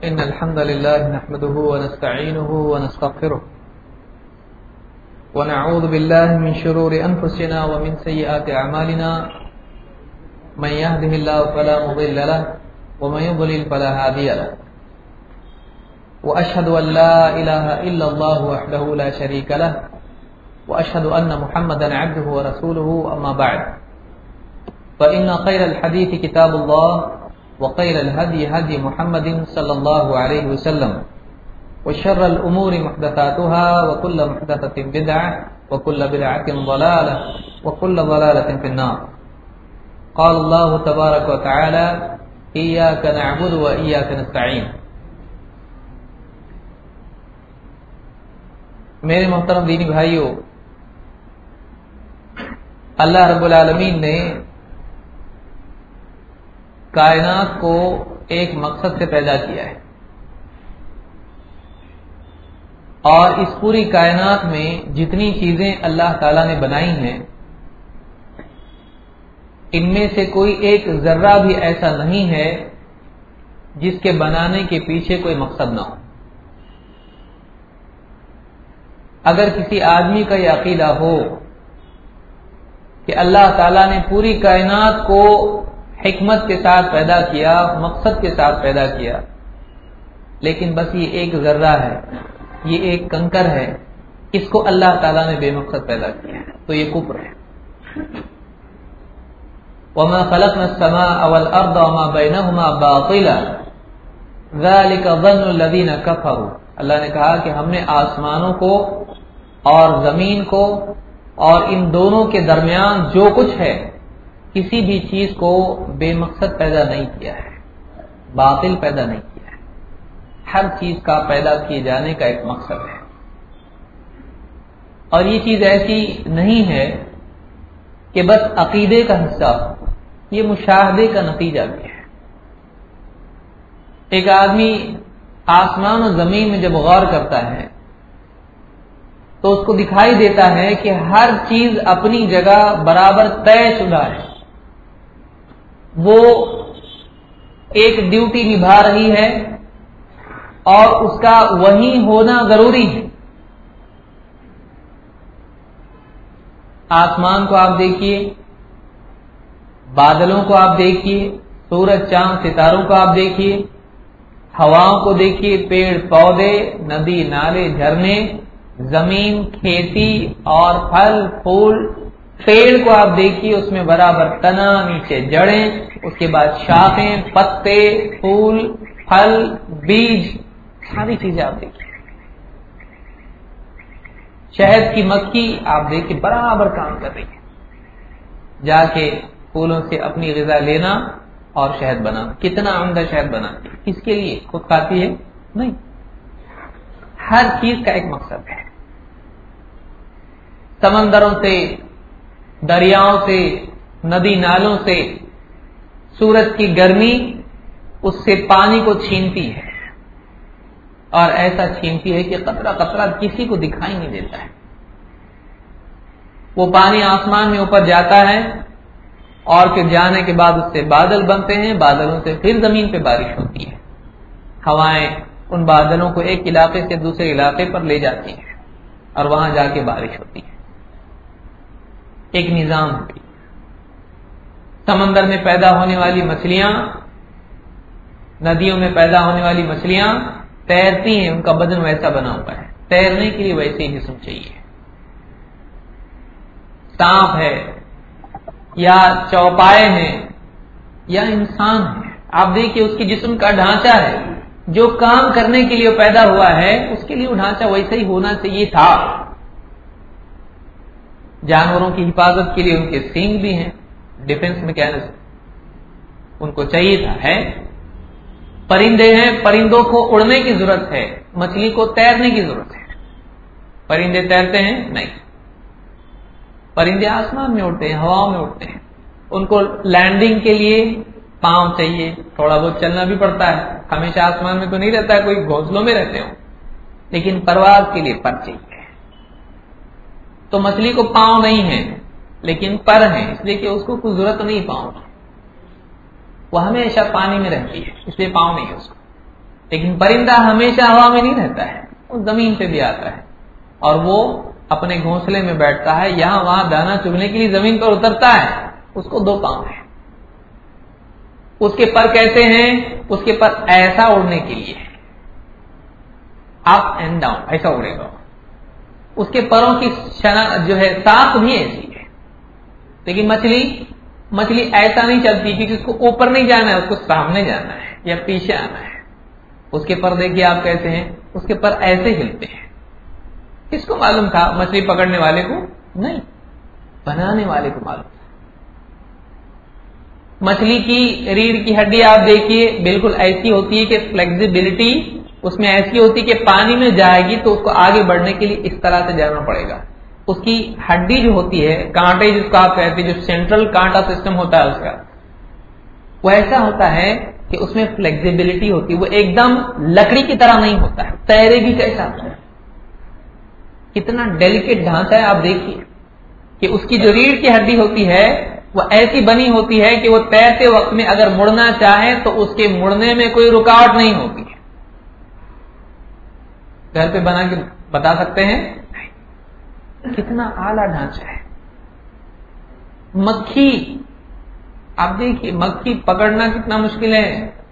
إن الحمد لله نحمده ونستعينه ونستغفره ونعوذ بالله من شرور أنفسنا ومن سيئات أعمالنا من يهده الله فلا مضل له ومن يضلل فلا هادي له وأشهد أن لا إله إلا الله وحده لا شريك له وأشهد أن محمدا عبده ورسوله أما بعد فإن خير الحديث كتاب الله وخير الهدي هدي محمد صلى الله عليه وسلم وشر الأمور محدثاتها وكل محدثة بدعة وكل بدعة ضلالة وكل ضلالة في النار. قال الله تبارك وتعالى إياك نعبد وإياك نستعين. میرے محترم دینی بھائیو، اللہ رب العالمین نے کائنات کو ایک مقصد سے پیدا کیا ہے، اور اس پوری کائنات میں جتنی چیزیں اللہ تعالیٰ نے بنائی ہیں ان میں سے کوئی ایک ذرہ بھی ایسا نہیں ہے جس کے بنانے کے پیچھے کوئی مقصد نہ ہو۔ اگر کسی آدمی کا یہ عقیدہ ہو کہ اللہ تعالیٰ نے پوری کائنات کو حکمت کے ساتھ پیدا کیا، مقصد کے ساتھ پیدا کیا، لیکن بس یہ ایک ذرہ ہے، یہ ایک کنکر ہے، اس کو اللہ تعالیٰ نے بے مقصد پیدا کیا ہے، تو یہ کفر ہے۔ وَمَا خَلَقْنَا السَّمَاءَ وَالْأَرْضَ وَمَا بَيْنَهُمَا بَاطِلًا ذَلِكَ ظَنُّ الَّذِينَ كَفَرُوا۔ اللہ نے کہا کہ ہم نے آسمانوں کو اور زمین کو اور ان دونوں کے درمیان جو کچھ ہے کسی بھی چیز کو بے مقصد پیدا نہیں کیا ہے، باطل پیدا نہیں کیا ہے۔ ہر چیز کا پیدا کیے جانے کا ایک مقصد ہے، اور یہ چیز ایسی نہیں ہے کہ بس عقیدے کا حصہ ہو، یہ مشاہدے کا نتیجہ بھی ہے۔ ایک آدمی آسمان و زمین میں جب غور کرتا ہے تو اس کو دکھائی دیتا ہے کہ ہر چیز اپنی جگہ برابر طے شدہ ہے، وہ ایک ڈیوٹی نبھا رہی ہے اور اس کا وہیں ہونا ضروری ہے۔ آسمان کو آپ دیکھیے، بادلوں کو آپ دیکھیے، سورج چاند ستاروں کو آپ دیکھیے، ہواؤں کو دیکھیے، پیڑ پودے، ندی نالے جھرنے، زمین کھیتی اور پھل پھول، پیڑ کو آپ دیکھیے، اس میں برابر تنا، نیچے جڑیں، اس کے بعد شاخیں، پتے، پھول، پھل، بیج، ساری چیزیں آپ دیکھیے۔ شہد کی مکھی آپ دیکھیے برابر کام کر رہی ہے، جا کے پھولوں سے اپنی غذا لینا اور شہد بنانا۔ کتنا عمدہ شہد بناتی ہے، کس کے لیے؟ خود کھاتی ہے؟ نہیں، ہر چیز کا ایک مقصد ہے۔ سمندروں سے، دریاؤں سے، ندی نالوں سے سورج کی گرمی اس سے پانی کو چھینتی ہے، اور ایسا چھینتی ہے کہ قطرہ قطرہ کسی کو دکھائی نہیں دیتا ہے۔ وہ پانی آسمان میں اوپر جاتا ہے، اور پھر جانے کے بعد اس سے بادل بنتے ہیں، بادلوں سے پھر زمین پہ بارش ہوتی ہے، ہوائیں ان بادلوں کو ایک علاقے سے دوسرے علاقے پر لے جاتی ہیں اور وہاں جا کے بارش ہوتی ہے۔ ایک نظام ہے۔ سمندر میں پیدا ہونے والی مچھلیاں، ندیوں میں پیدا ہونے والی مچھلیاں تیرتی ہیں، ان کا بدن ویسا بنا ہوا ہے، تیرنے کے لیے ویسے ہی جسم چاہیے۔ سانپ ہے یا چوپائے ہیں یا انسان ہے، آپ دیکھیے اس کے جسم کا ڈھانچہ ہے، جو کام کرنے کے لیے پیدا ہوا ہے اس کے لیے وہ ڈھانچہ ویسا ہی ہونا چاہیے تھا۔ جانوروں کی حفاظت کے لیے ان کے سینگ بھی ہیں، ڈیفنس میکینزم، ان کو چاہیے تھا، ہے۔ پرندے ہیں، پرندوں کو اڑنے کی ضرورت ہے، مچھلی کو تیرنے کی ضرورت ہے۔ پرندے تیرتے ہیں؟ نہیں، پرندے آسمان میں اڑتے ہیں، ہواؤں میں اڑتے ہیں، ان کو لینڈنگ کے لیے پاؤں چاہیے، تھوڑا بہت چلنا بھی پڑتا ہے، ہمیشہ آسمان میں تو نہیں رہتا ہے، کوئی گھونسلوں میں رہتے ہوں، لیکن پرواز کے لیے پر چاہیے۔ تو مچھلی کو پاؤں نہیں ہے لیکن پر ہیں، اس لیے کہ اس کو کوئی ضرورت نہیں پاؤں کی، وہ ہمیشہ پانی میں رہتی ہے، اس لیے پاؤں نہیں ہے اس کو۔ لیکن پرندہ ہمیشہ ہوا میں نہیں رہتا ہے، وہ زمین پہ بھی آتا ہے اور وہ اپنے گھونسلے میں بیٹھتا ہے، یہاں وہاں دانا چگنے کے لیے زمین پر اترتا ہے. اس کو 2 پاؤں ہیں. اس کے پر کیسے ہیں؟ اس کے پر ایسا اڑنے کے لیے اپ اینڈ ڈاؤن ایسا اڑے گا. اس کے پروں کی جو ہے ساخت بھی ایسی ہے. لیکن مچھلی ایسا نہیں چلتی کیونکہ اس کو اوپر نہیں جانا ہے، اس کو سامنے جانا ہے یا پیچھے آنا ہے. اس کے پر دیکھیے آپ کیسے ہیں، اس کے پر ایسے ہلتے ہیں. کس کو معلوم تھا؟ مچھلی پکڑنے والے کو نہیں، بنانے والے کو معلوم تھا. مچھلی کی ریڑھ کی ہڈی آپ دیکھیے بالکل ایسی ہوتی ہے کہ فلیکسیبلٹی اس میں ایسی ہوتی ہے کہ پانی میں جائے گی تو اس کو آگے بڑھنے کے لیے اس طرح سے جانا پڑے گا. اس کی ہڈی جو ہوتی ہے، کانٹے جس کو آپ کہتے ہیں، جو سینٹرل کانٹا سسٹم ہوتا ہے اس کا، وہ ایسا ہوتا ہے کہ اس میں فلیکسیبلٹی ہوتی ہے، وہ ایک دم لکڑی کی طرح نہیں ہوتا ہے. تیرے گی کیسا؟ کتنا ڈیلیکیٹ ڈھانچہ ہے آپ دیکھیے کہ اس کی جو ریڑھ کی ہڈی ہوتی ہے وہ ایسی بنی ہوتی ہے کہ وہ تیرتے وقت میں اگر مڑنا چاہے تو اس کے مڑنے میں کوئی رکاوٹ نہیں ہوتی ہے. گھر پہ بنا کے بتا سکتے ہیں کتنا اعلیٰ ڈھانچہ ہے. مکھی آپ دیکھیے، مکھی پکڑنا کتنا مشکل ہے.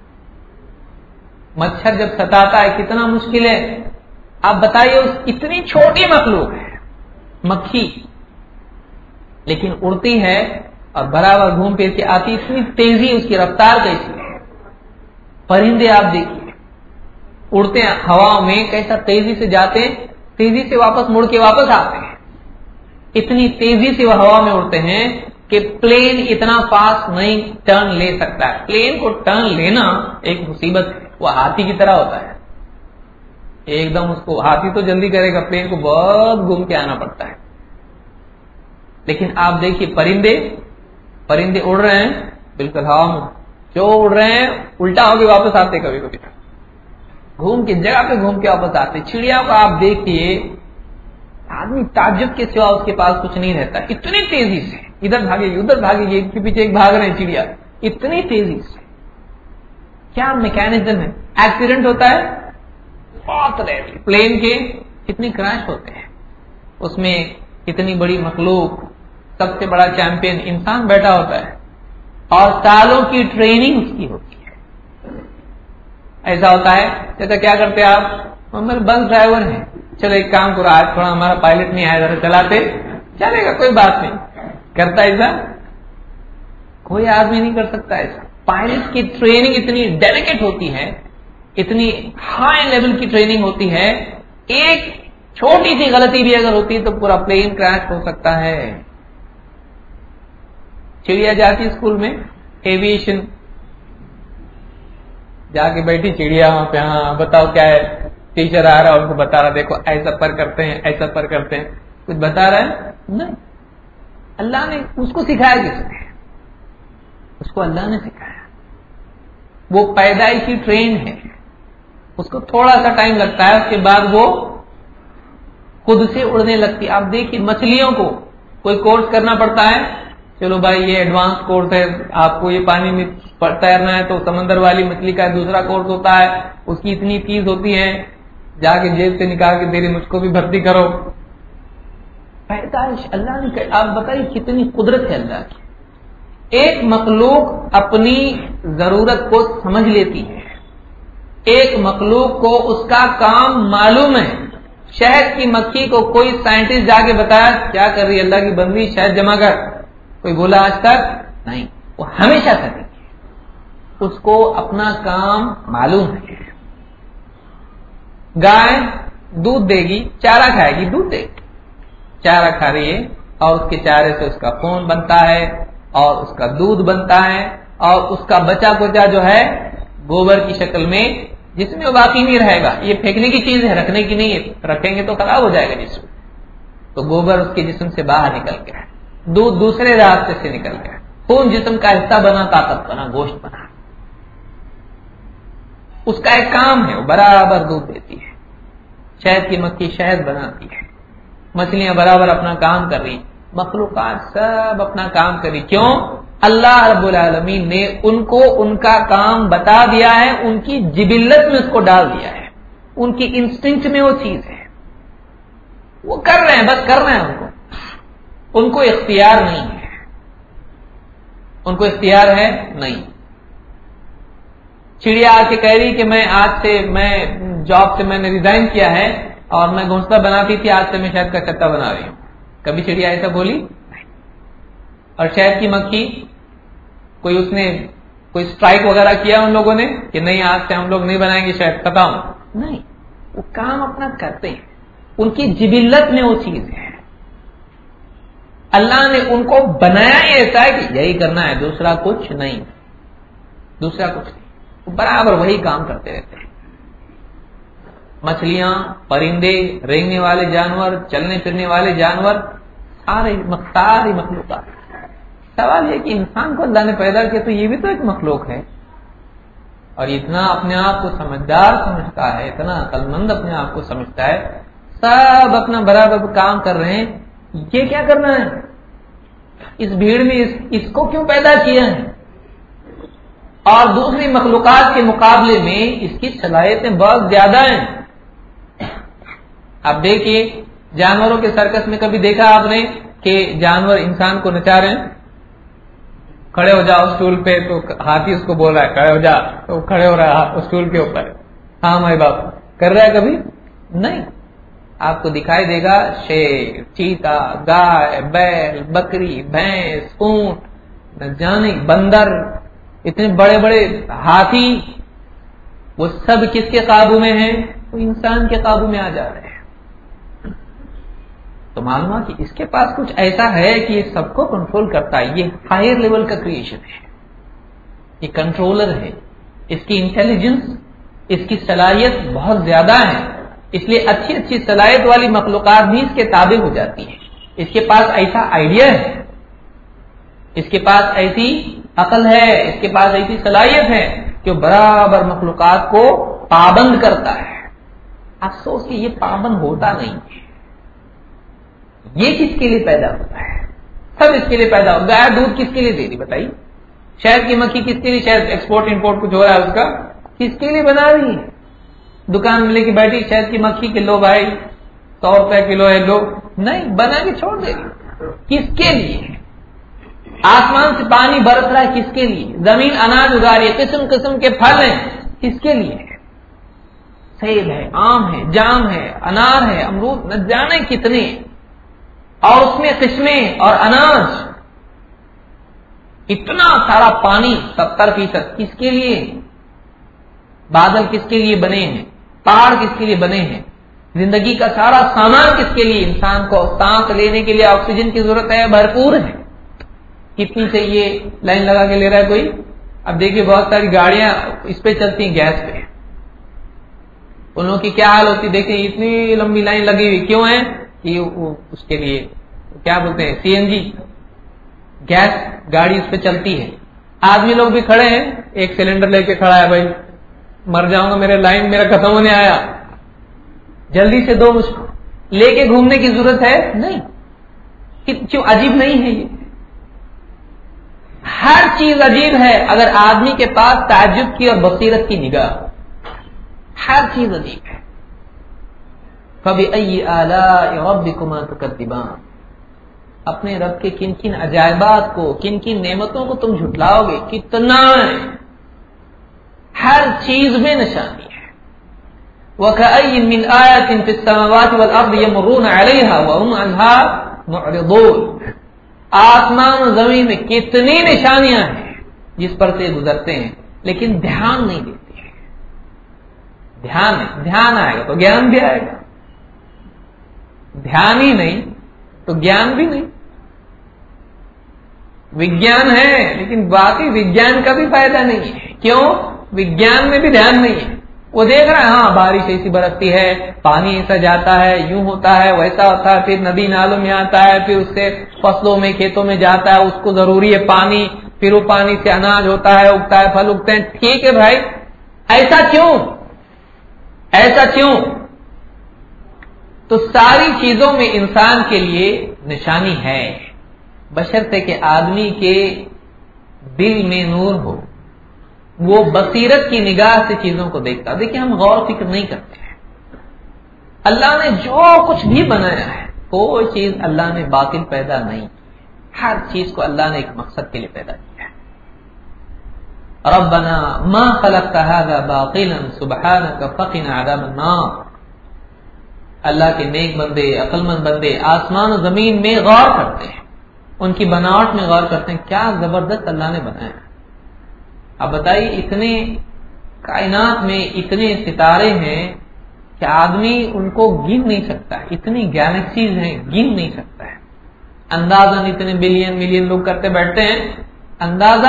مچھر جب ستاتا ہے کتنا مشکل ہے. آپ بتائیے، اس اتنی چھوٹی مخلوق ہے مکھی، لیکن اڑتی ہے اور برابر گھوم پھر کے آتی. اتنی تیزی اس کی رفتار کیسی ہے. پرندے آپ دیکھیے اڑتے ہیں ہوا میں، کیسا تیزی سے جاتے ہیں، تیزی سے واپس مڑ کے واپس آتے ہیں. اتنی تیزی سے وہ ہوا میں اڑتے ہیں کہ پلین اتنا فاسٹ نہیں ٹرن لے سکتا ہے. پلین کو ٹرن لینا ایک مصیبت ہے. وہ ہاتھی کی طرح ہوتا ہے، ایک دم اس کو ہاتھی تو جلدی کرے گا، پلین کو بہت گھوم کے آنا پڑتا ہے. لیکن آپ دیکھیے پرندے اڑ رہے ہیں بالکل ہوا میں، جو اڑ رہے ہیں الٹا ہو کے واپس آتے، کبھی کبھی گھوم کے جگہ پہ گھوم کے واپس آتے. چڑیا کو آپ دیکھیے، آدمی تعجب کے سوا اس کے پاس کچھ نہیں رہتا. اتنی تیزی سے ادھر بھاگے گی ادھر بھاگے گی، ایک کے پیچھے ایک بھاگ رہے ہیں چڑیا اتنی تیزی سے. کیا میکینزم ہے؟ ایکسیڈنٹ ہوتا ہے بہت ریئرلی. پلین کے کتنے کریش ہوتے ہیں، اس میں اتنی بڑی مخلوق، سب سے بڑا چیمپئن انسان بیٹھا ہوتا ہے اور سالوں کی ٹریننگ اس کی ہوتی ہے. ایسا ہوتا ہے جیسا کیا کرتے آپ، ہمارے بس ڈرائیور ہیں، چلو ایک کام کرو آج تھوڑا ہمارا پائلٹ نہیں آیا، ذرا چلاتے، چلے گا کوئی بات نہیں. کرتا ایسا کوئی آدمی نہیں کر سکتا. ایسا پائلٹ کی ٹریننگ اتنی ڈیلیکیٹ ہوتی ہے، اتنی ہائی لیول کی ٹریننگ ہوتی ہے، ایک چھوٹی سی غلطی بھی اگر ہوتی ہے تو پورا پلین کریش ہو سکتا ہے. چڑیا جاتی اسکول میں، ایویشن جا کے بیٹھی چڑیا وہاں پہ، ہاں بتاؤ کیا ہے. ٹیچر آ رہا ہے ان کو بتا رہا، دیکھو ایسا پر کرتے ہیں ایسا پر کرتے ہیں. کچھ بتا رہا ہے نہیں، اللہ نے اس کو سکھایا. کس نے؟ اس کو اللہ نے سکھایا. وہ پیدائشی ٹرین ہے، اس کو تھوڑا سا ٹائم لگتا ہے، اس کے بعد وہ خود سے اڑنے لگتی. آپ دیکھیے مچھلیوں کو کوئی کورس کرنا پڑتا ہے، چلو بھائی یہ ایڈوانس کورس ہے، آپ کو یہ پانی میں تیرنا ہے تو سمندر والی مچھلی کا دوسرا کورس ہوتا ہے، اس کی اتنی فیس ہوتی ہے، جا کے جیب سے نکال کے دے رہی مجھ کو بھی بھرتی کرو. پیدائش اللہ نے. آپ بتائیے کتنی قدرت ہے اللہ کی. ایک مخلوق اپنی ضرورت کو سمجھ لیتی ہے، ایک مخلوق کو اس کا کام معلوم ہے. شہد کی مکھی کو کوئی سائنٹسٹ جا کے بتایا کیا کر رہی ہے اللہ کی بندی، شہد جمع کر، کوئی بولا آج تک نہیں. وہ ہمیشہ کرے گی، اس کو اپنا کام معلوم ہے. گائے دودھ دے گی، چارہ کھائے گی، دودھ دے گی. چارہ کھا رہی ہے اور اس کے چارے سے اس کا خون بنتا ہے اور اس کا دودھ بنتا ہے اور اس کا بچا کچا جو ہے گوبر کی شکل میں، جس میں وہ باقی نہیں رہے گا. یہ پھینکنے کی چیز ہے، رکھنے کی نہیں ہے، رکھیں گے تو خراب ہو جائے گا جسم. تو گوبر اس کے جسم سے باہر نکل گیا، دودھ دوسرے راستے سے نکل گیا، خون جسم کا حصہ بنا، طاقت بنا، گوشت بنا. اس کا ایک کام ہے، وہ برابر دودھ دیتی ہے. شہد کی مکھی شہد بناتی ہے، مچھلیاں برابر اپنا کام کر رہی، مخلوقات سب اپنا کام کری. کیوں؟ اللہ رب العالمین نے ان کو ان کا کام بتا دیا ہے، ان کی جبلت میں اس کو ڈال دیا ہے، ان کی انسٹنکٹ میں وہ چیز ہے، وہ کر رہے ہیں، بس کر رہے ہیں، ان کو اختیار نہیں ہے، ان کو اختیار ہے نہیں۔ چڑیا آ کے کہہ رہی کہ میں آج سے جاب سے میں نے ریزائن کیا ہے اور میں گھونسلہ بناتی تھی، آج سے میں شہد کا چتا بنا رہی ہوں۔ کبھی چڑیا ایسا بولی؟ اور شہد کی مکھی اس نے کوئی اسٹرائک وغیرہ کیا ان لوگوں نے کہ نہیں آج سے ہم لوگ نہیں بنائیں گے شہد، ختم؟ نہیں، وہ کام اپنا کرتے ہیں، ان کی جبلت میں وہ چیز ہے۔ اللہ نے ان کو بنایا ہی ایسا ہے کہ یہی کرنا ہے، دوسرا کچھ نہیں، دوسرا کچھ نہیں، وہ برابر وہی کام کرتے رہتے ہیں۔ مچھلیاں، پرندے، رینگنے والے جانور، چلنے پھرنے والے جانور، ساری مخلوقات۔ سوال یہ کہ انسان کو اللہ نے پیدا کیا تو یہ بھی تو ایک مخلوق ہے، اور اتنا اپنے آپ کو سمجھدار سمجھتا ہے، اتنا عقل مند اپنے آپ کو سمجھتا ہے، سب اپنا برابر کام کر رہے ہیں، یہ کیا کرنا ہے؟ اس بھیڑ میں اس کو کیوں پیدا کیا ہے؟ اور دوسری مخلوقات کے مقابلے میں اس کی صلاحیتیں بہت زیادہ ہیں۔ اب دیکھیے جانوروں کے سرکس میں کبھی دیکھا آپ نے کہ جانور انسان کو نچا رہے ہیں؟ کھڑے ہو جاؤ اسٹول پہ، تو ہاتھی اس کو بول رہا ہے کھڑے ہو جا، تو کھڑے ہو رہا ہے اسٹول کے اوپر۔ ہاں مائی باپ کر رہا ہے کبھی؟ نہیں۔ آپ کو دکھائی دے گا شیر، چیتا، گائے، بیل، بکری، بھینس، اونٹ، نہ جانے بندر، اتنے بڑے بڑے ہاتھی، وہ سب کس کے قابو میں ہیں؟ وہ انسان کے قابو میں آ جا رہے ہیں۔ تو معلوم ہے کہ اس کے پاس کچھ ایسا ہے کہ یہ سب کو کنٹرول کرتا ہے، یہ ہائر لیول کا کریشن ہے، یہ کنٹرولر ہے، اس کی انٹیلیجنس، اس کی صلاحیت بہت زیادہ ہے، اس لیے اچھی اچھی صلاحیت والی مخلوقات بھی اس کے تابع ہو جاتی ہیں۔ اس کے پاس ایسا آئیڈیا ہے، اس کے پاس ایسی عقل ہے، اس کے پاس ایسی صلاحیت ہے کہ وہ برابر مخلوقات کو پابند کرتا ہے۔ افسوس کہ یہ پابند ہوتا نہیں ہے۔ یہ کس کے لیے پیدا ہوتا ہے؟ سب اس کے لیے پیدا ہوتا ہے۔ گائے دودھ کس کے لیے دے رہی بتائیے؟ شہد کی مکھی کس کے لیے؟ شہد ایکسپورٹ امپورٹ کچھ ہو رہا ہے اس کا، کس کے لیے بنا رہی ہے؟ دکان میں لے کے بیٹھی شہد کی مکھی کہ لو بھائی 100 روپے کلو ہے، لو، نہیں، بنا کے چھوڑ دے رہی۔ کس کے لیے؟ آسمان سے پانی برس رہا ہے، کس کے لیے؟ زمین اناج اگا رہی ہے، قسم قسم کے پھل ہیں، کس کے لیے؟ سیب ہے، آم ہے، جام ہے، انار ہے، امرود، نہ جانے کتنے، اور اس میں قسمیں اور اناج، اتنا سارا پانی 70%، کس کے لیے؟ بادل کس کے لیے بنے ہیں؟ پہاڑ کس کے لیے بنے ہیں؟ زندگی کا سارا سامان کس کے لیے؟ انسان کو سانس لینے کے لیے آکسیجن کی ضرورت ہے، بھرپور ہے۔ کتنی سے یہ لائن لگا کے لے رہا ہے کوئی؟ اب دیکھیے بہت ساری گاڑیاں اس پہ چلتی ہیں، گیس پہ، ان لوگوں کی کیا حال ہوتی ہے؟ دیکھیں اتنی لمبی لائن لگی ہوئی کیوں ہے؟ کہ اس کے لیے کیا بولتے ہیں، CNG گیس گاڑی اس پہ چلتی ہے۔ آدمی لوگ بھی کھڑے ہیں، ایک سلنڈر لے کے کھڑا ہے، بھائی مر جاؤں گا، میرا لائن میرا ختم ہونے آیا، جلدی سے دو مجھ کو، لے کے گھومنے کی ضرورت ہے نہیں۔ کیوں عجیب نہیں ہے یہ؟ ہر چیز عجیب ہے اگر آدمی کے پاس تعجب کی اور بصیرت کی نگاہ، ہر چیز عجیب ہے۔ فَبِأَيِّ آلَاءِ رَبِّكُمَا تُكَذِّبَانِ، اپنے رب کے کن کن عجائبات کو، کن کن نعمتوں کو تم جھٹلاؤ گے؟ کتنا ہے، ہر چیز میں نشانی ہے۔ وَكَأَيٍّ مِّنْ آيَةٍ فِي السَّمَاوَاتِ وَالْأَرْضِ يَمُرُّونَ عَلَيْهَا وَهُمْ عَنْهَا مُعْرِضُونَ، آسمان و زمین میں کتنی نشانیاں ہیں جس پر سے گزرتے ہیں لیکن دھیان نہیں دیتے ہیں۔ دھیان آئے گا تو گیان بھی آئے گا، دھیان ہی نہیں تو گیان بھی نہیں۔ وگیان ہے لیکن باقی وگیان کا بھی فائدہ نہیں ہے۔ کیوں؟ وگیان میں بھی دھیان نہیں ہے۔ وہ دیکھ رہا ہے ہاں بارش ایسی برستی ہے، پانی ایسا جاتا ہے، یوں ہوتا ہے، ویسا ہوتا ہے، پھر ندی نالوں میں آتا ہے، پھر اس سے فصلوں میں کھیتوں میں جاتا ہے، اس کو ضروری ہے پانی، پھر وہ پانی سے اناج ہوتا ہے، اگتا ہے، پھل اگتے ہیں۔ ٹھیک ہے بھائی، ایسا کیوں؟ ایسا کیوں؟ تو ساری چیزوں میں انسان کے لیے نشانی ہے، بشرطے کہ آدمی کے دل میں نور ہو، وہ بصیرت کی نگاہ سے چیزوں کو دیکھتا. دیکھیں ہم غور فکر نہیں کرتے ہیں. اللہ نے جو کچھ بھی بنایا ہے کوئی چیز اللہ نے باطل پیدا نہیں کی. ہر چیز کو اللہ نے ایک مقصد کے لیے پیدا کیا ہے. ربنا ما خلقت هذا باطلا سبحانك فقنا عذاب النار. اللہ کے نیک بندے، عقل مند بندے آسمان و زمین میں غور کرتے ہیں، ان کی بناوٹ میں غور کرتے ہیں، کیا زبردست اللہ نے بنایا. اب بتائیے اتنے کائنات میں اتنے ستارے ہیں کہ آدمی ان کو گن نہیں سکتا ہے. اتنی گیلیکسیز ہیں گن نہیں سکتا ہے. اندازاً اتنے بلین ملین لوگ کرتے بیٹھتے ہیں. اندازہ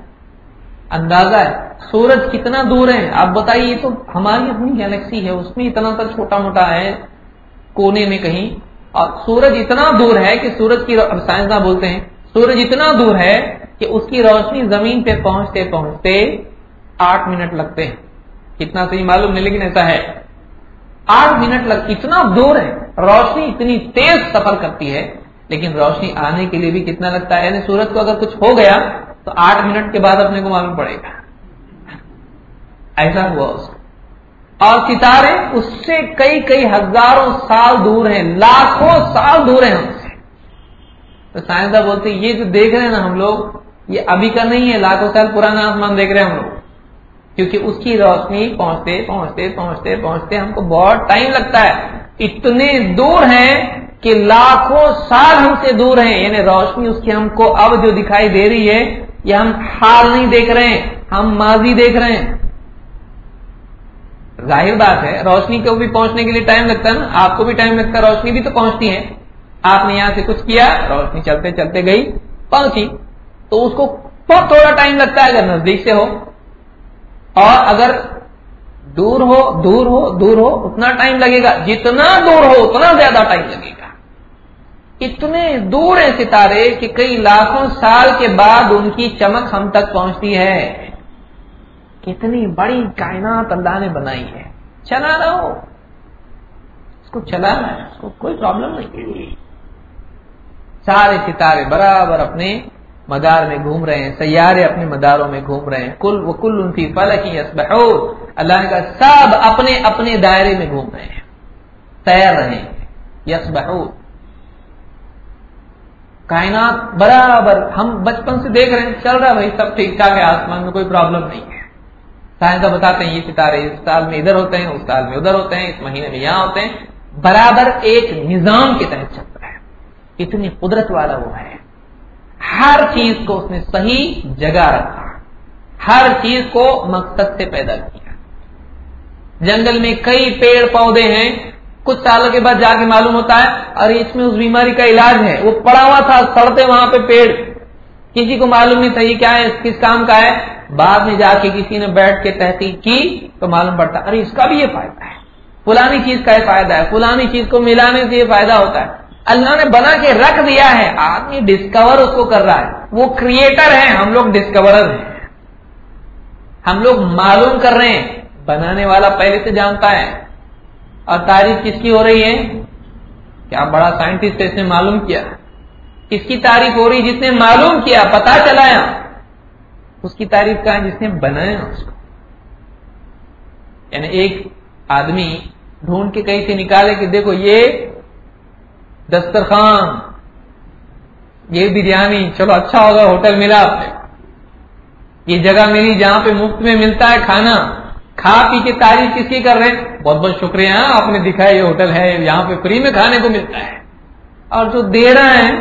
ہے سورج کتنا دور ہے. آپ بتائیے یہ تو ہماری اپنی گیلیکسی ہے، اس میں اتنا سا چھوٹا موٹا ہے کونے میں کہیں، اور سورج اتنا دور ہے کہ سورج کی سائنسداں بولتے ہیں سورج اتنا دور ہے کہ اس کی روشنی زمین پہ پہنچتے پہنچتے 8 منٹ لگتے ہیں. کتنا صحیح معلوم نہیں لیکن ایسا ہے. 8 منٹ اتنا دور ہے. روشنی اتنی تیز سفر کرتی ہے لیکن روشنی آنے کے لیے بھی کتنا لگتا ہے. یعنی سورج کو اگر کچھ ہو گیا تو 8 منٹ کے بعد اپنے کو معلوم پڑے گا. ایسا ہوا اس کو. اور ستارے اس سے کئی ہزاروں سال دور ہیں، لاکھوں سال دور ہیں ہم سے. تو سائنسداں بولتے ہیں یہ جو دیکھ رہے ہیں نا ہم لوگ، یہ ابھی کا نہیں ہے، لاکھوں سال پرانا آسمان دیکھ رہے ہیں ہم لوگ. کیونکہ اس کی روشنی پہنچتے پہنچتے پہنچتے پہنچتے ہم کو بہت ٹائم لگتا ہے. اتنے دور ہیں کہ لاکھوں سال ہم سے دور ہیں. یعنی روشنی اس کی ہم کو اب جو دکھائی دے رہی ہے یہ ہم حال نہیں دیکھ رہے ہیں، ہم ماضی دیکھ رہے ہیں. ظاہر بات ہے روشنی کو بھی پہنچنے کے لیے ٹائم لگتا ہے نا، آپ کو بھی ٹائم لگتا ہے، روشنی بھی تو پہنچتی ہے. آپ نے یہاں سے کچھ کیا، روشنی چلتے چلتے گئی پہنچی، تو اس کو بہت تھوڑا ٹائم لگتا ہے اگر نزدیک سے ہو، اور اگر دور ہو اتنا ٹائم لگے گا. جتنا دور ہو اتنا زیادہ ٹائم لگے گا. اتنے دور ہیں ستارے کہ کئی لاکھوں سال کے بعد ان کی چمک ہم تک پہنچتی ہے. کتنی بڑی کائنات اللہ نے بنائی ہے. چلا رہو اس کو، چلانا ہے اس کو، کوئی پرابلم نہیں. سارے ستارے برابر اپنے مدار میں گھوم رہے ہیں، سیارے اپنے مداروں میں گھوم رہے ہیں. کل وکل فی فلک یسبحون. اللہ نے کہا سب اپنے اپنے دائرے میں گھوم رہے ہیں، تیر رہے ہیں. یسبحون. کائنات برابر ہم بچپن سے دیکھ رہے ہیں، چل رہا ہے بھائی، سب ٹھیک ٹھاک ہے، آسمان میں کوئی پرابلم نہیں ہے. سائنسداں بتاتے ہیں یہ ستارے اس سال میں ادھر ہوتے ہیں، اس سال میں ادھر ہوتے ہیں، اس مہینے میں یہاں ہوتے ہیں. برابر ایک نظام کے تحت چلتا ہے. اتنی قدرت والا وہ ہے. ہر چیز کو اس نے صحیح جگہ رکھا، ہر چیز کو مقصد سے پیدا کیا. جنگل میں کئی پیڑ پودے ہیں، کچھ سالوں کے بعد جا کے معلوم ہوتا ہے اور اس میں اس بیماری کا علاج ہے. وہ پڑا ہوا تھا سڑتے وہاں پہ پیڑ، کسی کو معلوم نہیں تھا یہ کیا ہے، کس کام کا ہے. بعد میں جا کے کسی نے بیٹھ کے تحقیق کی تو معلوم پڑتا ارے اس کا بھی یہ فائدہ ہے، فلانی چیز کا یہ فائدہ ہے، فلانی چیز کو ملانے سے یہ فائدہ ہوتا ہے. اللہ نے بنا کے رکھ دیا ہے، آدمی ڈسکور اس کو کر رہا ہے. وہ کریٹر ہے، ہم لوگ ڈسکورر ہیں. ہم لوگ معلوم کر رہے ہیں، بنانے والا پہلے سے جانتا ہے. اور تعریف کس کی ہو رہی ہے؟ کیا بڑا سائنٹسٹ ہے اس نے معلوم کیا. کس کی تعریف ہو رہی؟ جس نے معلوم کیا، پتا چلایا. اس کی تعریف کا ہے جس نے بنایا اس کو. یعنی ایک آدمی ڈھونڈ کے کہیں سے نکالے کہ دیکھو یہ دسترخوان، یہ بریانی، چلو اچھا ہوگا ہوٹل ملا آپ نے، یہ جگہ ملی جہاں پہ مفت میں ملتا ہے کھانا. کھا پی کے تعریف کس کی کر رہے ہیں؟ بہت بہت شکریہ آپ نے دکھایا یہ ہوٹل ہے، یہاں پہ فری میں کھانے کو ملتا ہے. اور جو دے رہا ہے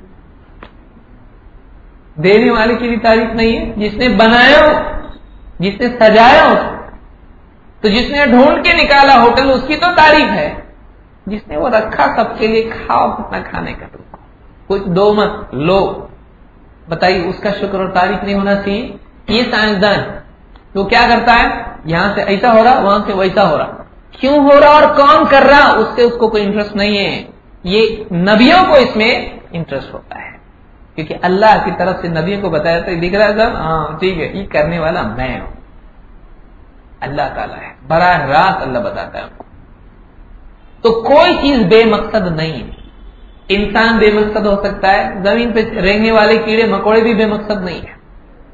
دینے والے کی بھی تعریف نہیں ہے. جس نے بنایا ہو، جس نے سجایا ہو، تو جس نے ڈھونڈ کے نکالا ہوٹل اس کی تو تعریف ہے. جس نے وہ رکھا سب کے لیے، کھاؤ کتنا کھانے کا، کچھ دو مت لو. بتائیے اس کا شکر اور تعریف نہیں ہونا چاہیے. یہ سائنسدان وہ کیا کرتا ہے، یہاں سے ایسا ہو رہا، وہاں سے ویسا ہو رہا، کیوں ہو رہا اور کون کر رہا اس سے اس کو کوئی انٹرسٹ نہیں ہے. یہ نبیوں کو اس میں انٹرسٹ ہوتا ہے، کیونکہ اللہ کی طرف سے نبیوں کو بتایا تو دکھ رہا ہے سب، ہاں ٹھیک ہے یہ کرنے والا میں ہوں، اللہ تعالیٰ ہے. براہ راست اللہ بتاتا ہے. تو کوئی چیز بے مقصد نہیں ہے. انسان بے مقصد ہو سکتا ہے، زمین پہ رہنے والے کیڑے مکوڑے بھی بے مقصد نہیں ہے.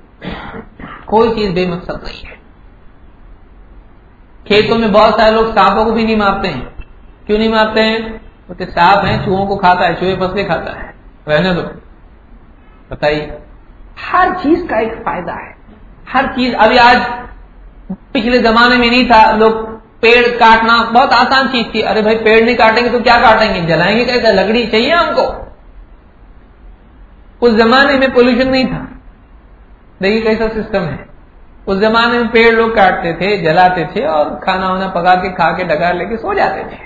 کوئی چیز بے مقصد نہیں ہے. کھیتوں میں بہت سارے لوگ سانپوں کو بھی نہیں مارتے ہیں. کیوں نہیں مارتے ہیں؟ کیونکہ سانپ ہے چوہوں کو کھاتا ہے, چوہے فصلیں کھاتا ہے, رہنے دو. بتائیے, ہر چیز کا ایک فائدہ ہے, ہر چیز. ابھی آج پچھلے زمانے میں نہیں تھا, لوگ پیڑ کاٹنا بہت آسان چیز تھی. ارے بھائی پیڑ نہیں کاٹیں گے تو کیا کاٹیں گے, جلائیں گے کیسے, لکڑی چاہیے ہم کو. اس زمانے میں پولوشن نہیں تھا. دیکھیے کیسا سسٹم ہے. اس زمانے میں پیڑ لوگ کاٹتے تھے, جلاتے تھے اور کھانا وانا پکا کے کھا کے ڈگار لے کے سو جاتے تھے.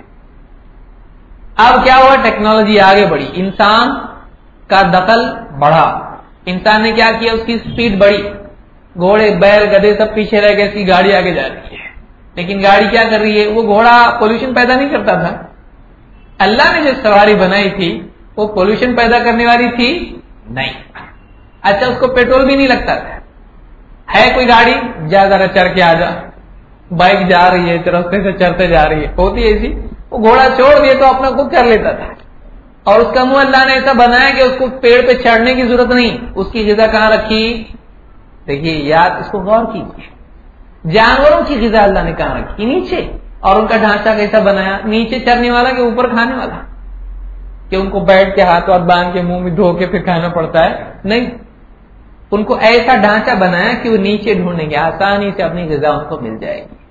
اب کیا ہوا, ٹیکنالوجی آگے بڑھی, انسان کا دخل بڑھا. انسان نے کیا کیا, اس کی سپیڈ بڑھی, گھوڑے بیل گدھے سب پیچھے رہ گئے, اس کی گاڑی آگے جا رہی ہے. لیکن گاڑی کیا کر رہی ہے, وہ گھوڑا پولوشن پیدا نہیں کرتا تھا. اللہ نے جو سواری بنائی تھی وہ پولوشن پیدا کرنے والی تھی نہیں. اچھا, اس کو پیٹرول بھی نہیں لگتا تھا. ہے کوئی گاڑی, جا ذرا چڑھ کے آ جا. بائک جا رہی ہے, رستے سے چڑھتے جا رہی ہے, ہوتی ہے ایسی. وہ گھوڑا چھوڑ دیا تو اپنا خود کر لیتا تھا. اور اس کا منہ اللہ نے ایسا بنایا کہ اس کو پیڑ پہ چڑھنے کی ضرورت نہیں. اس کی غذا کہاں رکھی, دیکھیے یاد, اس کو غور کیجیے. جانوروں کی غذا اللہ نے کہاں رکھی, نیچے. اور ان کا ڈھانچہ کیسا بنایا, نیچے چرنے والا کہ اوپر کھانے والا, کہ ان کو بیٹھ کے ہاتھ اور باندھ کے منہ میں دھو کے پھر کھانا پڑتا ہے, نہیں. ان کو ایسا ڈھانچہ بنایا کہ وہ نیچے ڈھونڈیں گے, آسانی سے اپنی غذا ان کو مل جائے گی,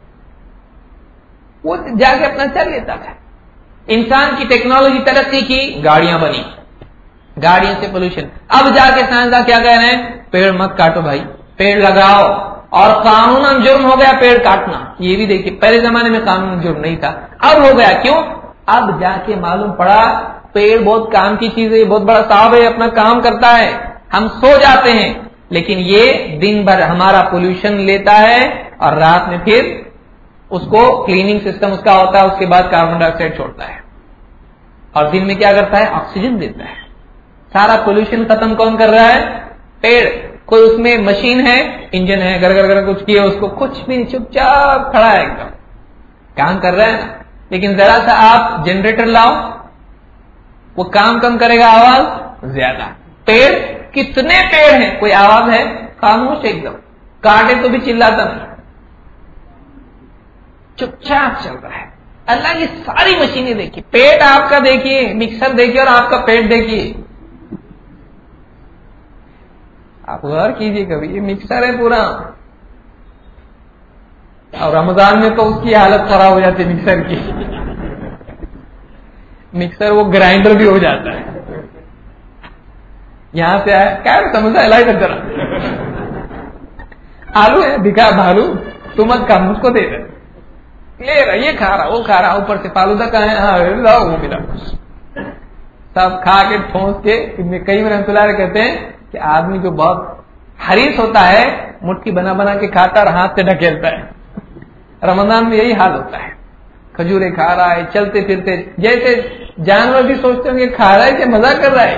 وہ جا کے اپنا چل لیتا تھا. انسان کی ٹیکنالوجی ترقی کی, گاڑیاں بنی, گاڑیوں سے پولوشن. اب جا کے سائنسداں کیا کہہ رہے ہیں, پیڑ مت کاٹو بھائی, پیڑ لگاؤ. اور قانون جرم ہو گیا پیڑ کاٹنا. یہ بھی دیکھیے, پہلے زمانے میں قانون جرم نہیں تھا, اب ہو گیا. کیوں؟ اب جا کے معلوم پڑا پیڑ بہت کام کی چیز ہے, بہت بڑا صاحب ہے, اپنا کام کرتا ہے. ہم سو جاتے ہیں لیکن یہ دن بھر ہمارا پولوشن لیتا ہے اور رات میں پھر اس کو کلیننگ سسٹم اس کا ہوتا ہے, اس کے بعد کاربن ڈائی آکسائڈ چھوڑتا ہے. اور دن میں کیا کرتا ہے, آکسیجن دیتا ہے. سارا پولوشن ختم کون کر رہا ہے, پیڑ. کوئی اس میں مشین ہے, انجن ہے, گر گر گر کچھ کیا, اس کو کچھ بھی نہیں, چپ چاپ کھڑا ہے, ایک دم کام کر رہا ہے. لیکن ذرا سا آپ جنریٹر لاؤ, وہ کام کم کرے گا, آواز زیادہ. پیڑ, کتنے پیڑ ہیں, کوئی آواز ہے, خاموش ایک دم, کاٹے تو بھی چلاتا نہیں, چپ چاپ چل رہا ہے. اللہ کی ساری مشینیں دیکھیے, پیٹ آپ کا دیکھیے, مکسر دیکھیے, اور آپ کا پیٹ دیکھیے. آپ غور کیجیے کبھی, یہ مکسر ہے پورا. اور رمضان میں تو اس کی حالت خراب ہو جاتی ہے مکسر کی. مکسر وہ گرائنڈر بھی ہو جاتا ہے. یہاں سے آیا, کیا سمجھا لائی کر ذرا, آلو ہے, دکھا بھالو, تم مت کام اس کو دے دے, لے رہا, یہ کھا رہا, وہ کھا رہا, اوپر سے فالودہ کہاں ہے, ہاں لاؤ وہ ملا, سب کھا کے ٹھونس کے. کئی رحمۃ اللہ کہتے ہیں کہ آدمی جو بہت حریص ہوتا ہے مٹھی بنا بنا کے کھاتا اور ہاتھ سے ڈھکیلتا ہے. رمضان میں یہی حال ہوتا ہے, کھجورے کھا رہا ہے, چلتے پھرتے, جیسے جانور بھی سوچتے ہوں کہ کھا رہا ہے کہ مزہ کر رہا ہے.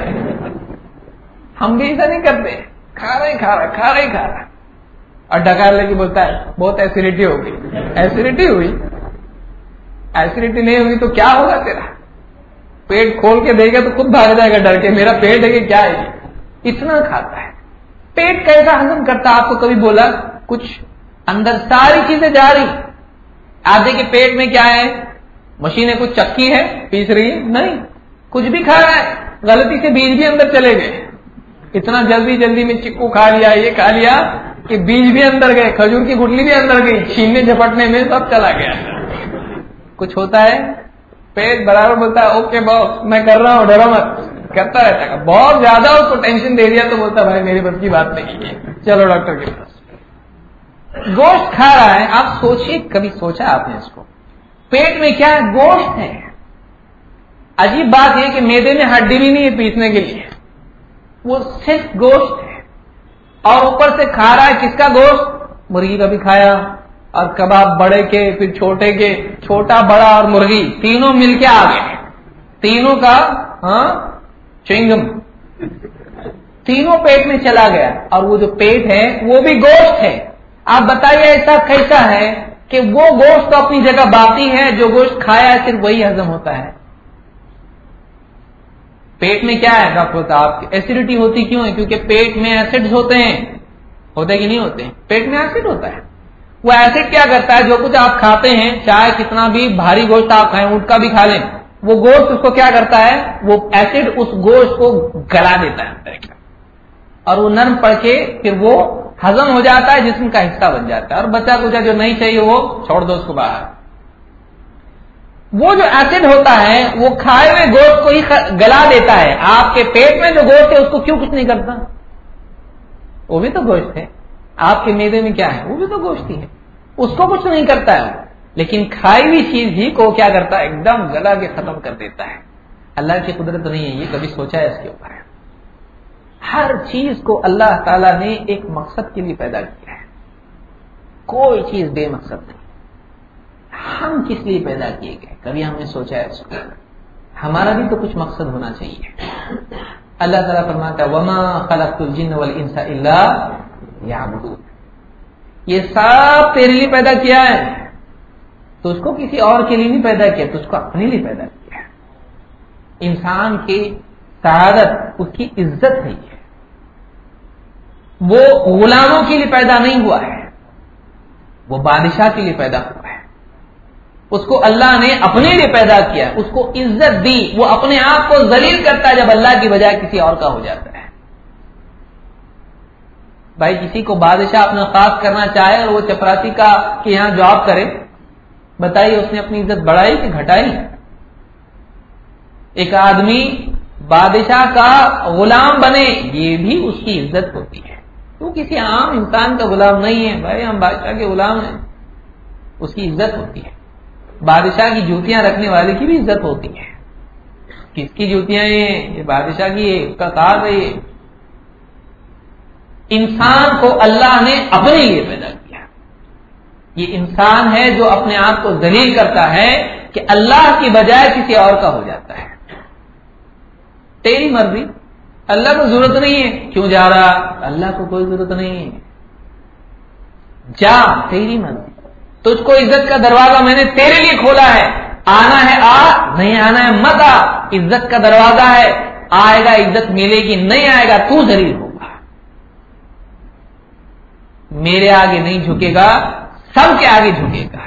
ہم بھی ایسا نہیں کرتے, کھا رہے کھا رہا, کھا رہے کھا رہا, اور ڈکار لے کے بولتا ہے بہت ایسیڈیٹی ہو گئی. ایسیڈیٹی ہوئی, ایسیڈیٹی نہیں ہوگی تو کیا ہوگا تیرا, پیٹ کھول کے دے گا تو خود بھاگ جائے گا ڈر کے, میرا پیٹ ہے کہ کیا ہے. اتنا کھاتا ہے. پیٹ کیسا ہضم کرتا, آپ کو کبھی بولا کچھ اندر ساری چیزیں جا رہی. آدھے کے پیٹ میں کیا ہے, مشینیں کچھ چکی ہے پیس رہی ہے, نہیں, کچھ بھی کھا رہا ہے, غلطی سے بیج بھی اندر چلے گئے. اتنا جلدی جلدی میں چکو کھا لیا, یہ کھا لیا کہ بیج بھی اندر گئے, کھجور کی گٹلی بھی اندر گئی, چھیننے جھپٹنے میں سب چلا گیا. کچھ ہوتا ہے, پیٹ برابر بولتا ہے اوکے باس میں کر رہا ہوں, ڈرو مت, کرتا رہتا ہے. بہت زیادہ اس کو ٹینشن دے دیا تو بولتا بھائی میری بس کی بات نہیں ہے, چلو ڈاکٹر کے پاس. گوشت کھا رہا ہے, آپ سوچیے, کبھی سوچا آپ نے اس کو, پیٹ میں کیا ہے, گوشت ہے. عجیب بات یہ کہ میدے میں ہڈی بھی نہیں ہے پیسنے کے لیے, وہ صرف گوشت ہے. اور اوپر سے کھا رہا ہے کس کا گوشت, مرغی کا بھی کھایا, اور کباب بڑے کے پھر چھوٹے کے, چھوٹا بڑا اور مرغی تینوں مل کے آ گئے, تینوں کا چوئنگم, تینوں پیٹ میں چلا گیا. اور وہ جو پیٹ ہے وہ بھی گوشت ہے. آپ بتائیے ایسا کیسا ہے کہ وہ گوشت تو اپنی جگہ باقی ہے, جو گوشت کھایا ہے صرف وہی ہضم ہوتا ہے. پیٹ میں کیا ہے ڈاکٹر صاحب, ایسیڈیٹی ہوتی کیوں ہے, کیونکہ پیٹ میں ایسڈز ہوتے ہیں. ہوتے کہ نہیں ہوتے؟ پیٹ میں ایسڈ ہوتا ہے. وہ ایسڈ کیا کرتا ہے؟ جو کچھ آپ کھاتے ہیں، چاہے کتنا بھی بھاری گوشت آپ کھائیں، اونٹ کا بھی کھا لیں، وہ گوشت اس کو کیا کرتا ہے؟ وہ ایسڈ اس گوشت کو گلا دیتا ہے اور وہ نرم پڑ کے پھر وہ ہضم ہو جاتا ہے، جسم کا حصہ بن جاتا ہے، اور بچا کچا جو نہیں چاہیے وہ چھوڑ دو اس کو باہر. وہ جو ایسڈ ہوتا ہے وہ کھائے ہوئے گوشت کو ہی گلا دیتا ہے. آپ کے پیٹ میں جو گوشت ہے اس کو کیوں کچھ نہیں کرتا؟ وہ بھی تو گوشت ہے. آپ کے معدے میں کیا ہے؟ وہ بھی تو گوشت ہی ہے. اس کو کچھ نہیں کرتا ہے، لیکن کھائی ہوئی چیز ہی کو کیا کرتا ہے؟ ایک دم گلا کے ختم کر دیتا ہے. اللہ کی قدرت نہیں ہے یہ؟ کبھی سوچا ہے اس کے اوپر؟ ہر چیز کو اللہ تعالیٰ نے ایک مقصد کے لیے پیدا کیا ہے. کوئی چیز بے مقصد نہیں. ہم کس لیے پیدا کیے گئے؟ کبھی ہم نے سوچا ہے اس کو؟ ہمارا بھی تو کچھ مقصد ہونا چاہیے. اللہ تعالیٰ فرماتا ہے وما خلقت الجن والانس الا لیعبدون. یہ سب تیرے لیے پیدا کیا ہے. تو اس کو کسی اور کے لیے نہیں پیدا کیا، تو اس کو اپنے لیے پیدا کیا ہے. انسان کی سعادت اس کی عزت ہے. وہ غلاموں کے لیے پیدا نہیں ہوا ہے، وہ بادشاہ کے لیے پیدا ہوا ہے. اس کو اللہ نے اپنے لیے پیدا کیا، اس کو عزت دی. وہ اپنے آپ کو ذلیل کرتا ہے جب اللہ کی بجائے کسی اور کا ہو جاتا ہے. بھائی کسی کو بادشاہ اپنا خاص کرنا چاہے اور وہ چپراسی کا کہ یہاں جاب کرے، بتائیے اس نے اپنی عزت بڑھائی کہ گھٹائی؟ ایک آدمی بادشاہ کا غلام بنے، یہ بھی اس کی عزت ہوتی ہے. تو کسی عام انسان کا غلام نہیں ہے بھائی، ہم بادشاہ کے غلام ہیں. اس کی عزت ہوتی ہے. بادشاہ کی جوتیاں رکھنے والے کی بھی عزت ہوتی ہے. کس کی جوتیاں یہ بادشاہ کی ہے، اس کا تاج ہے. یہ انسان کو اللہ نے اپنے لیے پیدا کیا. یہ انسان ہے جو اپنے آپ کو ذلیل کرتا ہے کہ اللہ کی بجائے کسی اور کا ہو جاتا ہے. تیری مرضی، اللہ کو ضرورت نہیں ہے. کیوں جا رہا؟ اللہ کو کوئی ضرورت نہیں ہے. جا، تیری مرضی. تجھ کو عزت کا دروازہ میں نے تیرے لیے کھولا ہے. آنا ہے آ، نہیں آنا ہے مت آ. عزت کا دروازہ ہے، آئے گا عزت ملے گی، نہیں آئے گا تو ذلیل ہوگا. میرے آگے نہیں جھکے گا، سب کے آگے جھکے گا.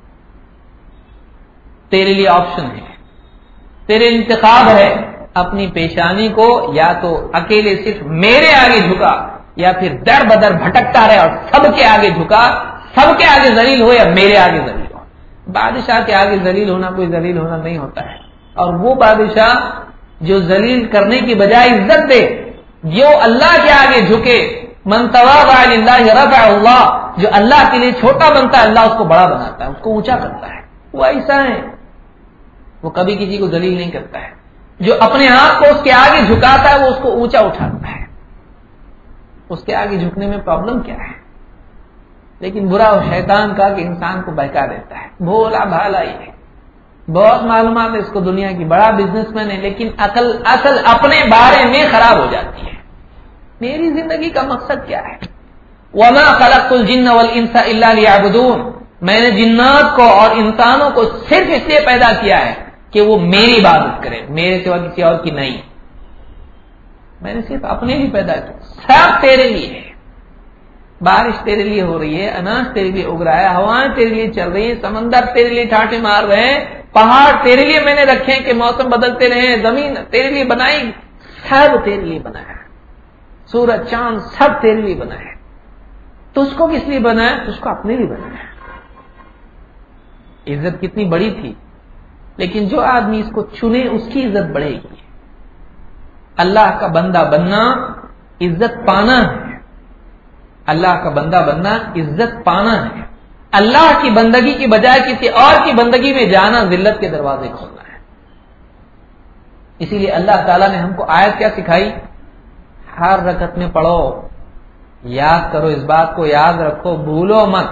تیرے لیے آپشن ہے، تیرے انتخاب ہے. اپنی پیشانی کو یا تو اکیلے صرف میرے آگے جھکا، یا پھر در بدر بھٹکتا رہے اور سب کے آگے جھکا. سب کے آگے ذلیل ہو یا میرے آگے ذلیل ہو. بادشاہ کے آگے ذلیل ہونا کوئی ذلیل ہونا نہیں ہوتا ہے. اور وہ بادشاہ جو ذلیل کرنے کی بجائے عزت دے، جو اللہ کے آگے جھکے، من تواضع للہ رفعہ اللہ، جو اللہ کے لیے چھوٹا بنتا ہے اللہ اس کو بڑا بناتا ہے، اس کو اونچا کرتا ہے. وہ ایسا ہے، وہ کبھی کسی کو ذلیل نہیں کرتا ہے. جو اپنے آپ کو اس کے آگے جھکاتا ہے وہ اس کو اونچا اٹھاتا ہے. اس کے آگے جھکنے میں پرابلم کیا ہے؟ لیکن برا و شیطان کا کہ انسان کو بہکا دیتا ہے. بھولا بھالا ہی ہے، بہت معلومات ہے اس کو دنیا کی، بڑا بزنس مین ہے، لیکن اصل اپنے بارے میں خراب ہو جاتی ہے. میری زندگی کا مقصد کیا ہے؟ وما خلقت الجن والانس الا لیعبدون. میں نے جنات کو اور انسانوں کو صرف اس لیے پیدا کیا ہے کہ وہ میری عبادت کرے، میرے سوا کسی اور کی نہیں. میں نے صرف اپنے لیے پیدا کیا. سب تیرے لیے ہے. بارش تیرے لیے ہو رہی ہے، اناج تیرے لیے اگ رہا ہے، ہوائیں تیرے لیے چل رہی ہیں، سمندر تیرے لیے ٹھاٹے مار رہے ہیں، پہاڑ تیرے لیے میں نے رکھے کہ موسم بدلتے رہے، زمین تیرے لیے بنائی، سب تیرے لیے بنایا. سورج چاند سب تیرے لیے بنایا. تو اس کو کس لیے بنایا؟ اس کو اپنے لیے بنایا. عزت کتنی بڑی تھی، لیکن جو آدمی اس کو چنے اس کی عزت بڑھے گی. اللہ کا بندہ بننا عزت پانا ہے. اللہ کا بندہ بننا عزت پانا ہے. اللہ کی بندگی کی بجائے کسی اور کی بندگی میں جانا ذلت کے دروازے کھولنا ہے. اسی لیے اللہ تعالیٰ نے ہم کو آیت کیا سکھائی؟ ہر رکعت میں پڑھو، یاد کرو، اس بات کو یاد رکھو، بھولو مت.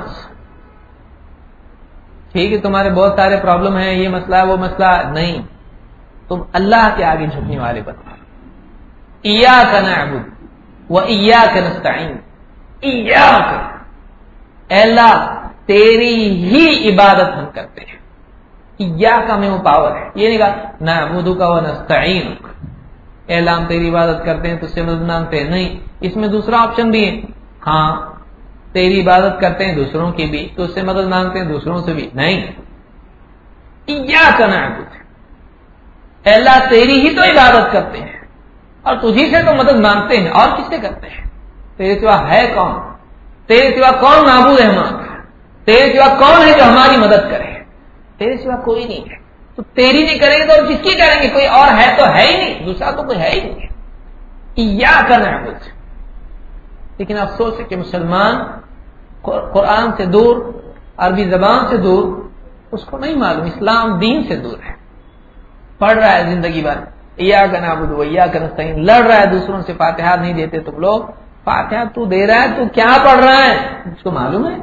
ٹھیک ہے تمہارے بہت سارے پرابلم ہیں، یہ مسئلہ ہے وہ مسئلہ نہیں، تم اللہ کے آگے جھکنے والے بنو. ایاک نعبد و ایاک نستعین. ایاک، اے اللہ تیری ہی عبادت ہم کرتے ہیں. ایاک میں وہ پاور ہے. یہ نہیں کہا نعبدک و نستعینک، اے اللہ ہم تیری عبادت کرتے ہیں، تجھ سے مدد مانگتے ہیں. نہیں، اس میں دوسرا آپشن بھی ہے. ہاں تیری عبادت کرتے ہیں دوسروں کی بھی، تو اس سے مدد مانگتے ہیں دوسروں سے بھی نہیں، ایاک نعبد، اے اللہ تیری ہی تو عبادت کرتے ہیں اور تجھی سے تو مدد مانگتے ہیں، اور کس سے کرتے ہیں؟ تیرے سوا ہے کون؟ تیرے سوا کون معبود ہے ہمارا؟ تیرے سوا کون ہے جو ہماری مدد کرے؟ تیرے سوا کوئی نہیں ہے، تو تیری نہیں کریں گے تو کس کی کریں گے؟ کوئی اور ہے تو ہے ہی نہیں، دوسرا تو کوئی ہے ہی نہیں، ایاک نعبد۔ لیکن افسوس ہے کہ مسلمان قرآن سے دور، عربی زبان سے دور، اس کو نہیں معلوم، اسلام دین سے دور ہے، پڑھ رہا ہے زندگی بھر ایاک نعبد و ایاک نستعین، لڑ رہا ہے دوسروں سے، فاتحہ نہیں دیتے تم لوگ، فاتحہ تو دے رہا ہے، تو کیا پڑھ رہا ہے اس کو معلوم ہے؟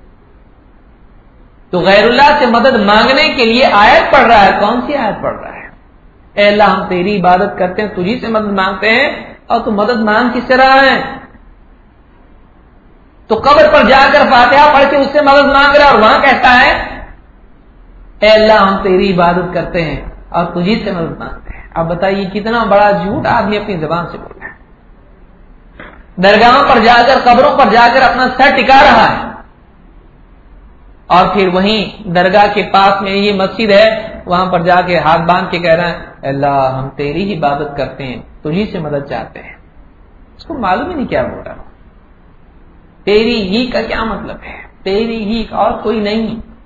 تو غیر اللہ سے مدد مانگنے کے لیے آیت پڑھ رہا ہے، کون سی آیت پڑھ رہا ہے؟ اے اللہ ہم تیری عبادت کرتے ہیں، تجھی سے مدد مانگتے ہیں، اور تو مدد مانگ کس سے رہا ہے؟ تو قبر پر جا کر فاتحہ پڑھ کے اس سے مدد مانگ رہا ہے، اور وہاں کہتا ہے اے اللہ ہم تیری عبادت کرتے ہیں اور تجھی سے مدد مانگتے ہیں۔ اب بتائیے کتنا بڑا جھوٹ آدمی اپنی زبان سے بول رہا ہے، درگاہوں پر جا کر، قبروں پر جا کر اپنا سر ٹکا رہا ہے، اور پھر وہیں درگاہ کے پاس میں یہ مسجد ہے، وہاں پر جا کے ہاتھ باندھ کے کہہ رہا ہے اے اللہ ہم تیری ہی عبادت کرتے ہیں، تجھی سے مدد چاہتے ہیں۔ اس کو معلوم ہی نہیں کیا بول رہا، تیری ہی کا کیا مطلب ہے؟ تیری ہی اور کوئی نہیں،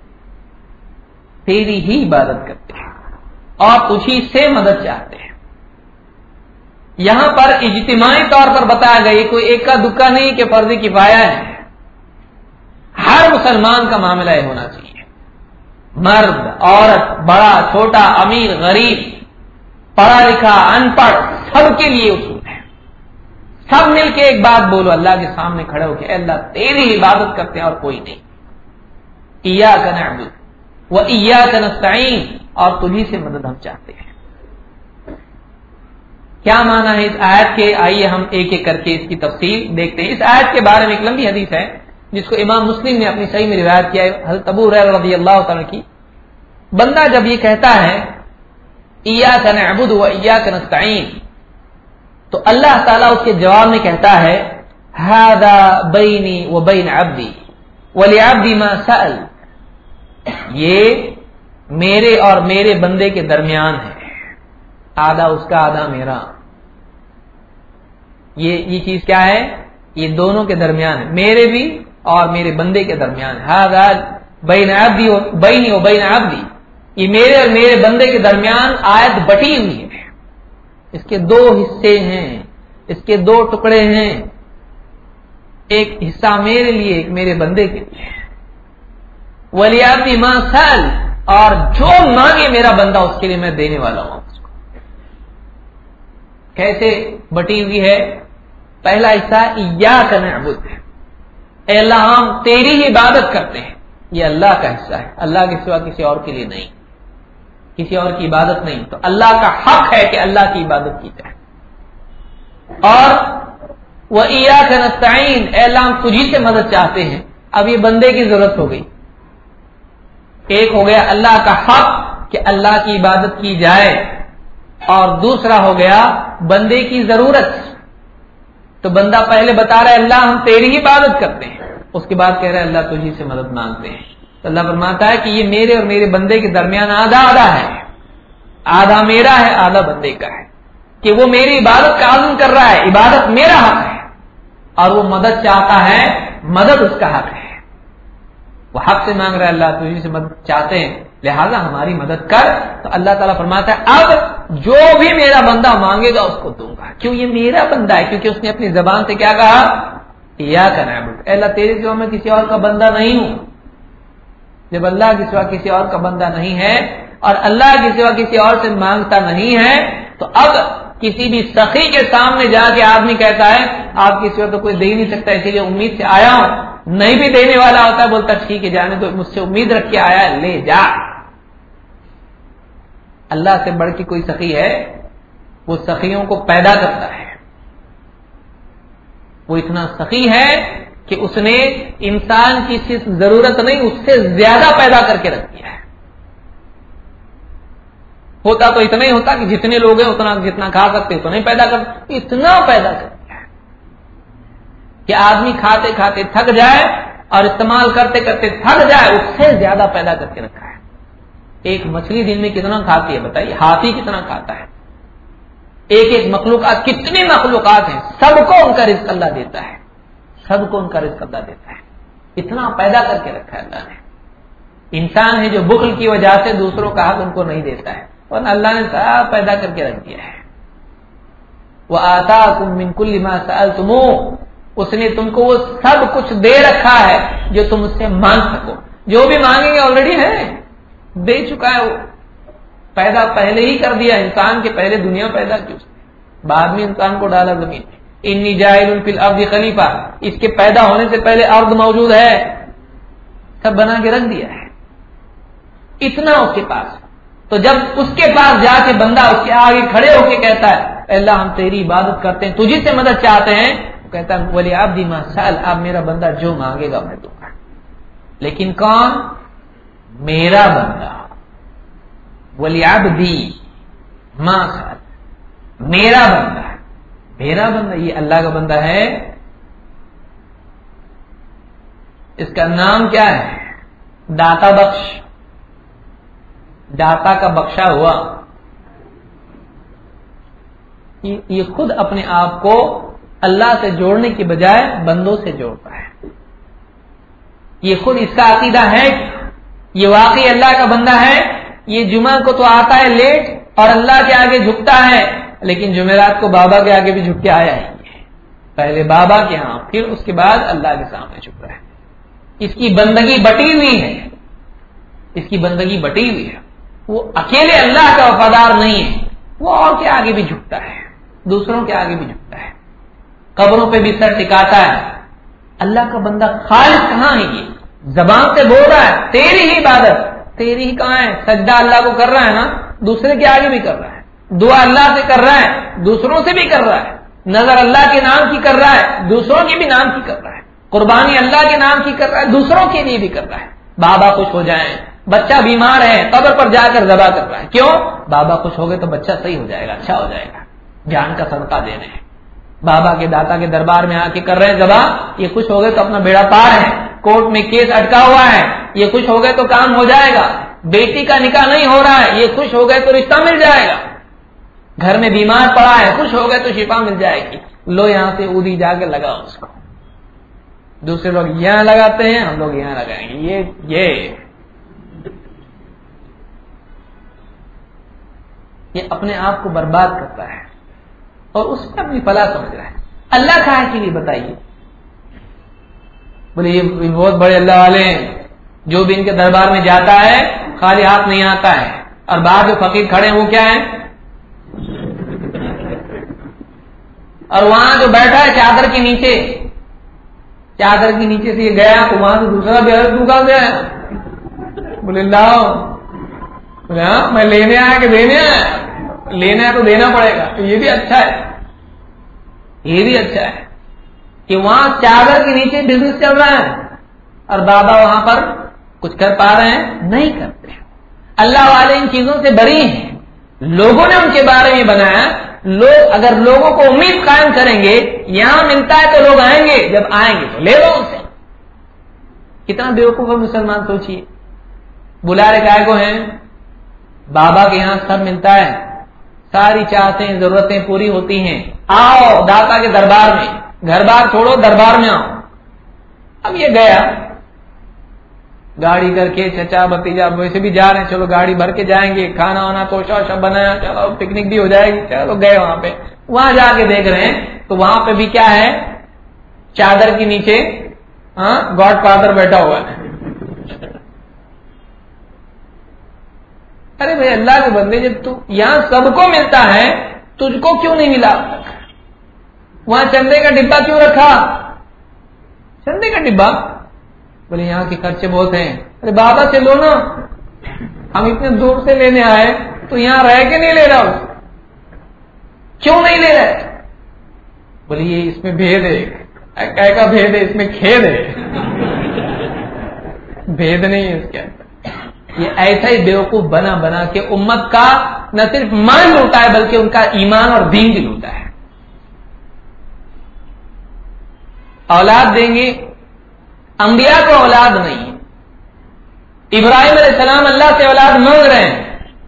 تیری ہی عبادت کرتے ہیں اور تجھی سے مدد چاہتے ہیں۔ یہاں پر اجتماعی طور پر بتایا گیا، یہ کوئی ایک کا دکا نہیں کہ فرض کفایہ ہے، ہر مسلمان کا معاملہ یہ ہونا چاہیے، مرد عورت بڑا چھوٹا امیر غریب پڑھا لکھا ان پڑھ، سب کے لیے اصول ہے، سب مل کے ایک بات بولو اللہ کے سامنے کھڑے ہو کے اے اللہ تیری عبادت کرتے ہیں اور کوئی نہیں، ایاک نعبد و ایاک نستعین، اور تجھی سے مدد ہم چاہتے ہیں۔ کیا معنی ہے اس آیت کے؟ آئیے ہم ایک ایک کر کے اس کی تفصیل دیکھتے ہیں۔ اس آیت کے بارے میں ایک لمبی حدیث ہے جس کو امام مسلم نے اپنی صحیح میں روایت کیا ہے، حضرت ابو ہریرہ رضی اللہ تعالیٰ کی۔ بندہ جب یہ کہتا ہے ایاک نعبد و ایاک نستعین، تو اللہ تعالیٰ اس کے جواب میں کہتا ہے ھذا بینی و بین عبدی ولعبدی ما سأل، یہ میرے اور میرے بندے کے درمیان ہے، آدھا اس کا آدھا میرا، یہ چیز کیا ہے؟ یہ دونوں کے درمیان ہے، میرے بھی اور میرے بندے کے درمیان ہے، ھذا بین عبدی و بینی و بین عبدی، یہ میرے اور میرے بندے کے درمیان آیت بٹی ہوئی ہے، اس کے دو حصے ہیں، اس کے دو ٹکڑے ہیں، ایک حصہ میرے لیے ایک میرے بندے کے لیے، وَلِعَبْدِ مَا سَأَلَ، اور جو مانگے میرا بندہ اس کے لیے میں دینے والا ہوں اس کو۔ کیسے بٹی ہوئی ہے؟ پہلا حصہ ایاک نعبد، اے اللہ ہم تیری ہی عبادت کرتے ہیں، یہ اللہ کا حصہ ہے، اللہ کے سوا کسی اور کے لیے نہیں، کسی اور کی عبادت نہیں، تو اللہ کا حق ہے کہ اللہ کی عبادت کی جائے۔ اور وَإِيَّاكَ نَسْتَعِينُ، اے اللہ ہم تجھی سے مدد چاہتے ہیں، اب یہ بندے کی ضرورت ہو گئی، ایک ہو گیا اللہ کا حق کہ اللہ کی عبادت کی جائے، اور دوسرا ہو گیا بندے کی ضرورت۔ تو بندہ پہلے بتا رہا ہے اللہ ہم تیری ہی عبادت کرتے ہیں، اس کے بعد کہہ رہا ہے اللہ تجھی سے مدد مانگتے ہیں، تو اللہ فرماتا ہے کہ یہ میرے اور میرے بندے کے درمیان آدھا آدھا ہے، آدھا میرا ہے آدھا بندے کا ہے، کہ وہ میری عبادت کا عزم کر رہا ہے، عبادت میرا حق ہے، اور وہ مدد چاہتا ہے، مدد اس کا حق ہے، وہ حق سے مانگ رہا ہے اللہ تجھی سے مدد چاہتے ہیں لہذا ہماری مدد کر، تو اللہ تعالیٰ فرماتا ہے اب جو بھی میرا بندہ مانگے گا اس کو دوں گا، کیوں؟ یہ میرا بندہ ہے، کیونکہ اس نے اپنی زبان سے کیا کہا؟ ایاک نعبد، اے اللہ تیرے سوا میں کسی اور کا بندہ نہیں ہوں۔ جب اللہ کے سوا کسی اور کا بندہ نہیں ہے اور اللہ کے سوا کسی اور سے مانگتا نہیں ہے، تو اب کسی بھی سخی کے سامنے جا کے آدمی کہتا ہے آپ کی سوا تو کوئی دے ہی نہیں سکتا، اسی لیے امید سے آیا ہوں، نہیں بھی دینے والا ہوتا ہے بولتا ٹھیک ہے جانے تو، مجھ سے امید رکھ کے آیا ہے لے جا۔ اللہ سے بڑھ کے کوئی سخی ہے؟ وہ سخیوں کو پیدا کرتا ہے، وہ اتنا سخی ہے کہ اس نے انسان کی صرف ضرورت نہیں اس سے زیادہ پیدا کر کے رکھ دیا ہے۔ ہوتا تو اتنا ہی ہوتا کہ جتنے لوگ ہیں اتنا جتنا کھا سکتے اتنا ہی پیدا کر، اتنا پیدا کر دیا ہے کہ کہ آدمی کھاتے کھاتے تھک جائے اور استعمال کرتے کرتے تھک جائے، اس سے زیادہ پیدا کر کے رکھا ہے۔ ایک مچھلی دن میں کتنا کھاتی ہے بتائیے؟ ہاتھی کتنا کھاتا ہے؟ ایک ایک مخلوقات، کتنی مخلوقات ہیں، سب کو ان کا رزق اللہ دیتا ہے، سب کو ان کا رزق اللہ دیتا ہے، اتنا پیدا کر کے رکھا ہے اللہ نے۔ انسان ہے جو بخل کی وجہ سے دوسروں کا حق ان کو نہیں دیتا ہے، اور اللہ نے سب پیدا کر کے رکھ دیا ہے۔ وَآتَاكُم مِّن كُلِّ مَا سَأَلْتُمُوهُ، اس نے تم کو وہ سب کچھ دے رکھا ہے جو تم اس سے مانگ سکو۔ جو بھی مانگیں گے آلریڈی ہے، دے چکا ہے وہ، پیدا پہلے ہی کر دیا۔ انسان کے پہلے دنیا پیدا کی اس نے، بعد میں انسان کو ڈالا زمین میں۔ انی جاعل فی الارض خلیفہ، اس کے پیدا ہونے سے پہلے ارض موجود ہے، سب بنا کے رکھ دیا ہے، اتنا اس کے پاس۔ تو جب اس کے پاس جا کے بندہ اس کے آگے کھڑے ہو کے کہتا ہے اللہ ہم تیری عبادت کرتے ہیں، تجھی سے مدد چاہتے ہیں، کہتا ہے وَلِعَبْدِي مَا سَأَلَ، اب میرا بندہ جو مانگے گا میں دوں گا۔ لیکن کون؟ میرا بندہ۔ وَلِعَبْدِي مَا سَأَلَ، میرا بندہ، میرا بندہ، یہ اللہ کا بندہ ہے۔ اس کا نام کیا ہے؟ داتا بخش، داتا کا بخشا ہوا۔ یہ خود اپنے آپ کو اللہ سے جوڑنے کی بجائے بندوں سے جوڑتا ہے۔ یہ خود اس کا عقیدہ ہے، یہ واقعی اللہ کا بندہ ہے۔ یہ جمعہ کو تو آتا ہے لیٹ اور اللہ کے آگے جھکتا ہے، لیکن جمعرات کو بابا کے آگے بھی جھک کے آیا ہی ہے، پہلے بابا کے ہاں، پھر اس کے بعد اللہ کے سامنے جھک رہا ہے۔ اس کی بندگی بٹی ہوئی ہے، اس کی بندگی بٹی ہوئی ہے۔ وہ اکیلے اللہ کا وفادار نہیں ہے، وہ اور کے آگے بھی جھکتا ہے، دوسروں کے آگے بھی جھکتا ہے، قبروں پہ بھی سر ٹکاتا ہے۔ اللہ کا بندہ خالص کہاں ہے؟ یہ زبان سے بول رہا ہے تیری ہی عبادت، تیری ہی کہاں ہے؟ سجدہ اللہ کو کر رہا ہے نا، دوسرے کے آگے بھی کر رہا ہے، دعا اللہ سے کر رہا ہے، دوسروں سے بھی کر رہا ہے، نظر اللہ کے نام کی کر رہا ہے، دوسروں کی بھی نام کی کر رہا ہے، قربانی اللہ کے نام کی کر رہا ہے، دوسروں کے لیے بھی کر رہا ہے۔ بابا خوش ہو جائیں، بچہ بیمار ہے قبر پر جا کر ذبح کر رہا ہے، کیوں؟ بابا خوش ہو گئے تو بچہ صحیح ہو جائے گا، اچھا ہو جائے گا، جان کا صدقہ دے رہے ہیں، بابا کے داتا کے دربار میں آ کے کر رہے ہیں ذبح، یہ خوش ہو گئے تو اپنا بیڑا پار ہے، کورٹ میں کیس اٹکا ہوا ہے، یہ خوش ہو گئے تو کام ہو جائے گا، بیٹی کا نکاح نہیں ہو رہا ہے، یہ خوش ہو گئے تو رشتہ مل جائے گا، گھر میں بیمار پڑا ہے، خوش ہو گئے تو شفا مل جائے گی، لو یہاں سے اودی جا کے لگاؤ اس کو۔ دوسرے لوگ یہاں لگاتے ہیں، ہم لوگ یہاں لگائیں گے، یہ اپنے آپ کو برباد کرتا ہے اور اس میں اپنی فلاح سمجھ رہا ہے۔ اللہ کہا کے لیے بتائیے؟ بولے یہ بہت بڑے اللہ والے ہیں، جو بھی ان کے دربار میں جاتا ہے خالی ہاتھ نہیں آتا ہے، اور بعد جو فقیر کھڑے ہیں وہ کیا ہے؟ اور وہاں جو بیٹھا ہے چادر کے نیچے، چادر کے نیچے سے یہ گیا تو وہاں سے دوسرا بھی دکان گیا، بولے لاؤ، بولے ہاں میں لینے آیا کہ دینے آیا؟ لینا ہے تو دینا پڑے گا، تو یہ بھی اچھا ہے، یہ بھی اچھا ہے کہ وہاں چادر کے نیچے بزنس چل رہا ہے اور بابا وہاں پر کچھ کر پا رہے ہیں؟ نہیں کرتے۔ اللہ والے ان چیزوں سے بری ہیں، لوگوں نے ان کے بارے میں بنایا۔ لوگ اگر لوگوں کو امید قائم کریں گے یہاں ملتا ہے تو لوگ آئیں گے، جب آئیں گے تو لے لو ان سے۔ کتنا بیوقوف ہے مسلمان، سوچیے، بلا رہے گائے کو ہیں بابا کے یہاں سب ملتا ہے، ساری چاہتیں ضرورتیں پوری ہوتی ہیں، آؤ داتا کے دربار میں، گھر بار چھوڑو دربار میں آؤ۔ اب یہ گیا گاڑی کر کے، چچا بھتیجا ویسے بھی جا رہے ہیں، چلو گاڑی بھر کے جائیں گے، کھانا وانا توشا ووشا بنایا، چلو پکنک بھی ہو جائے گی، چلو گئے وہاں پہ، وہاں جا کے دیکھ رہے ہیں تو وہاں پہ بھی کیا ہے؟ چادر کے نیچے گاڈ فادر بیٹھا ہوا ہے۔ ارے بھائی اللہ کے بندے، جب تو یہاں سب کو ملتا ہے تجھ کو کیوں نہیں ملا اب تک؟ وہاں چندے کا ڈبہ کیوں رکھا؟ چندے کا ڈبہ؟ بولے یہاں کے خرچے بہت ہیں۔ ارے بابا سے لو نا، ہم اتنے دور سے لینے آئے تو یہاں رہ کے نہیں لے رہا، کیوں نہیں لے رہے؟ بولے یہ اس میں بھید ہے، کا بھید ہے، اس میں کھید ہے، بھید نہیں ہے اس کے اندر۔ یہ ایسا ہی بیوقوف بنا بنا کے امت کا نہ صرف مال لوٹا ہے بلکہ ان کا ایمان اور دین بھی لوٹا ہے۔ اولاد دیں گے. انبیاء کو اولاد نہیں ہے. ابراہیم علیہ السلام اللہ سے اولاد مانگ رہے ہیں.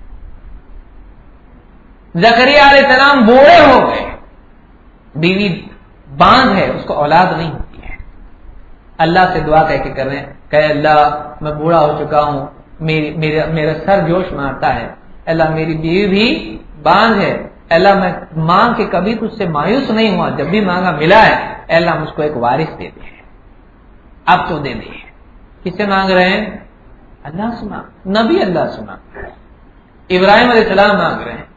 زکریا علیہ السلام بوڑھے ہو گئے, بیوی باندھ ہے, اس کو اولاد نہیں ہوتی ہے. اللہ سے دعا کہہ کے کر رہے ہیں کہ اللہ میں بوڑھا ہو چکا ہوں, میرا سر جوش مارتا ہے, اللہ میری بیوی بھی باندھ ہے, اللہ میں مانگ کے کبھی تجھ سے مایوس نہیں ہوا, جب بھی مانگا ملا ہے, اللہ مجھ کو ایک وارث دے دے, اب تو دے دے. کس سے مانگ رہے ہیں؟ اللہ سے مانگ, نبی اللہ سے مانگ رہے ہیں, ابراہیم علیہ السلام مانگ رہے ہیں.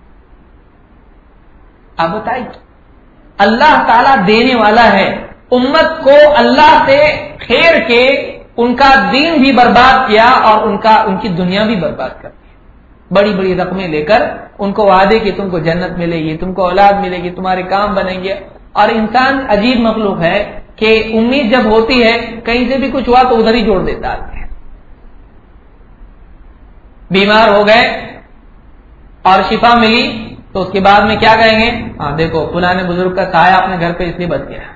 آپ بتائیے, اللہ تعالیٰ دینے والا ہے. امت کو اللہ سے خیر کے ان کا دین بھی برباد کیا اور ان کی دنیا بھی برباد کر دی. بڑی بڑی رقمیں لے کر ان کو وعدے کہ تم کو جنت ملے گی, تم کو اولاد ملے گی, تمہارے کام بنیں گے. اور انسان عجیب مخلوق ہے کہ امید جب ہوتی ہے کہیں سے بھی کچھ ہوا تو ادھر ہی جوڑ دیتا ہے. بیمار ہو گئے اور شفا ملی تو اس کے بعد میں کیا کہیں گے؟ ہاں دیکھو پرانے بزرگ کا سایہ اپنے گھر پہ اس لیے بچ گیا.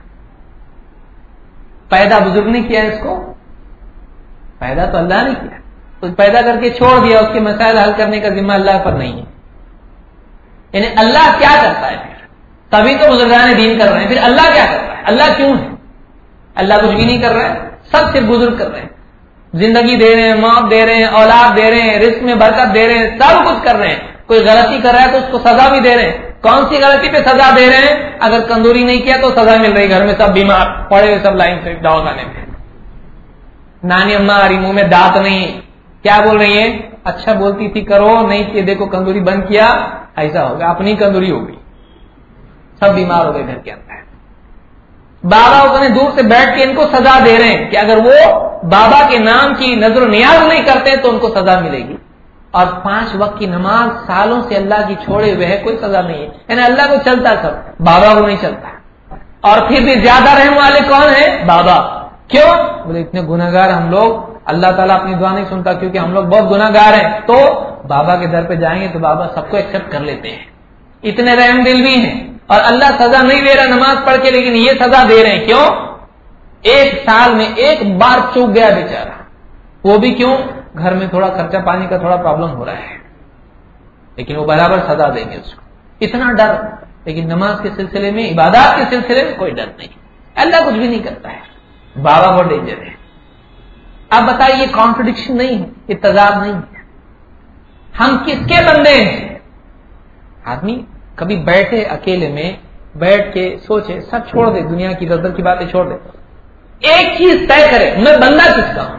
پیدا بزرگ نے کیا, اس کو پیدا تو اللہ نے کیا, تو پیدا کر کے چھوڑ دیا, اس کے مسائل حل کرنے کا ذمہ اللہ پر نہیں ہے. یعنی اللہ کیا کرتا ہے پھر؟ تبھی تو بزرگان دین کر رہے ہیں, پھر اللہ کیا کرتا ہے؟ اللہ کیوں ہے؟ اللہ کچھ بھی نہیں کر رہا ہے, سب صرف بزرگ کر رہے ہیں. زندگی دے رہے ہیں, موت دے رہے ہیں, اولاد دے رہے ہیں, رزق میں برکت دے رہے ہیں, سب کچھ کر رہے ہیں. کوئی غلطی کر رہا ہے تو اس کو سزا بھی دے رہے ہیں. کون سی غلطی پہ سزا دے رہے ہیں؟ اگر کندوری نہیں کیا تو سزا مل رہی, گھر میں سب بیمار پڑے ہوئے, سب لائن سے دوا کھانے میں. نانی اماں آ رہی, منہ میں دانت نہیں, کیا بول رہی ہے؟ اچھا بولتی تھی کرو, نہیں کہ دیکھو کندوری بند کیا, ایسا ہوگا, اپنی کندوری ہو گئی, سب بیمار ہو گئے گھر کے اندر. بابا اتنے دور سے بیٹھ کے ان کو سزا دے رہے ہیں کہ اگر وہ بابا کے نام کی نظر و نیاز نہیں کرتے تو ان کو سزا ملے گی. اور 5 وقت کی نماز سالوں سے اللہ کی چھوڑے ہوئے ہے, کوئی سزا نہیں ہے. یعنی اللہ کو چلتا سب, بابا کو نہیں چلتا. اور پھر بھی زیادہ رحم والے کون ہیں؟ بابا. کیوں؟ بولے اتنے گناہگار ہم لوگ, اللہ تعالیٰ اپنی دعا نہیں سنتا کیونکہ ہم لوگ بہت گناہگار ہیں. تو بابا کے در پہ جائیں گے تو بابا سب کو ایکسپٹ کر لیتے ہیں, اتنے رحم دل بھی ہیں. اور اللہ سزا نہیں دے رہا نماز پڑھ کے, لیکن یہ سزا دے رہے ہیں. کیوں؟ 1 سال میں 1 بار چوک گیا بیچارہ, وہ بھی کیوں؟ گھر میں تھوڑا خرچہ پانی کا تھوڑا پرابلم ہو رہا ہے, لیکن وہ برابر سزا دیں گے اس کو. اتنا ڈر, لیکن نماز کے سلسلے میں, عبادات کے سلسلے میں کوئی ڈر نہیں. اللہ کچھ بھی نہیں کرتا ہے, بابا بہت ڈینجر ہے. اب بتائیے, یہ کانٹرڈکشن نہیں ہے, یہ تضاد نہیں ہے. ہم کس کے بندے ہیں؟ آدمی کبھی بیٹھے اکیلے میں, بیٹھ کے سوچے, سب چھوڑ دے, دنیا کی دردر کی باتیں چھوڑ دے, ایک چیز طے کرے, میں بندہ کس کا ہوں؟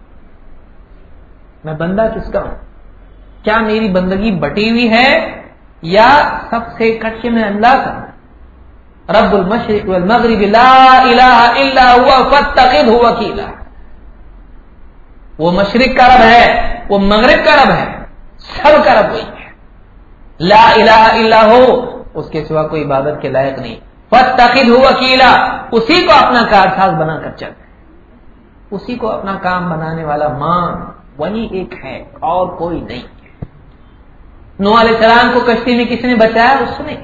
میں بندہ کس کا ہوں؟ کیا میری بندگی بٹی ہوئی ہے یا سب سے کٹ کے میں اللہ کا ہوں؟ رب المشرق والمغرب لا الہ الا ہوا فاتخذہ وکیلا. وہ مشرق کا رب ہے, وہ مغرب کا رب ہے, سب کا رب وہی ہے. لا الہ الا ہو, اس کے سوا کوئی عبادت کے لائق نہیں. فاتخذہ وکیلا, اسی کو اپنا کارساز بنا کر چل, اسی کو اپنا کام بنانے والا مان, وہی ایک ہے اور کوئی نہیں ہے. نوح علیہ السلام کو کشتی میں کس نے بچایا؟ اس نے.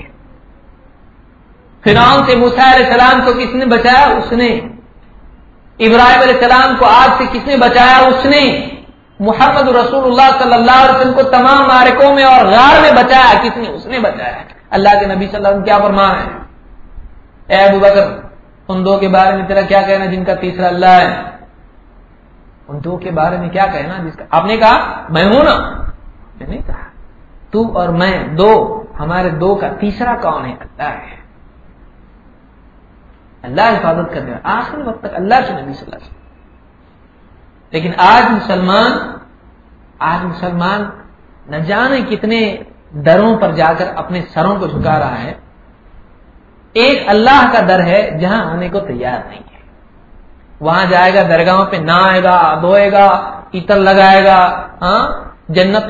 فرعون سے موسیٰ علیہ السلام کو کس نے بچایا؟ اس نے. ابراہیم علیہ السلام کو آگ سے کس نے بچایا؟ اس نے. محمد رسول اللہ صلی اللہ علیہ وسلم کو تمام معرکوں میں اور غار میں بچایا کس نے؟ اس نے بچایا. اللہ کے نبی صلی اللہ علیہ وسلم کیا فرمان ہے؟ اے ابو بکر, ان 2 کے بارے میں تیرا کیا کہنا جن کا تیسرا اللہ ہے؟ ان 2 کے بارے میں کیا کہنا جس کا آپ نے کہا میں ہوں نا؟ میں نہیں کہا, تو اور میں 2, ہمارے 2 کا تیسرا کون ہے؟ اللہ ہے. اللہ حفاظت کرنے والا آخری وقت تک اللہ کے نبی صلی اللہ علیہ وسلم. لیکن آج مسلمان نہ جانے کتنے دروں پر جا کر اپنے سروں کو جھکا رہا ہے. ایک اللہ کا در ہے جہاں آنے کو تیار نہیں ہے. وہاں جائے گا, درگاہوں پہ نہائے گا, دھوئے گا, عطر لگائے گا, جنت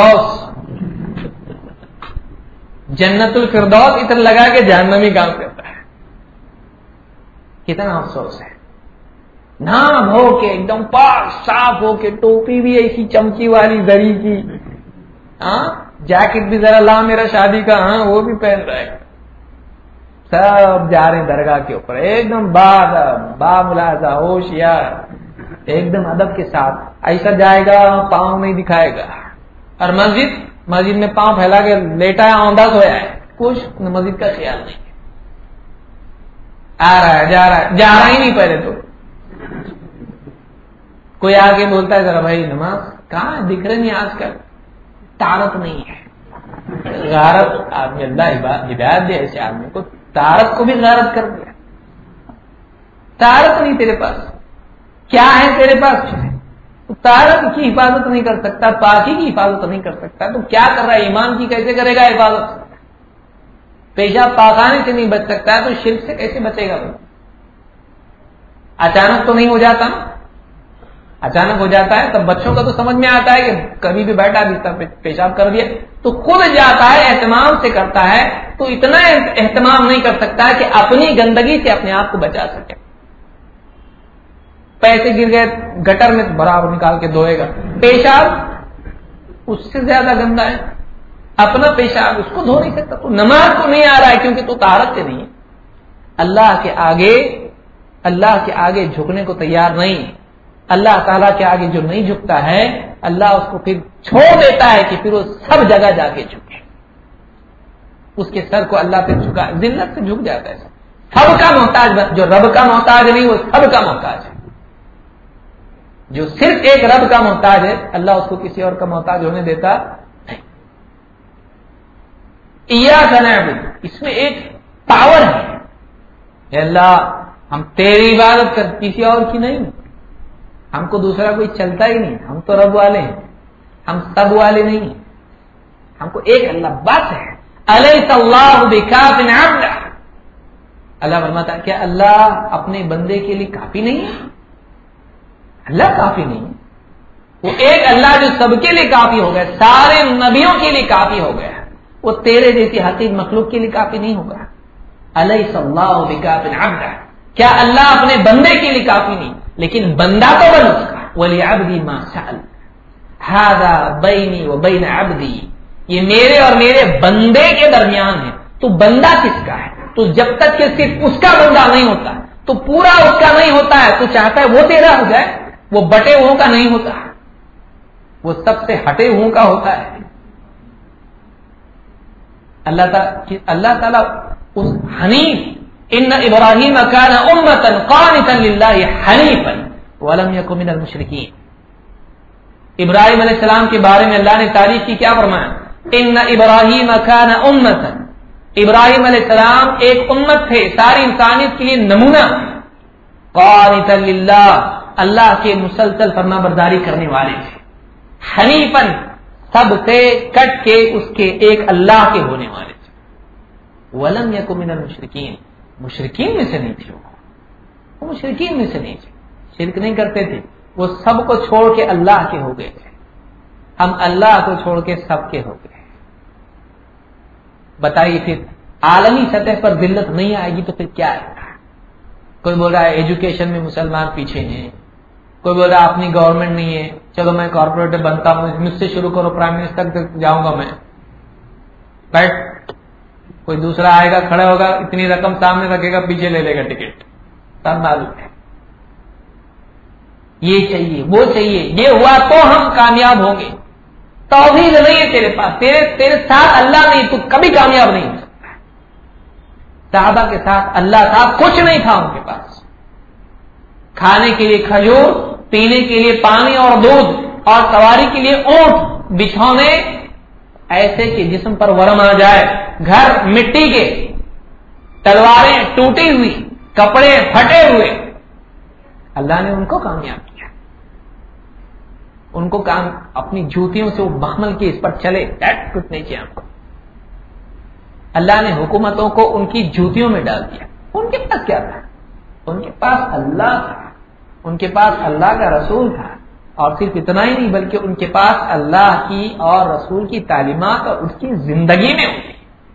الفردوس عطر لگا کے جہنمی کام کرتا ہے. کتنا افسوس ہے. نام ہو کے ایک دم پاک صاف ہو کے, ٹوپی بھی ایسی چمکی والی زری کی, جیکٹ بھی ذرا لا میرا شادی کا, وہ بھی پہن رہا ہے. سب جا رہے ہیں درگاہ کے اوپر ایک دم با ملاحظہ ہوشیار ایک دم ادب کے ساتھ. ایسا جائے گا پاؤں نہیں دکھائے گا. اور مسجد میں پاؤں پھیلا کے لیٹا ہے اوندا سویا ہے کچھ مسجد کا خیال نہیں. آ رہا ہے جا رہا ہی نہیں. پہلے تو کوئی آگے بولتا ہے ذرا بھائی نماز کہاں دکھ رہے نہیں آج کل. طاقت نہیں ہے. غارت آدمی اللہ ہدایت دے ایسے آدمی کو طاقت کو بھی غارت کر دیا. طاقت نہیں تیرے پاس. کیا ہے تیرے پاس؟ تو طاقت کی حفاظت نہیں کر سکتا, پاکی کی حفاظت نہیں کر سکتا, تو کیا کر رہا ہے؟ ایمان کی کیسے کرے گا حفاظت؟ پیشاب پاخانے سے نہیں بچ سکتا ہے تو شرک سے کیسے بچے گا؟ اچانک تو نہیں ہو جاتا. اچانک ہو جاتا ہے تب بچوں کا تو سمجھ میں آتا ہے کہ کبھی بھی بیٹھا بستر پہ پیشاب کر دیا تو خود جاتا ہے, اہتمام سے کرتا ہے. تو اتنا اہتمام نہیں کر سکتا کہ اپنی گندگی سے اپنے آپ کو بچا سکے. پیسے گر گئے گٹر میں برابر نکال کے دھوئے گا. پیشاب اس سے زیادہ گندا ہے. اپنا پیشاب اس کو دھو نہیں سکتا. تو نماز کو نہیں آ رہا ہے کیونکہ تو طہارت سے نہیں ہے. اللہ کے آگے جھکنے کو تیار نہیں. اللہ تعالیٰ کے آگے جو نہیں جھکتا ہے اللہ اس کو پھر چھوڑ دیتا ہے کہ پھر وہ سب جگہ جا کے جھکے. اس کے سر کو اللہ پہ جھکا, ذلت سے جھک جاتا ہے. سب کا محتاج, جو رب کا محتاج نہیں وہ سب کا محتاج ہے. جو صرف ایک رب کا محتاج ہے اللہ اس کو کسی اور کا محتاج ہونے دیتا نہیں. ایاک نعبد, اس میں ایک پاور ہے. اے اللہ ہم تیری عبادت کر, کسی اور کی نہیں. ہم کو دوسرا کوئی چلتا ہی نہیں. ہم تو رب والے ہیں, ہم سب والے نہیں ہیں. ہم کو ایک اللہ بس ہے. الیس اللہ بکاف عبدہ, اللہ فرماتا ہے کیا اللہ اپنے بندے کے لیے کافی نہیں ہے؟ اللہ کافی نہیں ہے. وہ ایک اللہ جو سب کے لیے کافی ہو گیا, سارے نبیوں کے لیے کافی ہو گیا, وہ تیرے جیسی حقیق مخلوق کے لیے کافی نہیں ہوگا. الیس اللہ بکاف عبدہ, کیا اللہ اپنے بندے کے لیے کافی نہیں؟ لیکن بندہ تو بن اس کا. وَلِعَبْدِي مَا سَأَلَ هَذَا بَيْنِي وَبَيْنَ عَبْدِي, یہ میرے اور میرے بندے کے درمیان ہے. تو بندہ کس کا ہے؟ تو جب تک کہ صرف اس کا بندہ نہیں ہوتا تو پورا اس کا نہیں ہوتا ہے. تو چاہتا ہے وہ تیرا ہو جائے, وہ بٹے ہووں کا نہیں ہوتا, وہ سب سے ہٹے ہووں کا ہوتا ہے. اللہ تعالیٰ اس حنیف, ان ابراہیم کان امۃ قانتا للہ حنیفا ولم یکن من المشرکین. ابراہیم علیہ السلام کے بارے میں اللہ نے تعریف کی, کیا فرمایا؟ ان ابراہیم کان امۃ, ابراہیم علیہ السلام ایک امت تھے, ساری انسانیت کے لیے نمونہ. قانتا للہ, اللہ کے مسلسل فرما برداری کرنے والے تھے. حنیفا, سب سے کٹ کے اس کے ایک اللہ کے ہونے والے تھے. ولم یکن من المشرکین, مشرکین میں سے نہیں تھے. وہ مشرکین میں سے نہیں تھے, شرک نہیں کرتے تھے. وہ سب کو چھوڑ کے اللہ کے ہو گئے تھے. ہم اللہ کو چھوڑ کے سب کے ہو گئے. بتائیے پھر عالمی سطح پر ذلت نہیں آئے گی تو پھر کیا آئے گا؟ کوئی بول رہا ہے ایجوکیشن میں مسلمان پیچھے ہیں, کوئی بول رہا ہے اپنی گورنمنٹ نہیں ہے, چلو میں کارپوریٹر بنتا ہوں, مجھ سے شروع کرو, پرائم منسٹر تک جاؤں گا میں. بیٹھ, کوئی دوسرا آئے گا, کھڑا ہوگا, اتنی رقم سامنے رکھے گا, پیچھے لے لے گا ٹکٹ. سب معلوم ہے. یہ چاہیے, وہ چاہیے, یہ ہوا تو ہم کامیاب ہوں گے. توحید نہیں ہے تیرے پاس, تیرے ساتھ اللہ نہیں, تو کبھی کامیاب نہیں ہو سکتا. صحابہ کے ساتھ اللہ تھا, کچھ نہیں تھا ان کے پاس. کھانے کے لیے کھجور, پینے کے لیے پانی اور دودھ, اور سواری کے لیے اونٹ, بچھونے ایسے کہ جسم پر ورم آ جائے, گھر مٹی کے, تلواریں ٹوٹی ہوئی, کپڑے پھٹے ہوئے. اللہ نے ان کو کامیاب کیا. ان کو کام اپنی جوتیوں سے وہ بحمل کے اس پر چلے, کچھ نہیں کیا ہم کو. اللہ نے حکومتوں کو ان کی جوتیوں میں ڈال دیا. ان کے پاس کیا تھا؟ ان کے پاس اللہ تھا, ان کے پاس اللہ کا رسول تھا. اور صرف اتنا ہی نہیں بلکہ ان کے پاس اللہ کی اور رسول کی تعلیمات اور اس کی زندگی میں ہوتی.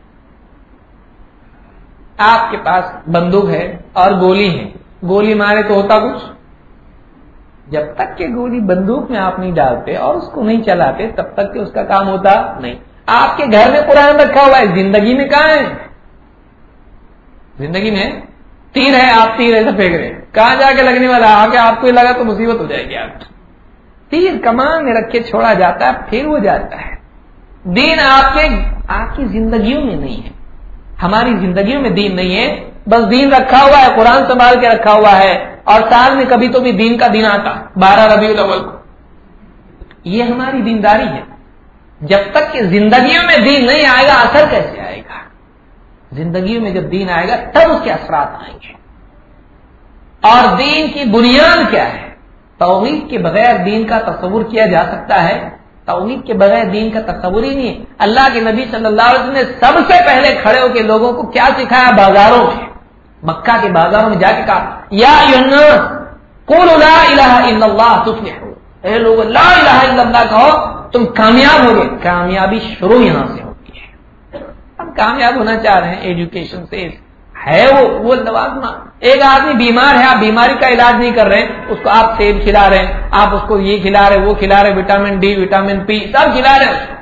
آپ کے پاس بندوق ہے اور گولی ہے, گولی مارے تو ہوتا کچھ. جب تک کہ گولی بندوق میں آپ نہیں ڈالتے اور اس کو نہیں چلاتے تب تک کہ اس کا کام ہوتا نہیں. آپ کے گھر میں قرآن رکھا ہوا ہے, زندگی میں کہاں ہے؟ زندگی میں تیر ہے، آپ تیر ایسے پھینک رہے ہیں، کہاں جا کے لگنے والا ہے؟ آگے آپ کو لگا تو مصیبت ہو جائے گی. آپ تیر کمان میں رکھ کے چھوڑا جاتا ہے، پھر وہ جاتا ہے. دین آپ کی زندگیوں میں نہیں ہے، ہماری زندگیوں میں دین نہیں ہے. بس دین رکھا ہوا ہے، قرآن سنبھال کے رکھا ہوا ہے، اور سال میں کبھی تو بھی دین کا دن آتا 12 ربیع الاول کو. یہ ہماری دینداری ہے. جب تک کہ زندگیوں میں دین نہیں آئے گا، اثر کیسے آئے گا؟ زندگیوں میں جب دین آئے گا تب اس کے اثرات آئیں گے. اور دین کی بنیاد کیا ہے؟ توحید کے بغیر دین کا تصور کیا جا سکتا ہے؟ توحید کے بغیر دین کا تصور ہی نہیں ہے. اللہ کے نبی صلی اللہ علیہ وسلم نے سب سے پہلے کھڑے ہو کے لوگوں کو کیا سکھایا؟ بازاروں میں، مکہ کے بازاروں میں جا کے کہا یا ایھا الناس قولوا لا الہ الا اللہ تفلحوا، اے لوگوں لا الہ الا اللہ کہو تم کامیاب ہوگے. کامیابی شروع یہاں سے ہوتی ہے. ہم کامیاب ہونا چاہ رہے ہیں ایجوکیشن سے، ہے وہ لوازمہ. ایک آدمی بیمار ہے، آپ بیماری کا علاج نہیں کر رہے ہیں، اس کو آپ سیب کھلا رہے ہیں، آپ اس کو یہ کھلا رہے وہ کھلا رہے، وٹامن ڈی وٹامن پی سب کھلا رہے ہیں.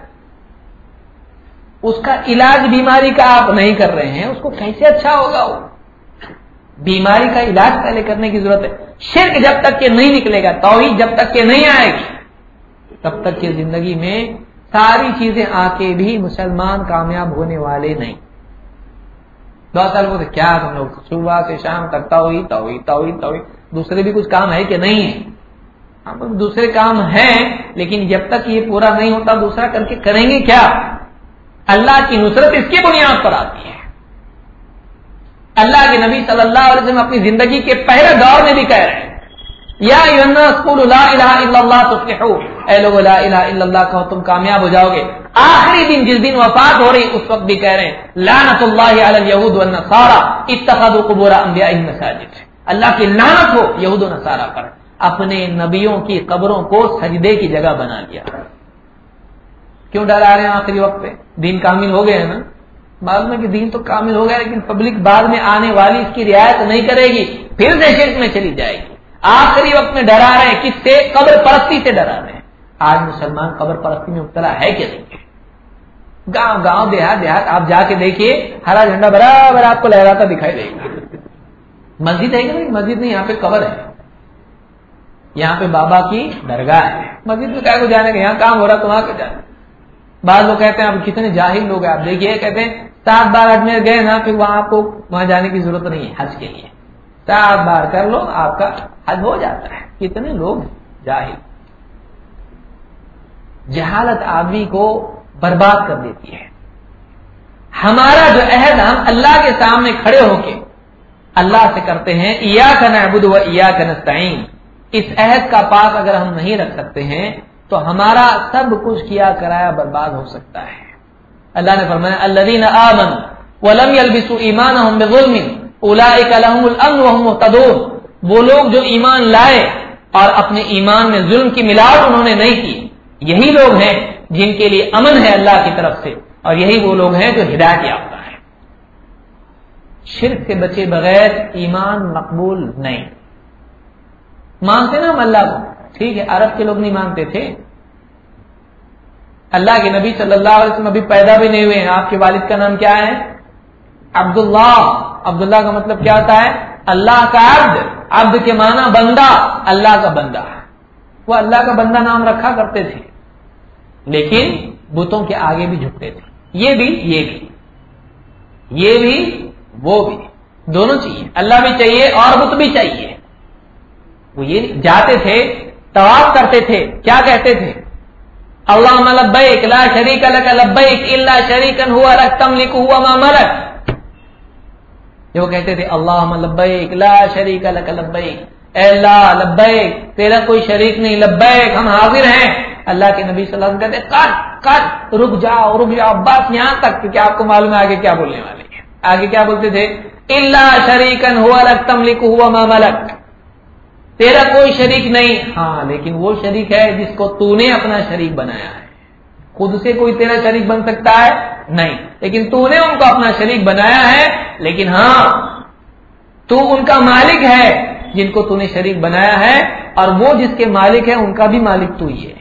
اس کا علاج بیماری کا آپ نہیں کر رہے ہیں، اس کو کیسے اچھا ہوگا؟ وہ بیماری کا علاج پہلے کرنے کی ضرورت ہے. شرک جب تک کہ نہیں نکلے گا، توحید جب تک کہ نہیں آئے گی، تب تک کہ زندگی میں ساری چیزیں آ کے بھی مسلمان کامیاب ہونے والے نہیں. 2 سال بولتے کیا تم لوگ صبح سے شام تک توحید توحید توحید توحید، دوسرے بھی کچھ کام ہے کہ نہیں ہے؟ دوسرے کام ہیں، لیکن جب تک یہ پورا نہیں ہوتا دوسرا کر کے کریں گے کیا؟ اللہ کی نصرت اس کی بنیاد پر آتی ہے. اللہ کے نبی صلی اللہ علیہ وسلم اپنی زندگی کے پہلے دور میں بھی کہہ رہے ہیں یا ایھا الناس قولوا لا الہ الا اللہ تفلحوا، اے لوگو لا الہ الا اللہ کہو تم کامیاب ہو جاؤ گے. آخری دن جس دن وفات ہو رہی اس وقت بھی کہہ رہے ہیں لعنت اللہ علی الیہود والنصارى اتخذوا قبور انبیائهم مساجد، اللہ کی لعنت ہو یہود و نصارہ پر، اپنے نبیوں کی قبروں کو سجدے کی جگہ بنا لیا. کیوں ڈرا رہے ہیں آخری وقت پہ؟ دین کامل ہو گئے ہے نا. معلوم ہے کہ دین تو کامل ہو گیا، لیکن پبلک بعد میں آنے والی اس کی رعایت نہیں کرے گی، پھر سے شرک میں چلی جائے گی. آخری وقت میں ڈرا رہے ہیں، کس سے؟ قبر پرستی سے ڈرا رہے ہیں. آج مسلمان قبر پرستی میں مبتلا ہے کہ نہیں ہے؟ گاؤں دیہات آپ جا کے دیکھیے، ہرا جھنڈا برابر آپ کو لہراتا دکھائی دے گا. مسجد ہے کہ نہیں؟ مسجد نہیں، یہاں پہ قبر ہے، یہاں پہ بابا کی درگاہ ہے. مسجد میں کیا کو جانے کا؟ یہاں کام ہو رہا تو وہاں کو جانا. بعض لوگ کہتے ہیں اب کتنے جاہل لوگ ہیں، آپ دیکھیے کہتے ہیں 7 بار اجمیر گئے نا پھر وہاں آپ کو وہاں جانے کی ضرورت نہیں ہے حج کے لیے، 7 بار کر لو آپ کا حج ہو جاتا ہے. کتنے لوگ جاہل. جہالت آدمی کو برباد کر دیتی ہے. ہمارا جو عہد ہم اللہ کے سامنے کھڑے ہو کے اللہ سے کرتے ہیں ایاک نعبد و ایاک نستعین، اس عہد کا پاس اگر ہم نہیں رکھ سکتے ہیں تو ہمارا سب کچھ کیا کرایا برباد ہو سکتا ہے. اللہ نے فرمایا الذین آمنوا ولم یلبسوا ایمانهم بظلم اولئک لهم الامن وهم مهتدون، وہ لوگ جو ایمان لائے اور اپنے ایمان میں ظلم کی ملاوٹ انہوں نے نہیں کی، یہی لوگ ہیں جن کے لیے امن ہے اللہ کی طرف سے، اور یہی وہ لوگ ہیں جو ہدایت یافتہ ہیں. شرک سے بچے بغیر ایمان مقبول نہیں. مانتے نا ہم اللہ کو، ٹھیک ہے، عرب کے لوگ نہیں مانتے تھے. اللہ کے نبی صلی اللہ علیہ وسلم ابھی پیدا بھی نہیں ہوئے ہیں. آپ کے والد کا نام کیا ہے؟ عبداللہ. عبداللہ کا مطلب کیا ہوتا ہے؟ اللہ کا عبد. عبد کے معنی بندہ، اللہ کا بندہ. وہ اللہ کا بندہ نام رکھا کرتے تھے، لیکن بتوں کے آگے بھی جھکتے تھے. یہ بھی وہ بھی دونوں چاہیے، اللہ بھی چاہیے اور بت بھی چاہیے. وہ یہ جاتے تھے طواف کرتے تھے، کیا کہتے تھے؟ اللہم لبیک لا شریک لک لبیک الا شریکا ہوا لک تملک ہوا ما ملک. جو کہتے تھے اللہم لبیک لا شریک لک لبیک، اے اللہ لبیک تیرا کوئی شریک نہیں، لبیک ہم حاضر ہیں. اللہ کے نبی صلی اللہ علیہ وسلم کہتے کٹ رک جاؤ بس یہاں تک، کیونکہ آپ کو معلوم ہے آگے کیا بولنے والے ہیں. آگے کیا بولتے تھے؟ الا شریکا ہوا لک تملک ہوا ما ملک، تیرا کوئی شریک نہیں، ہاں لیکن وہ شریک ہے جس کو تو نے اپنا شریک بنایا ہے. خود سے کوئی تیرا شریک بن سکتا ہے؟ نہیں، لیکن تو نے ان کو اپنا شریک بنایا ہے. لیکن ہاں تو ان کا مالک ہے جن کو تو نے شریک بنایا ہے، اور وہ جس کے مالک ہے ان کا بھی مالک تو ہی ہے.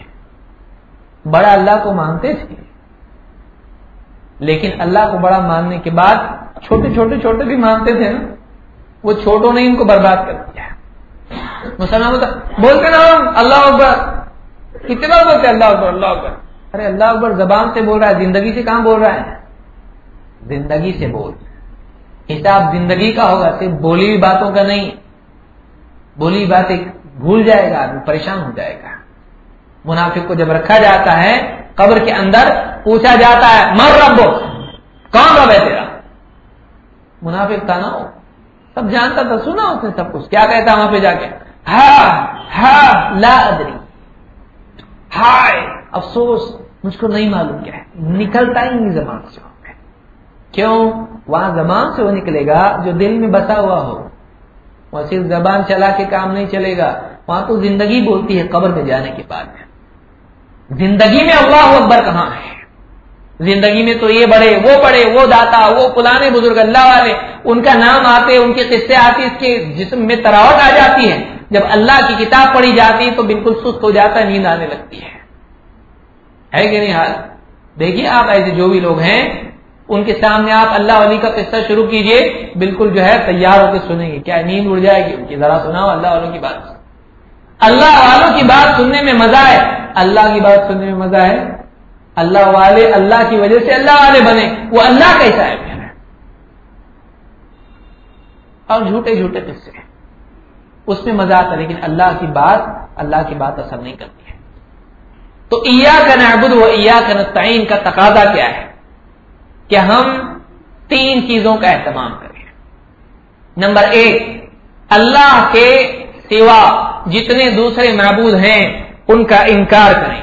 بڑا اللہ کو مانتے تھے، لیکن اللہ کو بڑا ماننے کے بعد چھوٹے چھوٹے چھوٹے بھی مانتے تھے نا، وہ چھوٹوں نے ان کو برباد کر دیا. مسلمان بولتے نا اللہ اکبر، کتنے بار بولتے اللہ اکبر اللہ اکبر. ارے اللہ اکبر زبان سے بول رہا ہے، زندگی سے کہاں بول رہا ہے؟ زندگی سے بول. حساب زندگی کا ہوگا، صرف بولی ہوئی باتوں کا نہیں. بولی ہوئی باتیں بھول جائے گا آدمی، پریشان ہو جائے گا. منافق کو جب رکھا جاتا ہے قبر کے اندر، پوچھا جاتا ہے من ربو، کون رب ہے تیرا؟ منافق تھا نا وہ، سب جانتا تھا، سنا اس نے سب کچھ. کیا کہتا وہاں پہ جا کے؟ ہاں لا ادری، ہائے افسوس مجھ کو نہیں معلوم کیا ہے. نکلتا ہی نہیں زبان سے. کیوں؟ وہاں زبان سے وہ نکلے گا جو دل میں بسا ہوا ہو. وہاں صرف زبان چلا کے کام نہیں چلے گا، وہاں تو زندگی بولتی ہے. قبر میں جانے کے بعد زندگی میں اللہ اکبر کہاں ہے؟ زندگی میں تو یہ بڑے وہ داتا، وہ پرانے بزرگ اللہ والے، ان کا نام آتے، ان کے قصے آتے، اس کے جسم میں تراوٹ آ جاتی ہے. جب اللہ کی کتاب پڑھی جاتی ہے تو بالکل سست ہو جاتا ہے، نیند آنے لگتی ہے کہ نہیں حال؟ دیکھیے آپ ایسے جو بھی لوگ ہیں ان کے سامنے آپ اللہ علی کا قصہ شروع کیجئے، بالکل جو ہے تیار ہو کے سنیں گے. کیا نیند اڑ جائے گی ان کی؟ ذرا سناؤ اللہ والوں کی بات. اللہ والوں کی بات سننے میں مزہ ہے. اللہ کی بات سننے میں مزہ ہے. اللہ والے اللہ کی وجہ سے اللہ والے بنے، وہ اللہ کیسا ہے پھر؟ اور جھوٹے جھوٹے قصے اس میں مزہ آتا ہے، لیکن اللہ کی بات اثر نہیں کرتی ہے. تو ایاک نعبد و ایاک نستعین کا تقاضا کیا ہے کہ ہم 3 چیزوں کا اہتمام کریں. نمبر 1، اللہ کے سوا جتنے دوسرے معبود ہیں ان کا انکار کریں.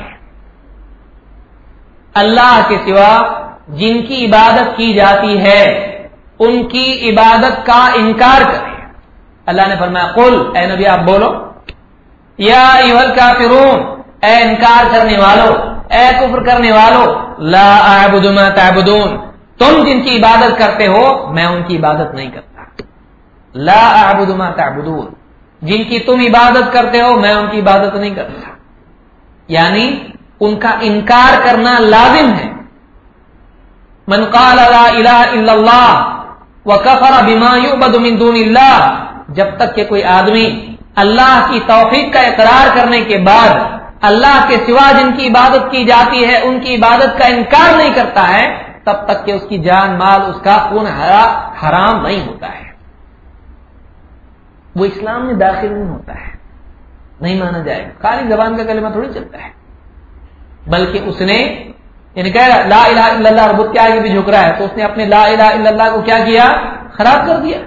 اللہ کے سوا جن کی عبادت کی جاتی ہے ان کی عبادت کا انکار کریں. اللہ نے فرمایا قل، اے نبی آپ بولو، یا ایھا الکافرون، اے انکار کرنے والو، اے کفر کرنے والو، لا اعبد ما تعبدون، تم جن کی عبادت کرتے ہو میں ان کی عبادت نہیں کرتا. لا اعبد ما تعبدون، جن کی تم عبادت کرتے ہو میں ان کی عبادت نہیں کرتا. یعنی ان کا انکار کرنا لازم ہے. من قال لا الہ الا اللہ وکفر بما یعبد من دون اللہ، جب تک کہ کوئی آدمی اللہ کی توحید کا اقرار کرنے کے بعد اللہ کے سوا جن کی عبادت کی جاتی ہے ان کی عبادت کا انکار نہیں کرتا ہے، تب تک کہ اس کی جان مال، اس کا خون حرام نہیں ہوتا ہے. وہ اسلام میں داخل نہیں ہوتا ہے، نہیں مانا جائے گا. خالی زبان کا کلمہ تھوڑی چلتا ہے، بلکہ اس نے یعنی کہہ رہا لا الہ الا اللہ، رب کے آگے بھی جھک رہا ہے، تو اس نے اپنے لا الہ الا اللہ کو کیا کیا؟ خراب کر دیا.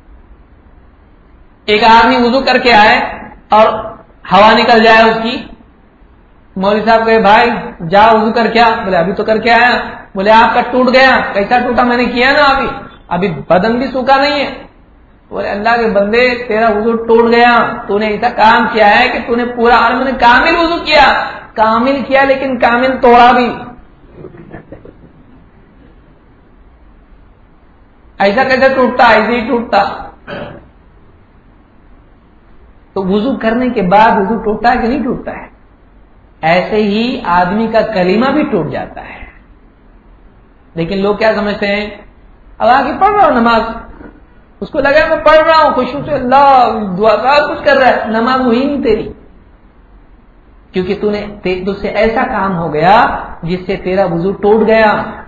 ایک آدمی وضو کر کے آئے اور ہوا نکل جائے اس کی، مولوی صاحب کہے بھائی جا وضو کر کے آ. بولے ابھی تو کر کے آیا. بولے آپ کا ٹوٹ گیا. کیسا ٹوٹا؟ میں نے کیا نا ابھی بدن بھی سوکھا نہیں ہے. بولے اللہ کے بندے تیرا وضو ٹوٹ گیا، تو نے ایسا کام کیا ہے کہ تو نے پورا میں نے کامل وضو کیا، کامل کیا لیکن کامل توڑا بھی. ایسا کیسے ٹوٹتا؟ ایسے ہی ٹوٹتا. تو وضو کرنے کے بعد وضو ٹوٹتا ہے کہ نہیں ٹوٹتا ہے؟ ایسے ہی آدمی کا کلمہ بھی ٹوٹ جاتا ہے. لیکن لوگ کیا سمجھتے ہیں؟ اب آگے پڑھ رہا ہوں نماز، اس کو لگا میں پڑھ رہا ہوں خوشبو سے، اللہ دعا کا کچھ کر رہا ہے، نماز ہوئی نہیں تیری، کیونکہ تجھ سے ایسا کام ہو گیا جس سے تیرا وضو ٹوٹ گیا.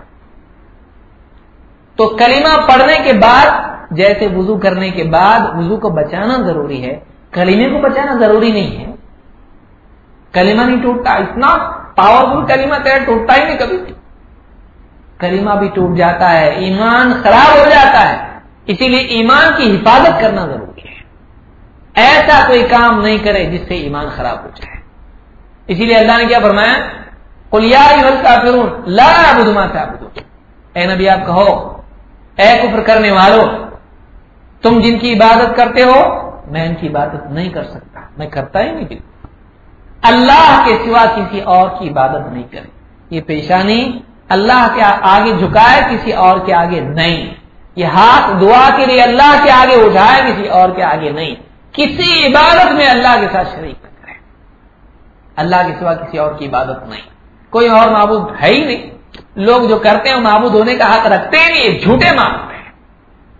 تو کلمہ پڑھنے کے بعد جیسے وضو کرنے کے بعد وضو کو بچانا ضروری ہے، کلمے کو بچانا ضروری نہیں ہے. کلمہ نہیں ٹوٹتا، اتنا پاورفل کلمہ تیرا ٹوٹتا ہی نہیں کبھی. کلمہ بھی ٹوٹ جاتا ہے، ایمان خراب ہو جاتا ہے. اسی لیے ایمان کی حفاظت کرنا ضروری ہے. ایسا کوئی کام نہیں کرے جس سے ایمان خراب ہو جائے. اسی لیے اللہ نے کیا فرمایا؟ قل یا ایھا الکافرون لا اعبد ما تعبدون، اے نبی آپ کہو اے کفر کرنے والو، تم جن کی عبادت کرتے ہو میں ان کی عبادت نہیں کر سکتا، میں کرتا ہی نہیں. اللہ کے سوا کسی اور کی عبادت نہیں کرے. یہ پیشانی اللہ کے آگے جھکائے، کسی اور کے آگے نہیں. یہ ہاتھ دعا کے لیے اللہ کے آگے اٹھائے، کسی اور کے آگے نہیں. کسی عبادت میں اللہ کے ساتھ شریک نہ کرے. اللہ کے سوا کسی اور کی عبادت نہیں. کوئی اور معبود ہے ہی نہیں. لوگ جو کرتے ہیں معبود ہونے کا حق رکھتے ہی نہیں، جھوٹے معبود ہیں.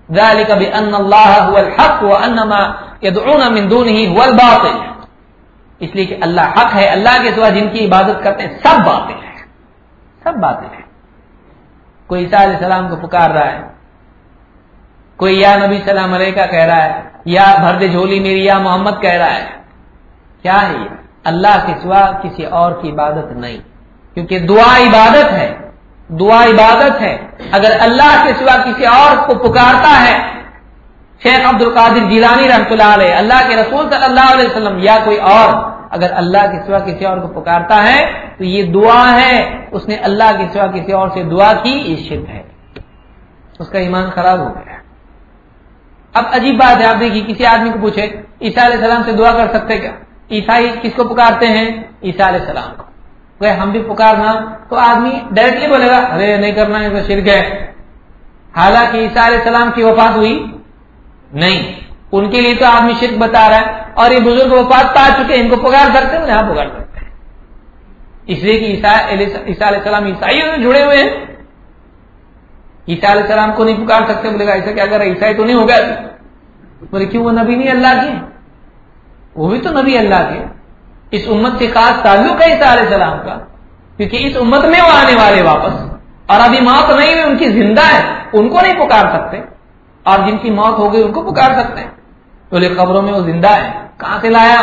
ذلك بأن الله هو الحق وأن ما يدعون من دونه هو الباطل، اس لیے کہ اللہ حق ہے، اللہ کے سوا جن کی عبادت کرتے ہیں سب باطل ہے، سب باطل ہے۔ کوئی عیسیٰ علیہ السلام کو پکار رہا ہے، کوئی یا نبی سلام علیکہ کہہ رہا ہے، یا بھر دے جھولی میری یا محمد کہہ رہا ہے، کیا ہے یہ؟ اللہ کے سوا کسی اور کی عبادت نہیں، کیونکہ دعا عبادت ہے، دعا عبادت ہے۔ اگر اللہ کے سوا کسی اور کو پکارتا ہے، شیخ عبد القادر جیلانی رحمۃ اللہ علیہ، اللہ کے رسول صلی اللہ علیہ وسلم یا کوئی اور، اگر اللہ کے سوا کسی اور کو پکارتا ہے تو یہ دعا ہے، اس نے اللہ کے سوا کسی اور سے دعا کی، یہ شرک ہے، اس کا ایمان خراب ہو گیا۔ اب عجیب بات ہے، آپ دیکھیے کسی آدمی کو پوچھے عیسیٰ علیہ السلام سے دعا کر سکتے کیا؟ عیسائی کس کو پکارتے ہیں؟ عیسیٰ علیہ السلام کو۔ کہ ہم بھی پکارنا، تو آدمی ڈائریکٹلی بولے گا ارے نہیں کرنا ہے تو شرک ہے، حالانکہ عیسیٰ علیہ السلام کی وفات ہوئی نہیں، ان کے لیے تو آدمی شرک بتا رہا ہے، اور یہ بزرگ وفات پا چکے ہیں، ان کو پکار سکتے ہیں؟ یہاں پکار سکتے ہیں، اس لیے کہ عیسیٰ علیہ السلام عیسائیوں سے جڑے ہوئے ہیں۔ عیسیٰ علیہ السلام کو نہیں پکار سکتے، بولے گا ایسا کیا کر رہا ہے، عیسائی تو نہیں ہو گیا؟ بولے کیوں، وہ نبی نہیں اللہ کے؟ وہ بھی تو نبی اللہ کے، اس امت سے خاص تعلق ہے عیسیٰ علیہ السلام کا، کیونکہ اس امت میں وہ آنے والے واپس، اور ابھی موت نہیں ہوئی، ان کی زندہ ہے، ان کو نہیں پکار سکتے، اور جن کی موت ہو گئی ان کو پکار سکتے ہیں۔ بولے قبروں میں وہ زندہ ہے، کہاں سے لایا؟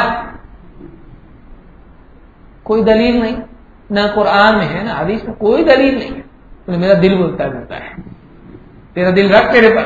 کوئی دلیل نہیں، نہ قرآن میں ہے نہ حدیث میں، کوئی دلیل نہیں ہے۔ بولے میرا دل بولتا ہے، تیرا دل رکھ تیرے پاس،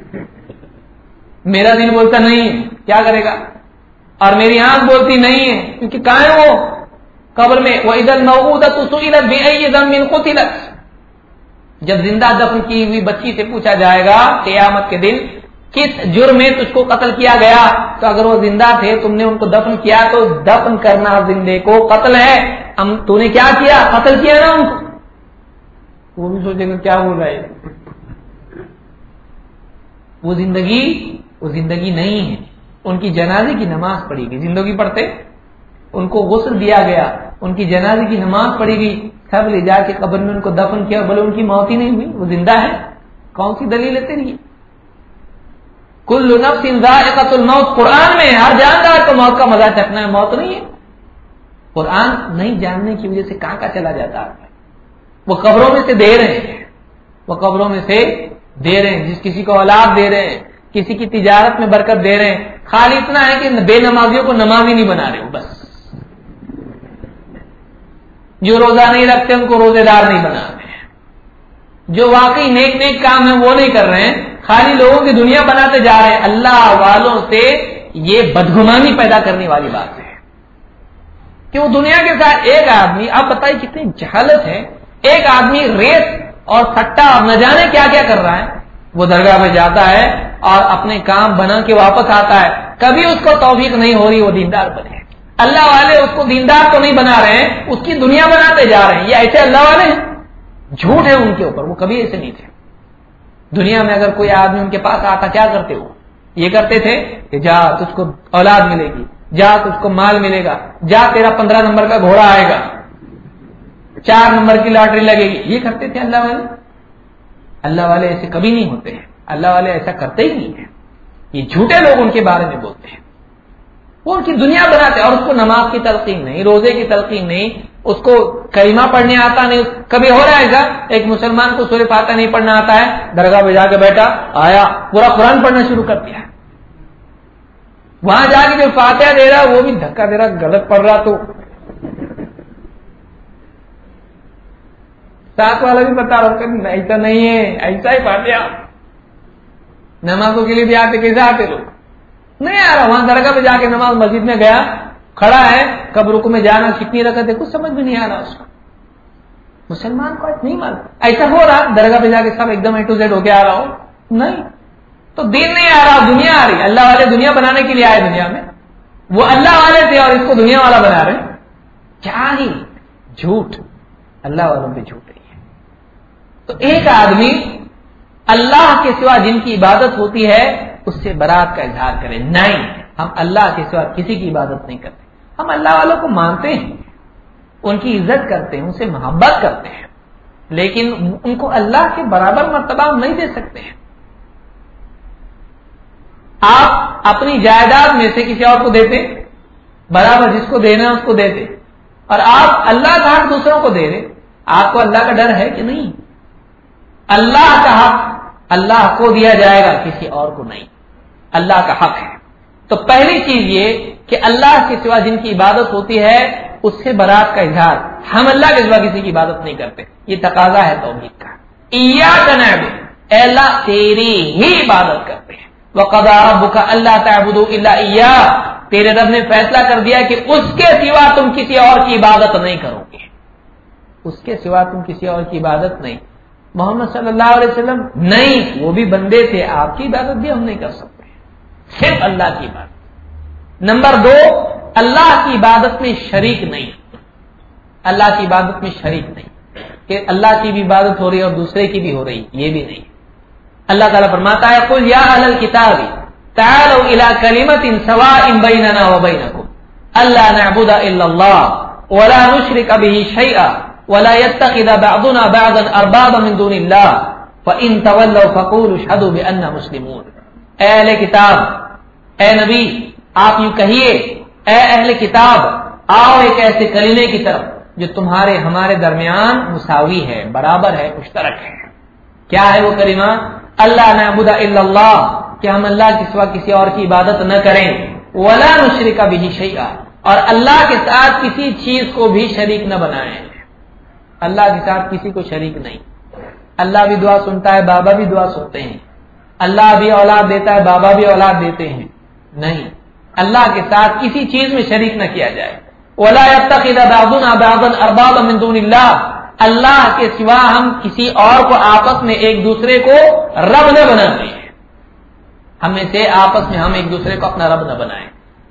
میرا دل بولتا نہیں ہے، کیا کرے گا؟ اور میری آنکھ بولتی نہیں ہے، کیونکہ کہاں ہے وہ؟ قبر میں۔ وَإِذَا الْمَوْءُودَةُ سُئِلَتْ بِأَيِّ ذَنبٍ قُتِلَتْ، جب زندہ دفن کی ہوئی بچی سے پوچھا جائے گا قیامت کے دن کس جرم میں تجھ کو قتل کیا گیا، تو اگر وہ زندہ تھے تم نے ان کو دفن کیا تو دفن کرنا زندے کو قتل ہے، تو نے کیا کیا؟ قتل کیا نا ان کو۔ وہ بھی سوچے گا کیا بول رہا ہے، وہ زندگی نہیں ہے۔ ان کی جنازے کی نماز پڑھی گئی، زندگی پڑھتے، ان کو غسل دیا گیا، ان کی جنازے کی نماز پڑھی گئی، سب لے جا کے قبر میں ان کو دفن کیا، بولے ان کی موت ہی نہیں ہوئی، وہ زندہ ہے۔ کون سی دلیل ہے تیری؟ کل نفس ذائقۃ الموت، قرآن میں ہر جاندار کو موت کا مزہ چکھنا ہے، موت نہیں ہے۔ قرآن نہیں جاننے کی وجہ سے کہاں کا چلا جاتا ہے، وہ قبروں میں سے دے رہے ہیں، وہ قبروں میں سے دے رہے ہیں، جس کسی کو اولاد دے رہے ہیں، کسی کی تجارت میں برکت دے رہے ہیں، خالی اتنا ہے کہ بے نمازیوں کو نمازی نہیں بنا رہے ہو، بس جو روزہ نہیں رکھتے ان کو روزے دار نہیں بنا رہے ہیں، جو واقعی نیک نیک کام ہے وہ نہیں کر رہے ہیں، خالی لوگوں کی دنیا بناتے جا رہے ہیں۔ اللہ والوں سے یہ بدگمانی پیدا کرنے والی بات ہے کہ وہ دنیا کے ساتھ ایک آدمی، آپ بتائیے کتنی جہالت ہے، ایک آدمی ریت اور سٹا اور نہ جانے کیا کیا کر رہا ہے، وہ درگاہ پہ جاتا ہے اور اپنے کام بنا کے واپس آتا ہے، کبھی اس کو توفیق نہیں ہو رہی وہ دیندار بنے۔ اللہ والے اس کو دیندار تو نہیں بنا رہے ہیں، اس کی دنیا بناتے جا رہے ہیں۔ یہ ایسے اللہ والے ہیں؟ جھوٹ ہے ان کے اوپر، وہ کبھی ایسے نہیں تھے۔ دنیا میں اگر کوئی آدمی ان کے پاس آتا کیا کرتے ہو؟ یہ کرتے تھے کہ جا تجھ کو اولاد ملے گی، جا تجھ کو مال ملے گا، جا تیرا 15 نمبر کا گھوڑا آئے گا، 4 نمبر کی لاٹری لگے گی، یہ کرتے تھے اللہ والے۔ اللہ والے ایسے کبھی نہیں ہوتے ہیں، اللہ والے ایسا کرتے ہی نہیں ہیں، یہ جھوٹے لوگ ان کے بارے میں بولتے ہیں، وہ ان کی دنیا بناتے ہیں، اور اس کو نماز کی تلقین نہیں، روزے کی تلقین نہیں، اس کو کلمہ پڑھنے آتا نہیں۔ کبھی ہو رہا ہے ایسا ایک مسلمان کو سورہ فاتحہ نہیں پڑھنا آتا ہے، درگاہ پہ جا کے بیٹھا، آیا پورا قرآن پڑھنا شروع کر دیا، وہاں جا کے جو فاتحہ دے رہا وہ بھی دھکا دے رہا، غلط پڑھ رہا، تو ساتھ والا بھی بتا رہا ہوں ایسا نہیں ہے، ایسا ہی فاتحہ۔ نمازوں کے لیے بھی آتے، کیسے آتے لوگ؟ نہیں آ رہا، وہاں درگاہ پہ جا کے نماز مسجد میں گیا، کھڑا ہے، کب رکوع میں جانا، کتنی رکعت ہے، کچھ سمجھ میں نہیں آ رہا اس کو۔ مسلمان کو نہیں معلوم، ایسا ہو رہا درگاہ پہ جا کے سب ایک دم A to Z ہو کے آ رہا ہو، نہیں تو دین نہیں آ رہا، دنیا آ رہی۔ اللہ والے دنیا بنانے کے لیے آئے دنیا میں، وہ اللہ والے تھے اور اس کو دنیا والا بنا رہے، کیا ہی جھوٹ، اللہ والوں پہ جھوٹ ہے۔ تو ایک آدمی اللہ کے سوا جن کی عبادت ہوتی ہے اس سے برات کا اظہار کرے، نہیں ہم اللہ کے سوا کسی کی عبادت نہیں کرتے، ہم اللہ والوں کو مانتے ہیں، ان کی عزت کرتے ہیں، ان سے محبت کرتے ہیں، لیکن ان کو اللہ کے برابر مرتبہ ہم نہیں دے سکتے ہیں۔ آپ اپنی جائیداد میں سے کسی اور کو دیتے، برابر جس کو دینا ہے اس کو دیتے، اور آپ اللہ کا حق دوسروں کو دے رہے. آپ کو اللہ کا ڈر ہے کہ نہیں؟ اللہ کا حق اللہ کو دیا جائے گا، کسی اور کو نہیں. اللہ کا حق ہے. تو پہلی چیز یہ کہ اللہ کے سوا جن کی عبادت ہوتی ہے اس سے برات کا اظہار. ہم اللہ کے سوا کسی کی عبادت نہیں کرتے، یہ تقاضا ہے توحید کا. ایاک نعبد، اے اللہ تیری ہی عبادت کرتے ہیں. وقضى ربك الا تعبدوا الا اياه، تیرے رب نے فیصلہ کر دیا کہ اس کے سوا تم کسی اور کی عبادت نہیں کرو گے، اس کے سوا تم کسی اور کی عبادت نہیں. محمد صلی اللہ علیہ وسلم نہیں، وہ بھی بندے تھے، آپ کی عبادت بھی ہم نہیں کر سکتے، صرف اللہ کی عبادت. نمبر 2، اللہ کی عبادت میں شریک نہیں. اللہ کی عبادت میں شریک نہیں کہ اللہ کی بھی عبادت ہو رہی ہے اور دوسرے کی بھی ہو رہی، یہ بھی نہیں. اللہ تعالیٰ فرماتا ہے قل یا اہل الکتاب تعالوا الی کلمۃ سواء بیننا وبینکم الا نعبد الا اللہ ولا نشرک به شیئا ولا يتخذ بعضنا بعضا اربابا من دون اللہ فان تولوا فقولوا اشهدوا بأننا مسلمون. اے اہل کتاب، اے نبی آپ یوں کہیے، اے اہل کتاب آؤ ایک ایسے کلمے کی طرف جو تمہارے ہمارے درمیان مساوی ہے، برابر ہے، مشترک ہے. کیا ہے وہ کلمہ؟ اللہ نعبد الا اللہ، کہ ہم اللہ کے سوا کسی اور کی عبادت نہ کریں. ولا نشرک به شیئا، اور اللہ کے ساتھ کسی چیز کو بھی شریک نہ بنائیں. اللہ کے ساتھ کسی کو شریک نہیں. اللہ بھی دعا سنتا ہے، بابا بھی دعا سنتے ہیں. اللہ بھی اولاد دیتا ہے، بابا بھی اولاد دیتے ہیں. نہیں، اللہ کے ساتھ کسی چیز میں شریک نہ کیا جائے. ولا يتخذ بعضنا بعضا اربابا من دون اللہ، اللہ کے سوا ہم کسی اور کو آپس میں ایک دوسرے کو رب نہ بنائیں. ہم میں سے آپس میں ہم ایک دوسرے کو اپنا رب نہ بنائیں.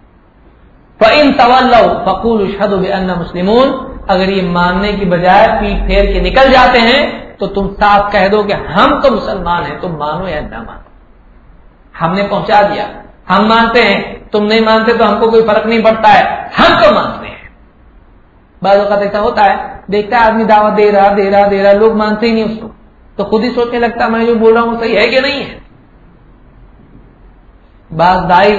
فَإِن تَوَلَّوْا فَقُولُوا اشْهَدُوا بِأَنَّا مُسْلِمُونَ، اگر یہ ماننے کی بجائے پیٹ پھیر کے نکل جاتے ہیں تو تم صاف کہہ دو کہ ہم تو مسلمان ہیں، تم مانو یا نہ مانو، ہم نے پہنچا دیا، ہم مانتے ہیں، تم نہیں مانتے تو ہم کو کوئی فرق نہیں پڑتا ہے، ہم تو مانتے ہیں. بعض اوقات ایسا ہوتا ہے، دیکھتا ہے آدمی دعوت دے رہا، لوگ مانتے ہی نہیں اس کو، تو خود ہی سوچنے لگتا میں جو بول رہا ہوں صحیح ہے کہ نہیں ہے. بعض دائی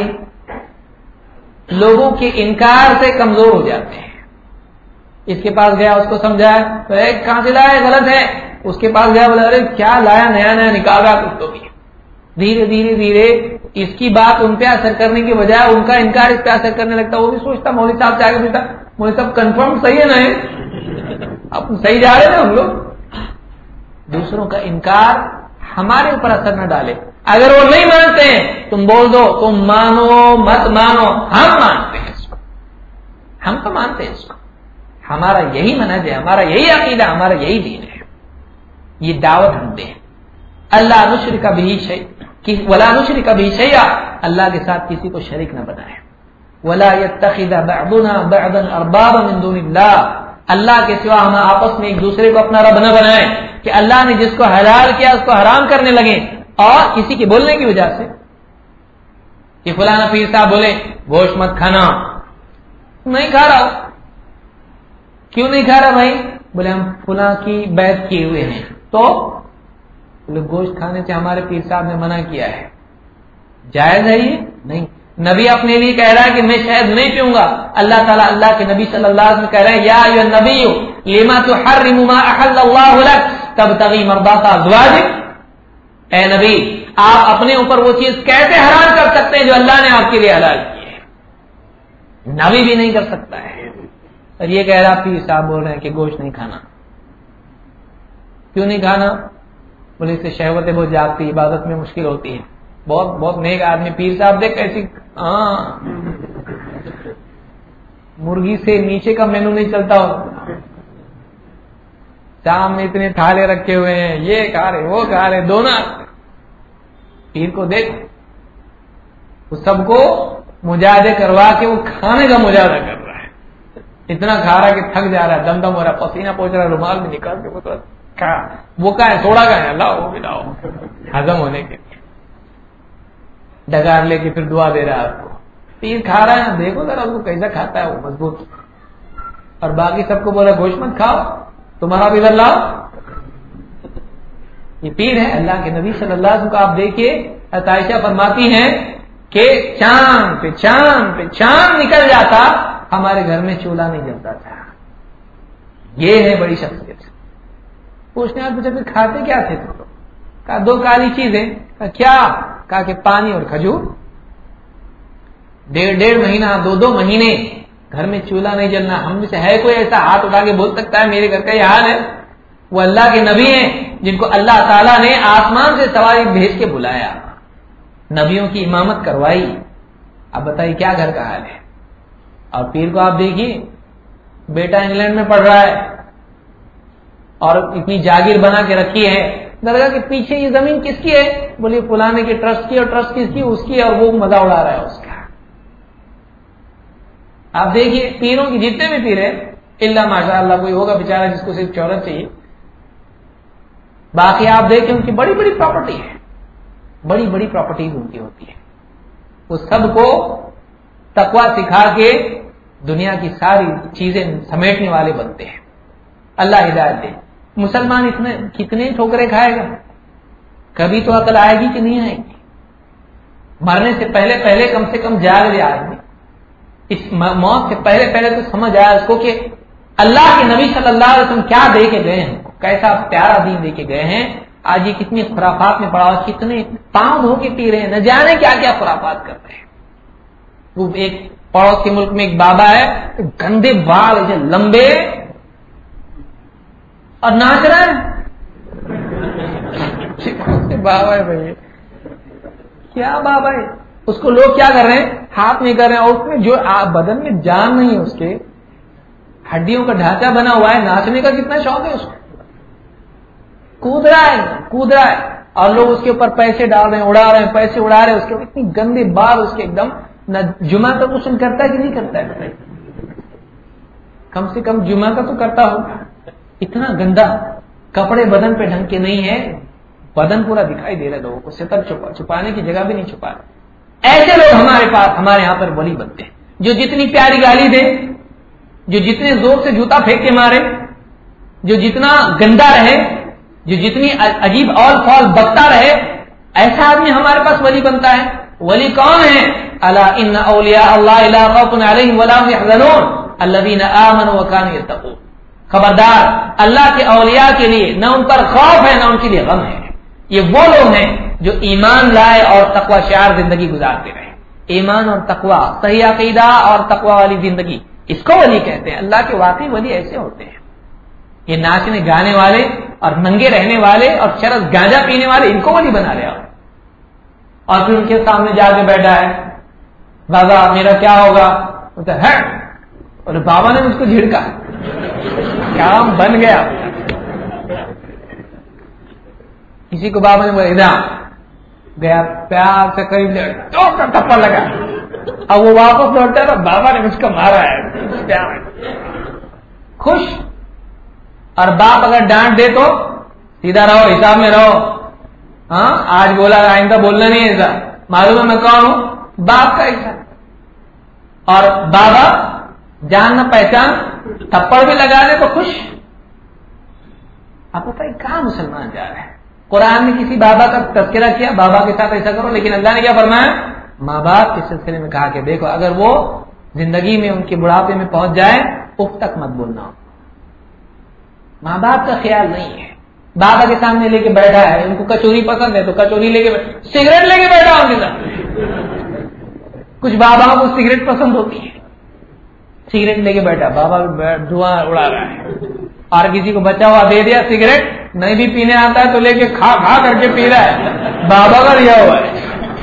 لوگوں کے انکار سے کمزور ہو جاتے ہیں. اس کے پاس گیا، اس کو سمجھایا تو کہاں سے لایا، غلط ہے. اس کے پاس گیا، بولا ارے کیا لایا، نیا نکالا کچھ تو بھی. دھیرے دھیرے اس کی بات ان پہ اثر کرنے کی بجائے ان کا انکار اس پہ اثر کرنے لگتا. وہ بھی سوچتا مولوی صاحب سے آگے پوچھتا، مولوی صاحب کنفرم صحیح ہے نا، اب صحیح جا رہے ہیں ہم لوگ. دوسروں کا انکار ہمارے اوپر اثر نہ ڈالے. اگر وہ نہیں مانتے ہیں تم بول دو، تم مانو مت مانو، ہم مانتے ہیں اس کو، ہم تو مانتے ہیں اس کو، ہمارا یہی منہج ہے، ہمارا یہی عقیدہ، ہمارا یہی دین ہے. یہ دعوت ہم دیں. اللہ نشرک به شیئا، ولا نشرک به شیئا، اللہ کے ساتھ کسی کو شریک نہ بنائے. ولا يتخذ بعضنا بعضا اربابا من دون اللہ، اللہ کے سوا ہم آپس میں ایک دوسرے کو اپنا رب نہ بنائیں کہ اللہ نے جس کو حلال کیا اس کو حرام کرنے لگے. اور کسی کے بولنے کی وجہ سے کہ فلانا پیر صاحب بولے گوشت مت کھانا، نہیں کھا رہا. کیوں نہیں کھا رہا بھائی؟ بولے ہم فلاں کی بیعت کیے ہوئے ہیں. تو گوشت کھانے سے ہمارے پیر صاحب نے منع کیا ہے، جائز ہے یہ؟ نہیں. نبی اپنے لیے کہہ رہا ہے کہ میں شہد نہیں پیوں گا. اللہ تعالیٰ اللہ کے نبی صلی اللہ علیہ وسلم کہہ رہے ہیں یا ایھا النبی لما تحرم ما احل اللہ لک تبتغی مرضات ازواجک. اے نبی آپ اپنے اوپر وہ چیز کیسے حرام کر سکتے ہیں جو اللہ نے آپ کے لیے حلال کی ہے؟ نبی بھی نہیں کر سکتا ہے. اور یہ کہہ رہا پیر صاحب بول رہے ہیں کہ گوشت نہیں کھانا. کیوں نہیں کھانا؟ بولے اس سے شہوتیں بہت جاگتی، عبادت میں مشکل ہوتی ہے. بہت نیک آدمی پیر صاحب دیکھ کیسی مرغی سے نیچے کا مینو نہیں چلتا ہو، سامنے اتنے تھالے رکھے ہوئے ہیں، یہ کھا رہے وہ کھا رہے، دونوں. پیر کو دیکھ، وہ سب کو مجاہدے کروا کے وہ کھانے کا مجاہدہ کر رہا ہے. اتنا کھا رہا ہے کہ تھک جا رہا ہے، دم دم ہو رہا ہے، پسینہ پہنچ رہا ہے، رومال بھی نکال کے وہ کا ہے سوڑا کا ہے، اللہ وہ ملاؤ ہضم ہونے کے لیے ڈگار لے کے پھر دعا دے رہا ہے آپ کو. پیر کھا رہا ہے، دیکھو ذرا اس کو کیسا کھاتا ہے، وہ مضبوط. اور باقی سب کو بولا گوشت مت کھاؤ، تمہارا بھی اللہ. یہ پیر ہے اللہ کے نبی صلی اللہ علیہ وسلم کو آپ دیکھیے. عائشہ فرماتی ہیں کہ چاند پہ چاند پہ چاند نکل جاتا، ہمارے گھر میں چولہا نہیں جلتا تھا. یہ ہے بڑی شخصیت. پوچھنے آپ پھر کھاتے کیا تھے تم لوگ؟ کہا 2 کالی چیزیں. کہا کیا؟ کہا کہ پانی اور کھجور. 1.5 مہینہ 2 مہینے گھر میں چولہا نہیں جلنا. ہم میں سے ہے کوئی ایسا ہاتھ اٹھا کے بول سکتا ہے میرے گھر کا یہ حال ہے؟ وہ اللہ کے نبی ہیں جن کو اللہ تعالیٰ نے آسمان سے سواری بھیج کے بلایا، نبیوں کی امامت کروائی. اب بتائیے کیا گھر کا حال ہے؟ اور پیر کو آپ دیکھیے، بیٹا انگلینڈ میں پڑھ رہا ہے اور اتنی جاگیر بنا کے رکھی ہے. درگاہ کے پیچھے یہ زمین کس کی ہے؟ بولیے فلانے کے ٹرسٹ کی، اور ٹرسٹ کس کی؟ اس کی ہے، اور وہ مزہ اڑا رہا ہے اس کا. آپ دیکھیے پیروں کی جتنے بھی پیر ہیں، اللہ ماشاء اللہ کوئی ہوگا بیچارہ جس کو صرف شہرت چاہیے، باقی آپ دیکھیں ان کی بڑی بڑی پراپرٹی ہے، بڑی بڑی پراپرٹیز ان کی ہوتی ہے. وہ سب کو تقویٰ سکھا کے دنیا کی ساری چیزیں سمیٹنے والے بنتے ہیں. اللہ ہدایت دے. مسلمان اتنے کتنے ٹھوکریں کھائے گا؟ کبھی تو عقل آئے گی کہ نہیں آئے گی؟ مرنے سے پہلے کم سے کم جاگ لے آدمی. اس موت سے پہلے تو سمجھ آیا اس کو کہ اللہ کے نبی صلی اللہ علیہ وسلم کیا دے کے گئے ہیں، کیسا پیارا دین دے کے گئے ہیں. آج یہ کتنی خرافات میں پڑا ہوا، کتنے پاؤں دھو کے پی رہے ہیں، نہ جانے کیا کیا خرافات کر رہے ہیں. وہ ایک پڑوس کے ملک میں ایک بابا ہے، گندے بال ایسے لمبے اور ناچ رہا ہے. بابا ہے بھائی، کیا بابا ہے؟ اس کو لوگ کیا کر رہے ہیں؟ ہاتھ نہیں کر رہے ہیں. اور اس میں جو بدن میں جان نہیں ہے، اس کے ہڈیوں کا ڈھانچہ بنا ہوا ہے، ناچنے کا کتنا شوق ہے اس کو. کود رہا ہے اور لوگ اس کے اوپر پیسے ڈال رہے ہیں، اڑا رہے ہیں، پیسے اڑا رہے ہیں. اس کے اتنی گندے بال اس کے ایک دم. نہ جمعہ کا غسل کرتا ہے کہ نہیں کرتا ہے؟ کم سے کم جمعہ کا تو کرتا ہوگا. اتنا گندا، کپڑے بدن پہ ڈھنگ کے نہیں ہے، بدن پورا دکھائی دے رہا ہے لوگوں کو، ستر چھپانے کی جگہ بھی نہیں چھپا رہے. ایسے لوگ ہمارے پاس ہمارے یہاں پر ولی بنتے ہیں، جو جتنی پیاری گالی دے، جو جتنے زور سے جوتا پھینک کے مارے، جو جتنا گندا رہے، جو جتنی عجیب اول فال بکتا رہے، ایسا آدمی ہمارے پاس ولی بنتا ہے. ولی کون ہے؟ الا ان اولیاء اللہ لا خوف علیہم ولا هم يحزنون الذين آمنوا وكانوا يتقون. خبردار، اللہ کے اولیاء کے لیے نہ ان پر خوف ہے نہ ان کے لیے غم ہے. یہ وہ لوگ ہیں جو ایمان لائے اور تقوی شعار زندگی گزارتے رہے. ایمان اور تقوی، صحیح عقیدہ اور تقوی والی زندگی، اس کو ولی کہتے ہیں. اللہ کے واقعی ولی ایسے ہوتے ہیں. یہ ناچنے گانے والے اور ننگے رہنے والے اور چرس گانجا پینے والے، ان کو ولی بنا رہے ہو. اور پھر ان کے سامنے جا کے بیٹھا ہے، بابا میرا کیا ہوگا؟ ہے اور بابا نے مجھ کو جھڑکا، کام بن گیا. کسی کو بابا نے بولا ادھر گیا، پیار سے قریب ٹپا لگا. اب وہ واپس لوٹا تو بابا نے مجھ کو مارا ہے، خوش. اور باپ اگر ڈانٹ دے تو سیدھا رہو، حساب میں رہو. ہاں آج بولا آئندہ بولنا نہیں ایسا، معلوم ہے میں کون ہوں؟ باپ کا حصہ. اور بابا جان نہ پہچان تھپڑ بھی لگا دے تو خوش. آپ بتائیے کہاں مسلمان جا رہے ہیں؟ قرآن نے کسی بابا کا تذکرہ کیا، بابا کے ساتھ ایسا کرو، لیکن اللہ نے کیا فرمایا؟ ماں باپ کے سلسلے میں کہا کہ دیکھو اگر وہ زندگی میں ان کے بڑھاپے میں پہنچ جائے اف تک مت بولنا. ماں باپ کا خیال نہیں ہے. بابا کے سامنے لے کے بیٹھا ہے، ان کو کچوری پسند ہے تو کچوری لے کے سگریٹ لے کے بیٹھا ان کے ساتھ. کچھ باباؤں کو سگریٹ پسند ہوتی ہے، سگریٹ لے کے بیٹھا، بابا دھواں اڑا رہا ہے. اور کسی کو بچا ہوا دے دیا سگریٹ، نہیں بھی پینے آتا ہے تو لے کے کھا کر کے پی رہا ہے، بابا کا لیا ہوا ہے.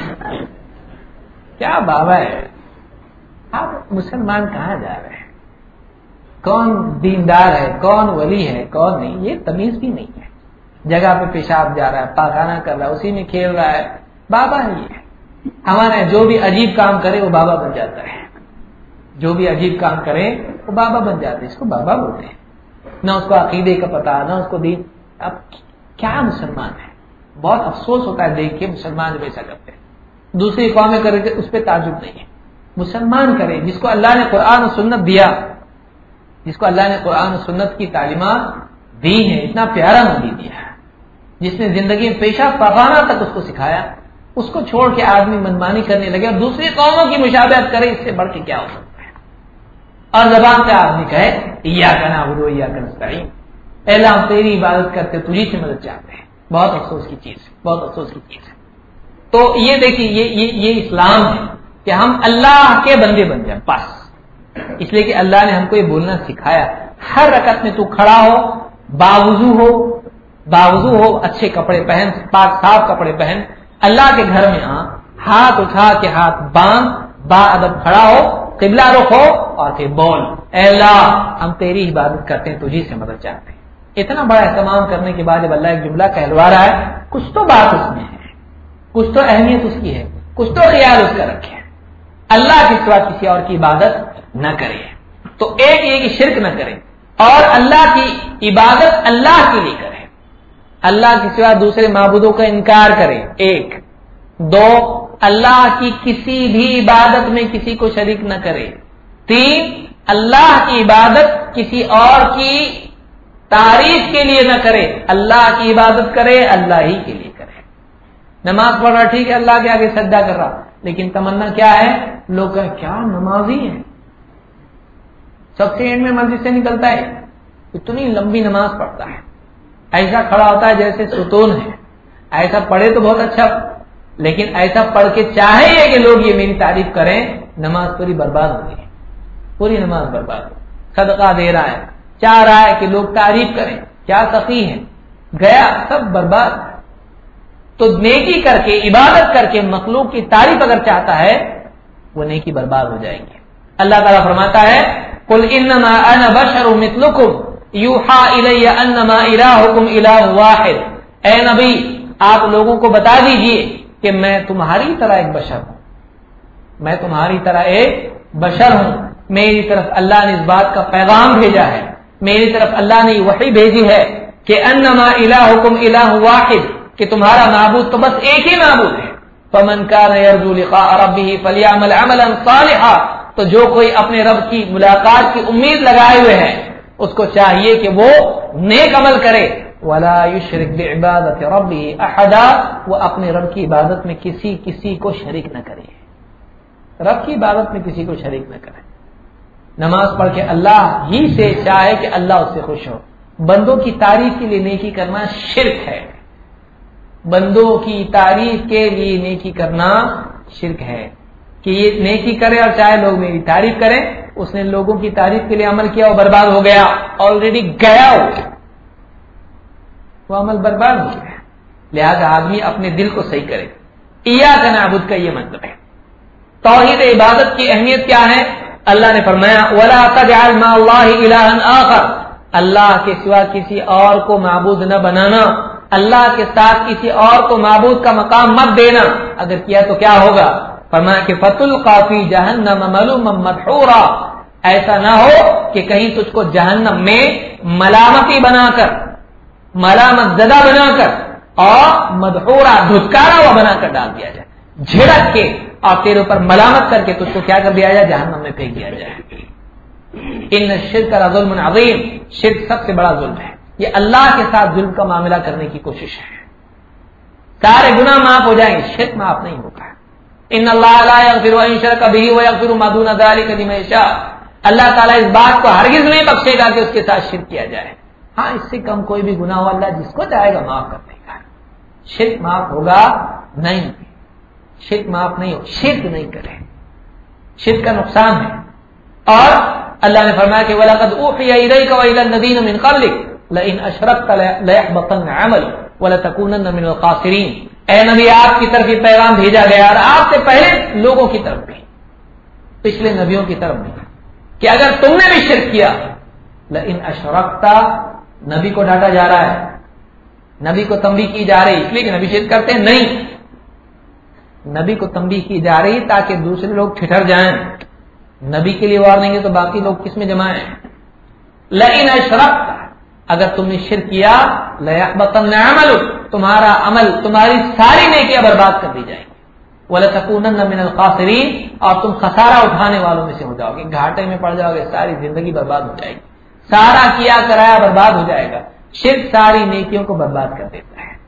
کیا بابا ہے؟ آپ مسلمان کہاں جا رہے ہیں؟ کون دیندار ہے، کون ولی ہے، کون نہیں، یہ تمیز بھی نہیں ہے. جگہ پہ پیشاب جا رہا ہے، پاخانہ کر رہا ہے، اسی میں کھیل رہا ہے، بابا ہی ہے. ہمارے جو بھی عجیب کام کرے وہ بابا بن جاتا ہے. جو بھی عجیب کام کرے وہ بابا بن جاتے ہیں، اس کو بابا بولتے ہیں. نہ اس کو عقیدے کا پتا، نہ اس کو دین. اب کیا مسلمان ہے؟ بہت افسوس ہوتا ہے دیکھ کے مسلمان جب ایسا کرتے ہیں. دوسری قومیں کرے اس پہ تعجب نہیں ہے. مسلمان کرے جس کو اللہ نے قرآن و سنت دیا، جس کو اللہ نے قرآن و سنت کی تعلیمات دی ہیں، اتنا پیارا نبی دیا ہے، جس نے زندگی میں پیشہ پاخانہ تک اس کو سکھایا، اس کو چھوڑ کے آدمی منمانی کرنے لگے اور دوسری قوموں کی مشابہت کرے، اس سے بڑھ کے کیا ہو سکتا ہے؟ اور زبان سے آدمی کہے ایاک نعبد و ایاک نستعین، اے اللہ ہم تیری عبادت کرتے تجھی سے مدد چاہتے ہیں. بہت افسوس کی چیز ہے، بہت افسوس کی چیز ہے. تو یہ دیکھیے یہ اسلام ہے کہ ہم اللہ کے بندے بن جائیں بس. اس لیے کہ اللہ نے ہم کو یہ بولنا سکھایا، ہر رکعت میں تو کھڑا ہو، باوضو ہو، اچھے کپڑے پہن، پاک صاف کپڑے پہن، اللہ کے گھر میں ہاتھ اٹھا کے ہاتھ باندھ، با ادب کھڑا ہو، قبلہ رخ ہو اور پھر بول اے اللہ ہم تیری عبادت کرتے ہیں، تجھی سے مدد چاہتے ہیں. اتنا بڑا اہتمام کرنے کے بعد جب اللہ ایک جملہ کہلوا رہا ہے، کچھ تو بات اس میں ہے، کچھ تو اہمیت اس کی ہے، کچھ تو خیال اس کا رکھے. اللہ کے سوا کسی اور کی عبادت نہ کرے، تو ایک یہ کہ شرک نہ کرے، اور اللہ کی عبادت اللہ کے لیے کرے، اللہ کے سوا دوسرے معبودوں کا انکار کرے. ایک دو، اللہ کی کسی بھی عبادت میں کسی کو شریک نہ کرے. تین، اللہ کی عبادت کسی اور کی تعریف کے لیے نہ کرے، اللہ کی عبادت کرے اللہ ہی کے لیے کرے. نماز پڑھ رہا ٹھیک ہے، اللہ کے آگے سجدہ کر رہا، لیکن تمنا کیا ہے؟ لوگ کہیں کیا نمازی ہے، سب سے اینڈ میں مسجد سے نکلتا ہے، اتنی لمبی نماز پڑھتا ہے، ایسا کھڑا ہوتا ہے جیسے ستون ہے. ایسا پڑھے تو بہت اچھا، لیکن ایسا پڑھ کے چاہے یہ کہ لوگ یہ میری تعریف کریں، نماز پوری برباد ہو گئی، پوری نماز برباد ہو. صدقہ دے رہا ہے، چاہ رہا ہے کہ لوگ تعریف کریں کیا سخی ہے، گیا سب برباد. تو نیکی کر کے، عبادت کر کے مخلوق کی تعریف اگر چاہتا ہے وہ نیکی برباد ہو جائے گی. اللہ تعالیٰ فرماتا ہے قل انما انا بشر مثلکم یوحی الی انما الہکم الہ واحد. اے نبی آپ لوگوں کو بتا دیجئے کہ میں تمہاری طرح ایک بشر ہوں، میں تمہاری طرح ایک بشر ہوں. میری طرف اللہ نے اس بات کا پیغام بھیجا ہے، میری طرف اللہ نے وحی بھیجی ہے کہ انما الہکم الہ واحد، کہ تمہارا معبود تو بس ایک ہی معبود ہے. فمن کان یرجو لقاء ربہ فلیعمل عملا صالحا، تو جو کوئی اپنے رب کی ملاقات کی امید لگائے ہوئے ہے اس کو چاہیے کہ وہ نیک عمل کرے. ولا یشرک بعبادۃ ربہ احدا، وہ اپنے رب کی عبادت میں کسی کو شریک نہ کرے، رب کی عبادت میں کسی کو شریک نہ کرے. نماز پڑھ کے اللہ ہی سے چاہے کہ اللہ اس سے خوش ہو. بندوں کی تعریف کے لیے نیکی کرنا شرک ہے، بندوں کی تعریف کے لیے نیکی کرنا شرک ہے. کہ یہ نیکی کرے اور چاہے لوگ میری تعریف کریں، اس نے لوگوں کی تعریف کے لیے عمل کیا وہ برباد ہو گیا، آلریڈی گیا وہ عمل برباد ہو گیا. لہذا آدمی اپنے دل کو صحیح کرے. ایاک نعبد کا یہ مطلب ہے. توحید عبادت کی اہمیت کیا ہے؟ اللہ نے فرمایا وَلَا تَجْعَلْ مَعَ اللَّهِ إِلَٰهًا آخَرَ، اللہ کے سوا کسی اور کو معبود نہ بنانا، اللہ کے ساتھ کسی اور کو معبود کا مقام مت دینا. اگر کیا تو کیا ہوگا؟ فرمایا کہ فَتُلْقَىٰ فِي جَهَنَّمَ مَلُومًا مَدْحُورًا، ایسا نہ ہو کہ کہیں تجھ کو جہنم میں ملامتی بنا کر، ملامت زدہ بنا کر اور مدحورا دھتکارا ہوا بنا کر ڈال دیا جائے، جھڑک کے اور تیرے اوپر ملامت کر کے تجھ کو کیا کر دیا جائے؟ جہنم میں پھینک دیا جائے. ان الشرک لظلم عظیم، شرک سب سے بڑا ظلم ہے. یہ اللہ کے ساتھ ظلم کا معاملہ کرنے کی کوشش ہے. سارے گناہ معاف ہو جائیں گے، شرک معاف نہیں ہوگا. ان اللہ لا یغفر ان یشرک بہ ویغفر ما دون ذلک لمن یشاء، اللہ تعالیٰ اس بات کو ہرگز نہیں بخشے گا کہ اس کے ساتھ شرک کیا جائے. ہاں اس سے کم کوئی بھی گناہ ہو اللہ جس کو چاہے گا معاف کر دے گا. شرک معاف ہوگا نہیں، شرک معاف نہیں ہو، شرک نہیں کرے، شرک کا نقصان ہے. اور اللہ نے فرمایا کہ وَلَقَدْ أُوحِيَ إِلَيْكَ وَإِلَى الَّذِينَ مِنْ قَبْلِكَ لَئِنْ أَشْرَكْتَ لَيَحْبَطَنَّ عَمَلُكَ وَلَتَكُونَنَّ مِنَ الْخَاسِرِينَ. اے نبی آپ کی طرف یہ پیغام بھیجا گیا اور آپ سے پہلے لوگوں کی طرف بھی، پچھلے نبیوں کی طرف بھی، کہ اگر تم نے بھی شرک کیا لَئِنْ أَشْرَكْتَ، نبی کو ڈانٹا جا رہا ہے، نبی کو تنبیہ کی جا رہی اس لیے کہ نبی شرک کرتے ہیں نہیں، نبی کو تنبیہ کی جا رہی تاکہ دوسرے لوگ ٹھٹر جائیں. نبی کے لیے وارننگ ہے تو باقی لوگ کس میں جمائیں؟ لئن اشرکت، اگر تم نے شرک کیا لیحبطن عملک، تمہارا عمل، تمہاری ساری نیکیاں برباد کر دی جائیں گی. ولتکونن من الخاسرین، اور تم خسارہ اٹھانے والوں میں سے ہو جاؤ گے، گھاٹے میں پڑ جاؤ گے، ساری زندگی برباد ہو جائے گی، سارا کیا کرایا برباد ہو جائے گا. شرک ساری نیکیوں کو برباد کر دیتا ہے.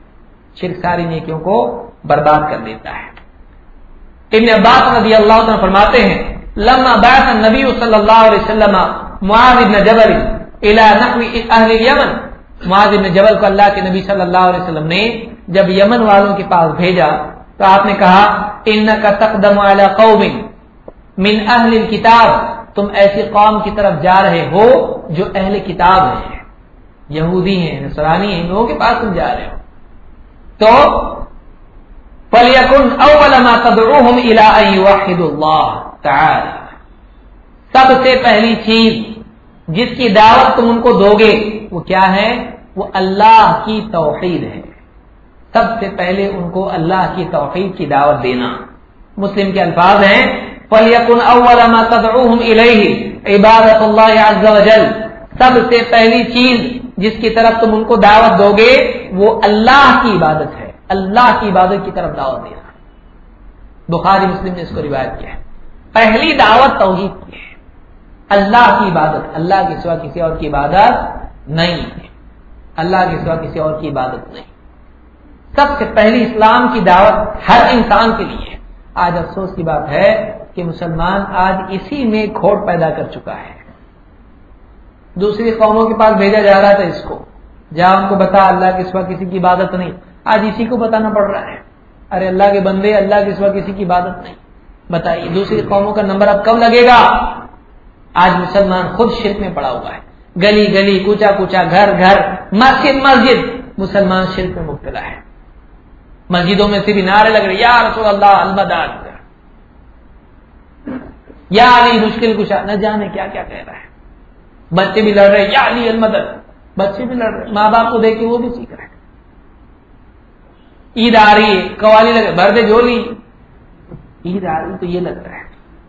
شرک ساری نیکیوں کو برباد کر دیتا ہے. ابن عباس رضی اللہ عنہ فرماتے ہیں لما بعث النبی صلی اللہ علیہ وسلم معاذ بن جبل الى نحو اہل الیمن، معاذ بن جبل کو اللہ کے نبی صلی اللہ علیہ وسلم نے جب یمن والوں کے پاس بھیجا تو آپ نے کہا انک تقدم علی قوم من اہل الکتاب، تم ایسی قوم کی طرف جا رہے ہو جو اہل کتاب ہیں، یہودی ہیں، نصرانی ہیں، ان لوگوں کے پاس تم جا رہے ہو. تو فَلْيَكُنْ أَوَّلَ مَا تَدْعُوهُمْ إِلَىٰ أَن يُوَحِّدُوا اللَّهَ تَعَالَىٰ، سب سے پہلی چیز جس کی دعوت تم ان کو دو گے وہ کیا ہے؟ وہ اللہ کی توحید ہے. سب سے پہلے ان کو اللہ کی توحید کی دعوت دینا. مسلم کے الفاظ ہیں فَلْيَكُنْ أَوَّلَ مَا تَدْعُوهُمْ إِلَيْهِ عِبَادَةُ اللَّهِ عَزَّ وَجَلَّ، سب سے پہلی چیز جس کی طرف تم ان کو دعوت دو گے وہ اللہ کی عبادت ہے، اللہ کی عبادت کی طرف دعوت دینا. بخاری مسلم نے اس کو روایت کیا ہے. پہلی دعوت توحید کی ہے، اللہ کی عبادت، اللہ کے سوا کسی اور کی عبادت نہیں ہے، اللہ کے سوا کسی اور کی عبادت نہیں. سب سے پہلی اسلام کی دعوت ہر انسان کے لیے ہے. آج افسوس کی بات ہے کہ مسلمان آج اسی میں کھوٹ پیدا کر چکا ہے. دوسری قوموں کے پاس بھیجا جا رہا تھا اس کو، جہاں ان کو بتا اللہ کے سوا کسی کی عبادت نہیں. آج اسی کو بتانا پڑ رہا ہے ارے اللہ کے بندے اللہ کے سوا کسی کی عبادت نہیں. بتائیے دوسری قوموں کا نمبر اب کب لگے گا؟ آج مسلمان خود شرک میں پڑا ہوا ہے. گلی گلی، کوچا کوچا، گھر گھر، مسجد مسجد، مسلمان شرک میں مبتلا ہے. مسجدوں میں سے بھی نعرے لگ رہے یا رسول اللہ المدد، یا علی مشکل کشا، نہ جانے کیا کیا کہہ رہا ہے. بچے بھی لڑ رہے یا علی المدد، بچے بھی لڑ رہے، ماں باپ کو دیکھ کے وہ بھی سیکھ رہے. عید آ رہی ہے، قوالی لگے، بردے جولی، عید آ رہی تو یہ لگ رہا ہے.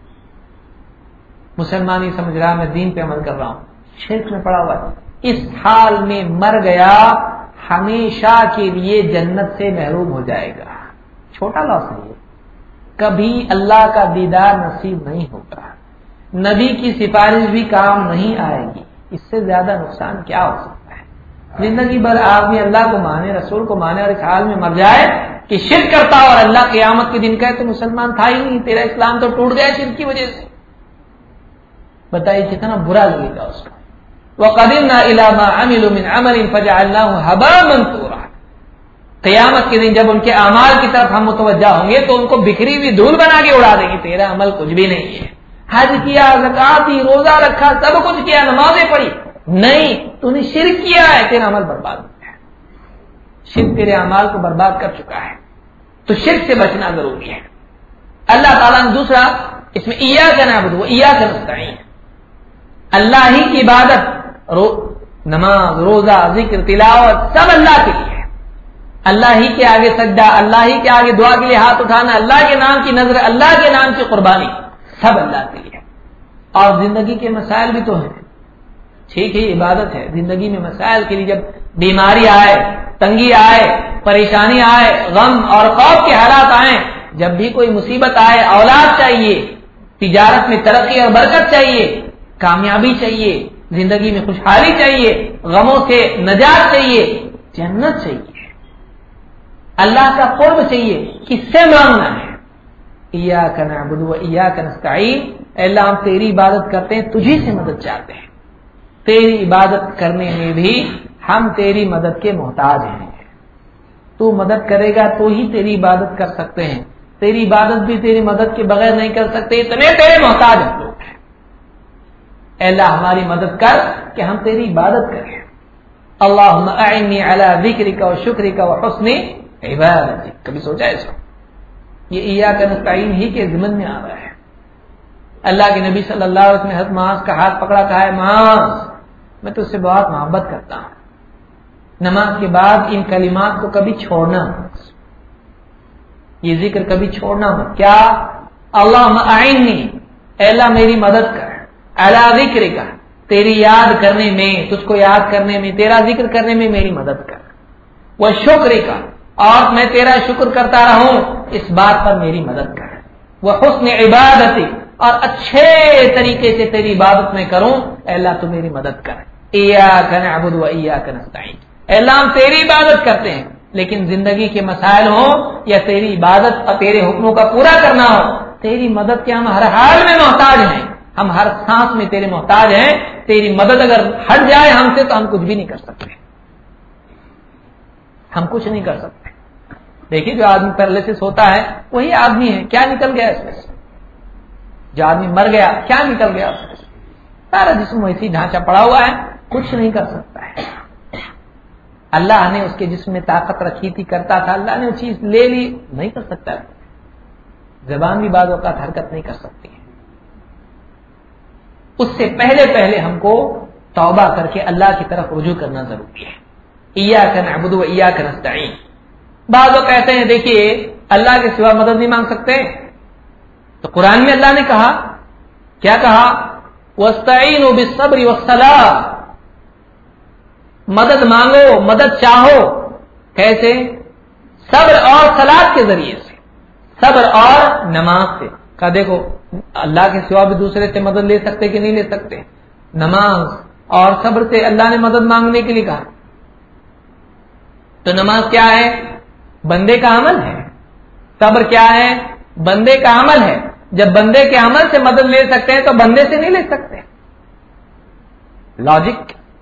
مسلمان ہی سمجھ رہا میں دین پہ عمل کر رہا ہوں، شرک میں پڑا ہوا ہے. اس حال میں مر گیا ہمیشہ کے لیے جنت سے محروم ہو جائے گا. چھوٹا لاس نہیں ہے، کبھی اللہ کا دیدار نصیب نہیں ہوگا، نبی کی سفارش بھی کام نہیں آئے گی. اس سے زیادہ نقصان کیا ہو سکتا ہے؟ زندگی بھر آدمی اللہ کو مانے، رسول کو مانے، اور اس حال میں مر جائے کہ شرک کرتا اور اللہ قیامت کے دن کہے تو مسلمان تھا ہی نہیں، تیرا اسلام تو ٹوٹ گیا شرک کی وجہ سے. بتائیے کتنا برا لگے گا اس کو. وَقَدِمْنَا إِلَىٰ مَا عَمِلُوا مِنْ عَمَلٍ فَجَعَلْنَاهُ هَبَاءً مَنثُورًا، قیامت کے دن جب ان کے اعمال کی طرف ہم متوجہ ہوں گے تو ان کو بکھری ہوئی دھول بنا کے اڑا دیں گے. تیرا عمل کچھ بھی نہیں ہے. حج کیا، زکات دی، روزہ رکھا، سب کچھ کیا، نمازیں پڑھی، نہیں، تو نے شرک کیا ہے، تیرا عمل برباد ہو گیا. شرک تیرے اعمال کو برباد کر چکا ہے. تو شرک سے بچنا ضروری ہے. اللہ تعالیٰ نے دوسرا اس میں ایاک نعبد و ایاک نستعین، اللہ ہی کی عبادت، نماز، روزہ، ذکر، تلاوت سب اللہ کے لیے ہے. اللہ ہی کے آگے سجدہ، اللہ ہی کے آگے دعا کے لیے ہاتھ اٹھانا، اللہ کے نام کی نظر، اللہ کے نام کی قربانی، سب اللہ کے لیے. اور زندگی کے مسائل بھی تو ہیں، ٹھیک ہے عبادت ہے. زندگی میں مسائل کے لیے جب بیماری آئے، تنگی آئے، پریشانی آئے، غم اور خوف کے حالات آئیں، جب بھی کوئی مصیبت آئے، اولاد چاہیے، تجارت میں ترقی اور برکت چاہیے، کامیابی چاہیے، زندگی میں خوشحالی چاہیے، غموں سے نجات چاہیے، جنت چاہیے، اللہ کا قرب چاہیے، کس سے مانگنا ہے؟ ایاک نعبد و ایاک نستعین، اے اللہ ہم تیری عبادت کرتے ہیں، تجھی سے مدد چاہتے ہیں. تیری عبادت کرنے میں بھی ہم تیری مدد کے محتاج ہیں. تو مدد کرے گا تو ہی تیری عبادت کر سکتے ہیں، تیری عبادت بھی تیری مدد کے بغیر نہیں کر سکتے، اتنے تیرے محتاج ہم لوگ ہیں. اے اللہ ہماری مدد کر کہ ہم تیری عبادت کریں. اللہم اعنی علی ذکرک و شکرک و حسن عبادتک. کبھی سوچا ہے اس کو؟ یہ ایاک نستعین ہی کے ضمن میں آ رہا ہے. اللہ کے نبی صلی اللہ علیہ وسلم نے حضرت معاذ کا ہاتھ پکڑا، کہا ہے معاذ میں تجھ سے بہت محبت کرتا ہوں، نماز کے بعد ان کلمات کو کبھی چھوڑنا مت، یہ ذکر کبھی چھوڑنا مت. کیا؟ اللہم اعنی، اے اللہ میری مدد کر، علی ذکرک، تیری یاد کرنے میں، تجھ کو یاد کرنے میں، تیرا ذکر کرنے میں میری مدد کر، و شکرک، اور میں تیرا شکر کرتا رہوں اس بات پر میری مدد کر، وہ حسن عبادتی، اور اچھے طریقے سے تیری عبادت میں کروں، اے اللہ تو میری مدد کر. ایاک نعبد و ایاک نستعین، اے اللہ ہم تیری عبادت کرتے ہیں، لیکن زندگی کے مسائل ہوں یا تیری عبادت اور تیرے حکموں کا پورا کرنا ہو، تیری مدد کے ہم ہر حال میں محتاج ہیں، ہم ہر سانس میں تیرے محتاج ہیں. تیری مدد اگر ہٹ جائے ہم سے تو ہم کچھ بھی نہیں کر سکتے، ہم کچھ نہیں کر سکتے. دیکھیے جو آدمی پیرالائسس ہوتا ہے وہی آدمی ہے، کیا نکل گیا اس میں سے؟ جو آدمی مر گیا کیا نکل گیا اس میں سے؟ سارا جسم ویسی ڈھانچہ پڑا ہوا ہے، کچھ نہیں کر سکتا ہے. اللہ نے اس کے جسم میں طاقت رکھی تھی، کرتا تھا، اللہ نے وہ چیز لے لی، نہیں کر سکتا ہے. زبان بھی بعض اوقات حرکت نہیں کر سکتی ہے. اس سے پہلے ہم کو توبہ کر کے اللہ کی طرف رجوع کرنا ضروری ہے. ایاک نعبد و ایاک نستعین. بعض لوگ کہتے ہیں دیکھیے اللہ کے سوا مدد نہیں مانگ سکتے، تو قرآن میں اللہ نے کہا، کیا کہا؟ وَاسْتَعِينُوا بِالصَّبْرِ وَالصَّلَاةِ. مدد مانگو، مدد چاہو، کیسے؟ صبر اور صلاۃ کے ذریعے سے، صبر اور نماز سے. کہا دیکھو اللہ کے سوا بھی دوسرے سے مدد لے سکتے کہ نہیں لے سکتے؟ نماز اور صبر سے اللہ نے مدد مانگنے کے لیے کہا. تو نماز کیا ہے؟ بندے کا عمل ہے. صبر کیا ہے؟ بندے کا عمل ہے. جب بندے کے عمل سے مدد لے سکتے ہیں تو بندے سے نہیں لے سکتے. لاجک،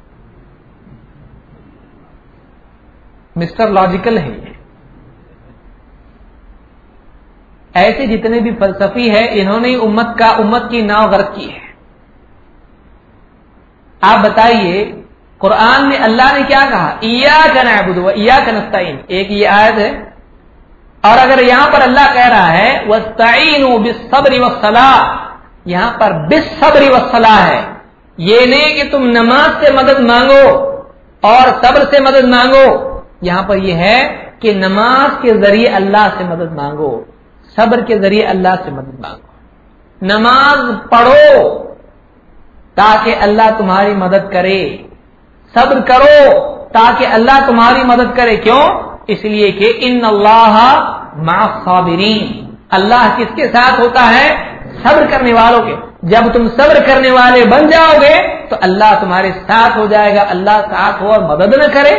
مسٹر لاجیکل ہے یہ. ایسے جتنے بھی فلسفی ہے انہوں نے امت کی ناؤ غرق کی ہے. آپ بتائیے قرآن میں اللہ نے کیا کہا؟ ایاک نعبد و ایاک نستعین. ایک یہ آیت ہے، اور اگر یہاں پر اللہ کہہ رہا ہے واستعینوا بالصبر والصلاۃ، یہاں پر بالصبر والصلاۃ ہے. یہ نہیں کہ تم نماز سے مدد مانگو اور صبر سے مدد مانگو. یہاں پر یہ ہے کہ نماز کے ذریعے اللہ سے مدد مانگو، صبر کے ذریعے اللہ سے مدد مانگو. نماز پڑھو تاکہ اللہ تمہاری مدد کرے، صبر کرو تاکہ اللہ تمہاری مدد کرے. کیوں؟ اس لیے کہ ان اللہ مع الصابرین، اللہ کس کے ساتھ ہوتا ہے؟ صبر کرنے والوں کے. جب تم صبر کرنے والے بن جاؤ گے تو اللہ تمہارے ساتھ ہو جائے گا. اللہ ساتھ ہو اور مدد نہ کرے.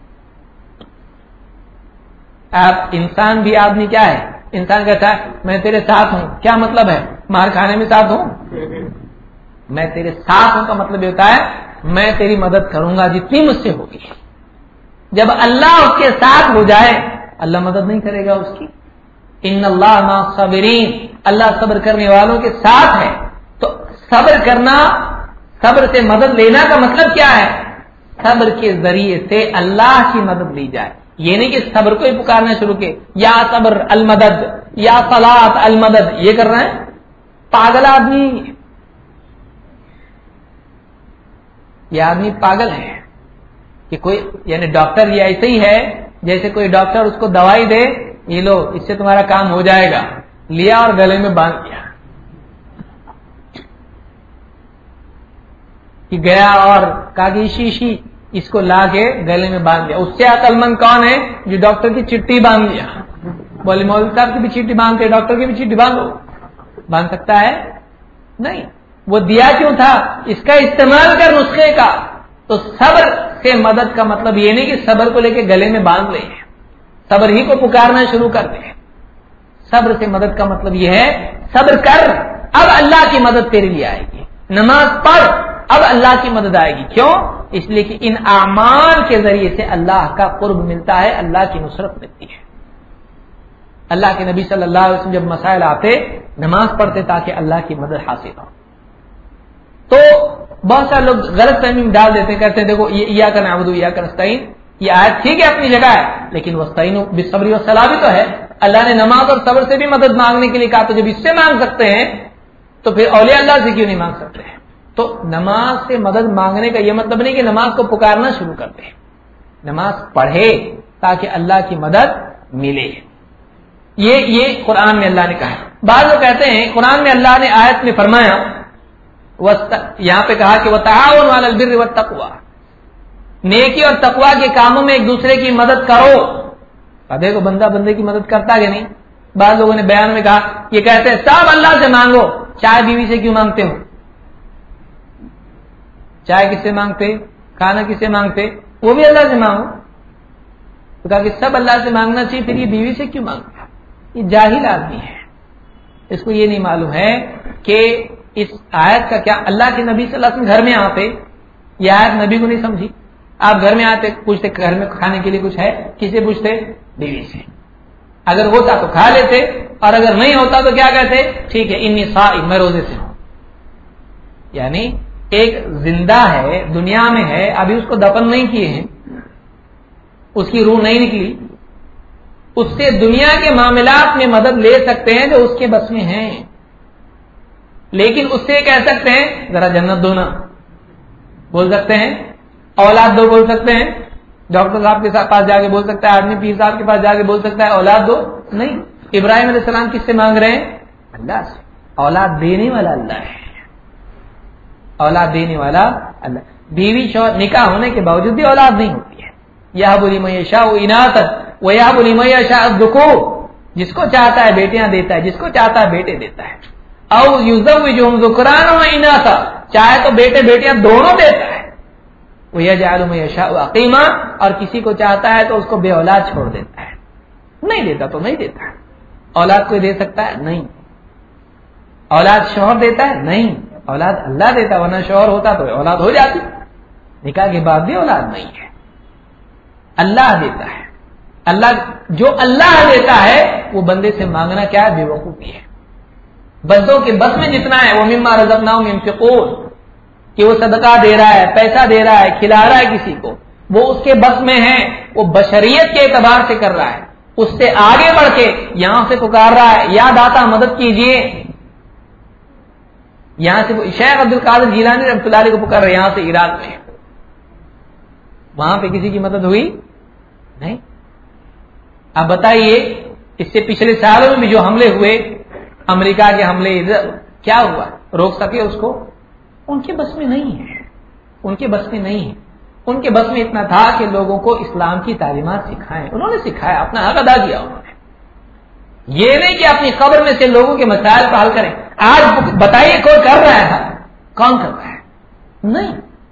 آپ انسان بھی آدمی کیا ہے؟ انسان کہتا ہے میں تیرے ساتھ ہوں. کیا مطلب ہے؟ مار کھانے میں ساتھ ہوں؟ میں تیرے ساتھ ہوں کا مطلب یہ ہوتا ہے میں تیری مدد کروں گا جتنی مجھ سے ہوگی. جب اللہ اس کے ساتھ ہو جائے اللہ مدد نہیں کرے گا اس کی. ان اللہ مع الصابرین، اللہ صبر کرنے والوں کے ساتھ ہے. تو صبر کرنا، صبر سے مدد لینا کا مطلب کیا ہے؟ صبر کے ذریعے سے اللہ کی مدد لی جائے. یہ نہیں کہ صبر کو ہی پکارنا شروع کے یا صبر المدد یا صلاۃ المدد، یہ کر رہے ہیں. پاگل آدمی، یہ آدمی پاگل ہے. کہ کوئی یعنی ڈاکٹر یہ ایسے ہی ہے جیسے کوئی ڈاکٹر اس کو دوائی دے، یہ لو اس سے تمہارا کام ہو جائے گا، لیا اور گلے میں باندھ دیا کہ گیا اور کاغی شیشی اس کو لا کے گلے میں باندھ دیا. اس سے عقل مند کون ہے؟ جو ڈاکٹر کی چٹھی باندھ دیا. بولے مولوی صاحب کی بھی چٹھی باندھتے، ڈاکٹر کی بھی چٹھی باندھو. باندھ سکتا ہے؟ نہیں. وہ دیا کیوں تھا؟ اس کا استعمال کر نسخے کا. تو صبر سے مدد کا مطلب یہ نہیں کہ صبر کو لے کے گلے میں باندھ لیں، صبر ہی کو پکارنا شروع کر دیں. صبر سے مدد کا مطلب یہ ہے صبر کر، اب اللہ کی مدد تیرے لیے آئے گی. نماز پڑھ، اب اللہ کی مدد آئے گی. کیوں؟ اس لیے کہ ان اعمال کے ذریعے سے اللہ کا قرب ملتا ہے، اللہ کی نصرت ملتی ہے. اللہ کے نبی صلی اللہ علیہ وسلم جب مسائل آتے نماز پڑھتے تاکہ اللہ کی مدد حاصل ہو. تو بہت سارے لوگ غلط فہمی ڈال دیتے، کہتے ہیں دیکھو یہ ایاک نعبد و ایاک نستعین، یہ آیت ٹھیک ہے اپنی جگہ ہے، لیکن واستعینوا بالصبر والصلاۃ بھی تو ہے. اللہ نے نماز اور صبر سے بھی مدد مانگنے کے لیے کہا. تو جب اس سے مانگ سکتے ہیں تو پھر اولیاء اللہ سے کیوں نہیں مانگ سکتے ہیں؟ تو نماز سے مدد مانگنے کا یہ مطلب نہیں کہ نماز کو پکارنا شروع کر دیں. نماز پڑھے تاکہ اللہ کی مدد ملے. یہ قرآن میں اللہ نے کہا. بعض لوگ کہتے ہیں قرآن میں اللہ نے آیت میں فرمایا، یہاں پہ کہا کہ وتعاونوا علی البر والتقوی، نیکی اور تقوی کے کاموں میں ایک دوسرے کی مدد کرو. دیکھو بندہ بندے کی مدد کرتا کہ نہیں. بعض لوگوں نے بیان میں کہا، یہ کہتے ہیں سب اللہ سے مانگو، چائے بیوی سے کیوں مانگتے ہو؟ چائے کس سے مانگتے؟ کھانا کس سے مانگتے؟ وہ بھی اللہ سے مانگو. تو کہا کہ سب اللہ سے مانگنا چاہیے، پھر یہ بیوی سے کیوں مانگتا؟ یہ جاہل آدمی ہے، اس کو یہ نہیں معلوم ہے کہ اس آیت کا کیا. اللہ کے نبی صلی اللہ علیہ وسلم گھر میں آتے، یہ آیت نبی کو نہیں سمجھی. آپ گھر میں آتے، پوچھتے گھر میں کھانے کے لیے کچھ ہے، کس سے پوچھتے؟ بیوی سے. اگر ہوتا تو کھا لیتے، اور اگر نہیں ہوتا تو کیا کہتے؟ ٹھیک ہے انی صائم، میں روزے سے ہوں. یعنی ایک زندہ ہے، دنیا میں ہے، ابھی اس کو دفن نہیں کیے ہیں، اس کی روح نہیں نکلی، اس سے دنیا کے معاملات میں مدد لے سکتے ہیں جو اس کے بس میں ہیں. لیکن اس سے کہہ سکتے ہیں ذرا جنت دو نا، بول سکتے ہیں. اولاد دو بول سکتے ہیں، ڈاکٹر صاحب کے پاس جا کے بول سکتا ہے، آدمی پیر صاحب کے پاس جا کے بول سکتا ہے اولاد دو؟ نہیں. ابراہیم علیہ السلام کس سے مانگ رہے ہیں؟ اللہ سے. اولاد دینے والا اللہ ہے، اولاد دینے والا اللہ. بیوی شوہر نکاح ہونے کے باوجود بھی اولاد نہیں ہوتی ہے. یہب لمن یشاء اناثا ویہب لمن یشاء الذکور، جس کو چاہتا ہے بیٹیاں دیتا ہے، جس کو چاہتا ہے بیٹے دیتا ہے. او یزوجہم ذکرانا و اناثا، چاہے تو بیٹے بیٹیاں دونوں دیتا ہے. ویجعل من یشاء عقیما، اور کسی کو چاہتا ہے تو اس کو بے اولاد چھوڑ دیتا ہے. نہیں دیتا تو نہیں دیتا ہے. اولاد کوئی دے سکتا ہے؟ نہیں. اولاد شوہر دیتا ہے؟ نہیں. اولاد اللہ دیتا، ورنہ شوہر ہوتا تو اولاد ہو جاتی. نکاح کے بعد بھی اولاد نہیں ہے، اللہ دیتا ہے. اللہ جو اللہ دیتا ہے وہ بندے سے مانگنا کیا ہے؟ بے وقوفی ہے. بندوں کے بس میں جتنا ہے وہ مما رزقناہم ينفقون، کہ وہ صدقہ دے رہا ہے، پیسہ دے رہا ہے، کھلا رہا ہے کسی کو، وہ اس کے بس میں ہے. وہ بشریت کے اعتبار سے کر رہا ہے، اس سے آگے بڑھ کے یہاں سے پکار رہا ہے یا داتا مدد کیجئے. یہاں سے شیخ عبد القادر جیلانی رحمۃ اللہ علیہ کو پکار رہے، یہاں سے عراق میں، وہاں پہ کسی کی مدد ہوئی نہیں. اب بتائیے اس سے پچھلے سالوں میں بھی جو حملے ہوئے، امریکہ کے حملے، کیا ہوا؟ روک سکے اس کو؟ ان کے بس میں نہیں ہے، ان کے بس میں نہیں ہے. ان کے بس میں اتنا تھا کہ لوگوں کو اسلام کی تعلیمات سکھائیں. انہوں نے سکھایا، اپنا حق ادا کیا انہوں نے. یہ نہیں کہ اپنی قبر میں سے لوگوں کے مسائل کو حل کریں. آج بتائیے کوئی کر رہا ہے؟ کون کر رہا ہے؟ نہیں.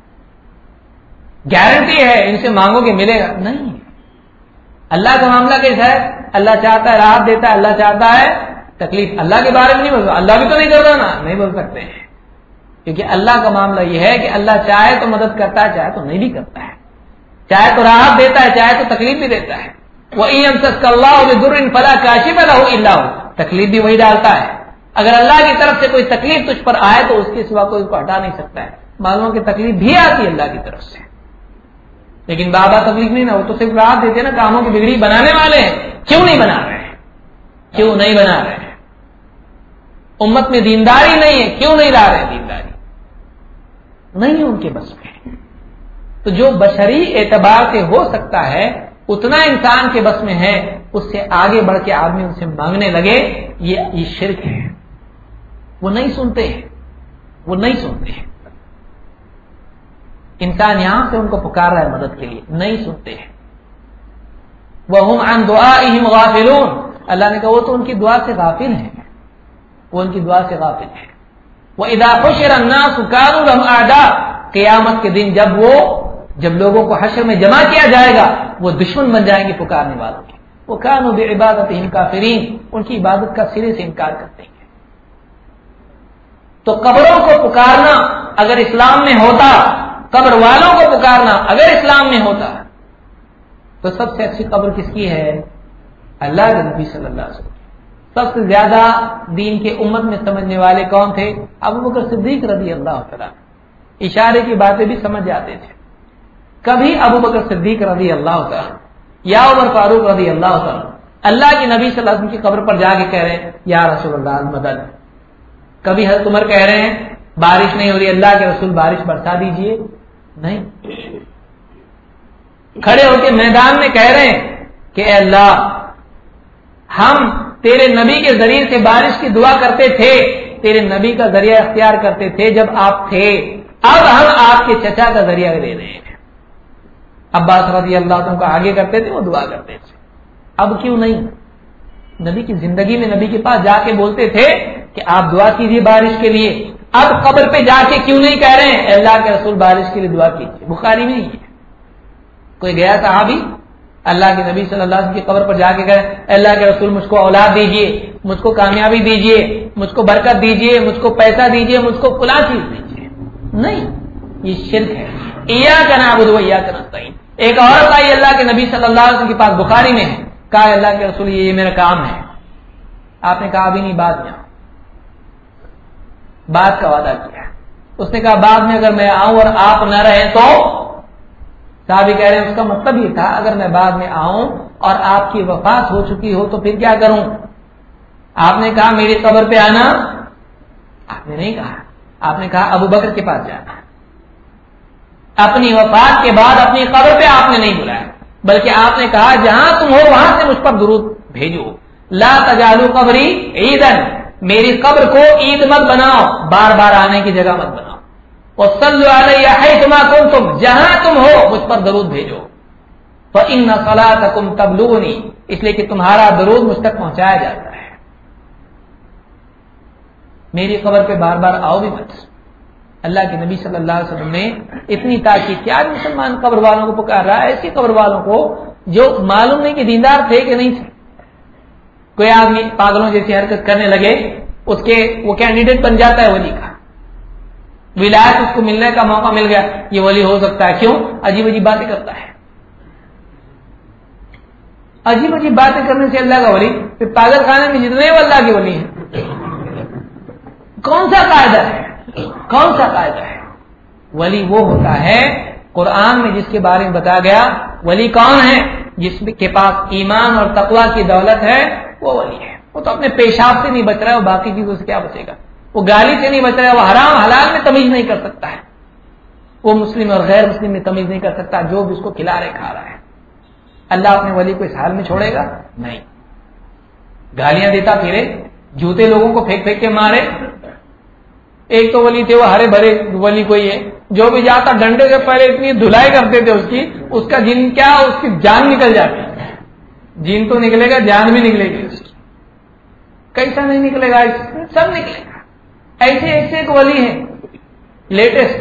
گارنٹی ہے ان سے مانگو کہ ملے گا؟ نہیں. اللہ کا معاملہ کیسا ہے؟ اللہ چاہتا ہے راحت دیتا ہے، اللہ چاہتا ہے تکلیف. اللہ کے بارے میں نہیں بول، اللہ بھی تو نہیں کر رہا نا، نہیں بول سکتے ہیں. کیونکہ اللہ کا معاملہ یہ ہے کہ اللہ چاہے تو مدد کرتا ہے، چاہے تو نہیں بھی کرتا ہے. چاہے تو راحت دیتا ہے، چاہے تو تکلیف بھی دیتا ہے. وَإِن يَمْسَسْكَ اللَّهُ بِضُرٍّ فَلَا كَاشِفَ لَهُ إِلَّا هُوَ، تکلیف بھی وہی ڈالتا ہے. اگر اللہ کی طرف سے کوئی تکلیف تجھ پر آئے تو اس کے سوا کوئی کو ہٹا نہیں سکتا ہے. معلوم کہ تکلیف بھی آتی ہے اللہ کی طرف سے، لیکن بابا تکلیف نہیں نا، وہ تو صرف راحت دیتے نا. کاموں کی بگڑی بنانے والے ہیں، کیوں نہیں بنا رہے ہیں؟ کیوں نہیں بنا رہے ہیں؟ امت میں دینداری نہیں ہے، کیوں نہیں لا رہے ہیں دینداری؟ نہیں ان کے بس میں. تو جو بشری اعتبار سے ہو سکتا ہے اتنا انسان کے بس میں ہے، اس سے آگے بڑھ کے آدمی ان سے مانگنے لگے، یہ شرک ہے. وہ نہیں سنتے ہیں، وہ نہیں سنتے ہیں. انسان یہاں سے ان کو پکار رہا ہے مدد کے لیے، نہیں سنتے ہیں. وَهُمْ عَنْ دُعَائِهِمْ غَافِلُونَ، اللہ نے کہا وہ تو ان کی دعا سے غافل ہیں، وہ ان کی دعا سے غافل ہیں. وَإِذَا حُشِرَ النَّاسُ كَانُوا لَهُمْ أَعْدَاءَ، قیامت کے دن جب لوگوں کو حشر میں جمع کیا جائے گا وہ دشمن بن جائیں گے پکارنے والوں کے. وَكَانُوا بِعِبَادَتِهِمْ كَافِرِينَ، ان کی عبادت کا سرے سے انکار کرتے ہیں. تو قبروں کو پکارنا اگر اسلام میں ہوتا، قبر والوں کو پکارنا اگر اسلام میں ہوتا، تو سب سے اچھی قبر کس کی ہے؟ اللہ کے نبی صلی اللہ علیہ وسلم. سب سے زیادہ دین کے امت میں سمجھنے والے کون تھے؟ ابوبکر صدیق رضی اللہ تعالیٰ. اشارے کی باتیں بھی سمجھ جاتے تھے. کبھی ابوبکر صدیق رضی اللہ تعالیٰ یا عمر فاروق رضی اللہ تعالیٰ اللہ کے نبی صلی اللہ علیہ وسلم کی قبر پر جا کے کہہ رہے ہیں یا رسول اللہ مدد. کبھی حضرت عمر کہہ رہے ہیں بارش نہیں ہو رہی، اللہ کے رسول بارش برسا دیجئے؟ نہیں. کھڑے ہو کے میدان میں کہہ رہے ہیں کہ اے اللہ، ہم تیرے نبی کے ذریعے سے بارش کی دعا کرتے تھے، تیرے نبی کا ذریعہ اختیار کرتے تھے جب آپ تھے، اب ہم آپ کے چچا کا ذریعہ لے رہے ہیں. عباس رضی اللہ عنہ کا آگے کرتے تھے، وہ دعا کرتے تھے. اب کیوں نہیں؟ نبی کی زندگی میں نبی کے پاس جا کے بولتے تھے کہ آپ دعا کیجیے بارش کے لیے. اب قبر پہ جا کے کیوں نہیں کہہ رہے ہیں اللہ کے رسول بارش کے لیے دعا کیجیے؟ بخاری میں نہیں ہے. کوئی گیا صحابی اللہ کے نبی صلی اللہ علیہ وسلم کی قبر پر جا کے کہے اللہ کے رسول مجھ کو اولاد دیجیے، مجھ کو کامیابی دیجیے، مجھ کو برکت دیجیے، مجھ کو پیسہ دیجیے، مجھ کو فلاں چیز دیجیے، نہیں، یہ شرک ہے۔ ایاک نعبد و ایاک نستعین۔ ایک عورت آئی اللہ کے نبی صلی اللہ علیہ وسلم کے پاس، بخاری میں ہے، کہا اللہ کے رسول یہ میرا کام ہے۔ آپ نے کہا ابھی نہیں، بعد میں، بعد کا وعدہ کیا۔ اس نے کہا بعد میں اگر میں آؤں اور آپ نہ رہیں تو؟ صحابی کہہ رہے ہیں اس کا مطلب یہ تھا اگر میں بعد میں آؤں اور آپ کی وفات ہو چکی ہو تو پھر کیا کروں؟ آپ نے کہا میری قبر پہ آنا؟ آپ نے نہیں کہا، آپ نے کہا ابو بکر کے پاس جانا۔ اپنی وفات کے بعد اپنی قبر پہ آپ نے نہیں بلایا، بلکہ آپ نے کہا جہاں تم ہو وہاں سے مجھ پر درود بھیجو۔ لا تجعلوا قبری عیدن، میری قبر کو عید مت بناؤ، بار بار آنے کی جگہ مت بناؤ۔ وصلوا علی حیثما کنتم، جہاں تم ہو مجھ پر درود بھیجو۔ فإن صلاتکم تبلغنی، اس لیے کہ تمہارا درود مجھ تک پہنچایا جاتا ہے۔ میری قبر پہ بار بار آؤ بھی مت۔ اللہ کے نبی صلی اللہ علیہ وسلم نے اتنی تاکید کیا، مسلمان قبر والوں کو پکار رہا ہے، ایسی قبر والوں کو جو معلوم نہیں کہ دیندار تھے کہ نہیں تھے۔ کوئی آدمی پاگلوں جیسی حرکت کرنے لگے، اس کے وہ کینڈیڈیٹ بن جاتا ہے ولی کا، ولایت اس کو ملنے کا موقع مل گیا، یہ ولی ہو سکتا ہے۔ کیوں؟ عجیب عجیب باتیں کرتا ہے۔ عجیب عجیب باتیں کرنے سے اللہ کا ولی؟ پھر پاگل خانے میں جتنے وہ اللہ کے ولی ہیں، کون سا قاعدہ ہے؟ کون سا قاعدہ ہے؟ ولی وہ ہوتا ہے قرآن میں جس کے بارے میں بتایا گیا، ولی کون ہے؟ جس کے پاس ایمان اور تقوی کی دولت ہے، وہ ولی ہے۔ وہ تو اپنے پیشاب سے نہیں بچ رہا ہے، وہ باقی چیزوں سے کیا بچے گا؟ وہ گالی سے نہیں بچ رہا ہے، وہ حرام حلال میں تمیز نہیں کر سکتا ہے، وہ مسلم اور غیر مسلم میں تمیز نہیں کر سکتا، جو بھی اس کو کھلا رہے کھا رہا ہے۔ اللہ اپنے ولی کو اس حال میں چھوڑے گا؟ نہیں۔ گالیاں دیتا پھرے، جوتے لوگوں کو پھینک پھینک کے مارے۔ ایک تو ولی تھے، وہ ہرے بھرے ولی کوئی ہے، جو بھی جاتا ڈنڈے سے پہلے اتنی دھلائی کرتے تھے اس کا جن کیا، اس کی جان نکل جاتی، جن تو نکلے گا، جان بھی نکلے گی اس کی۔ کیسا نہیں نکلے گا؟ سب نکلے گا۔ ایسے ایسے ایک ولی ہیں لیٹسٹ،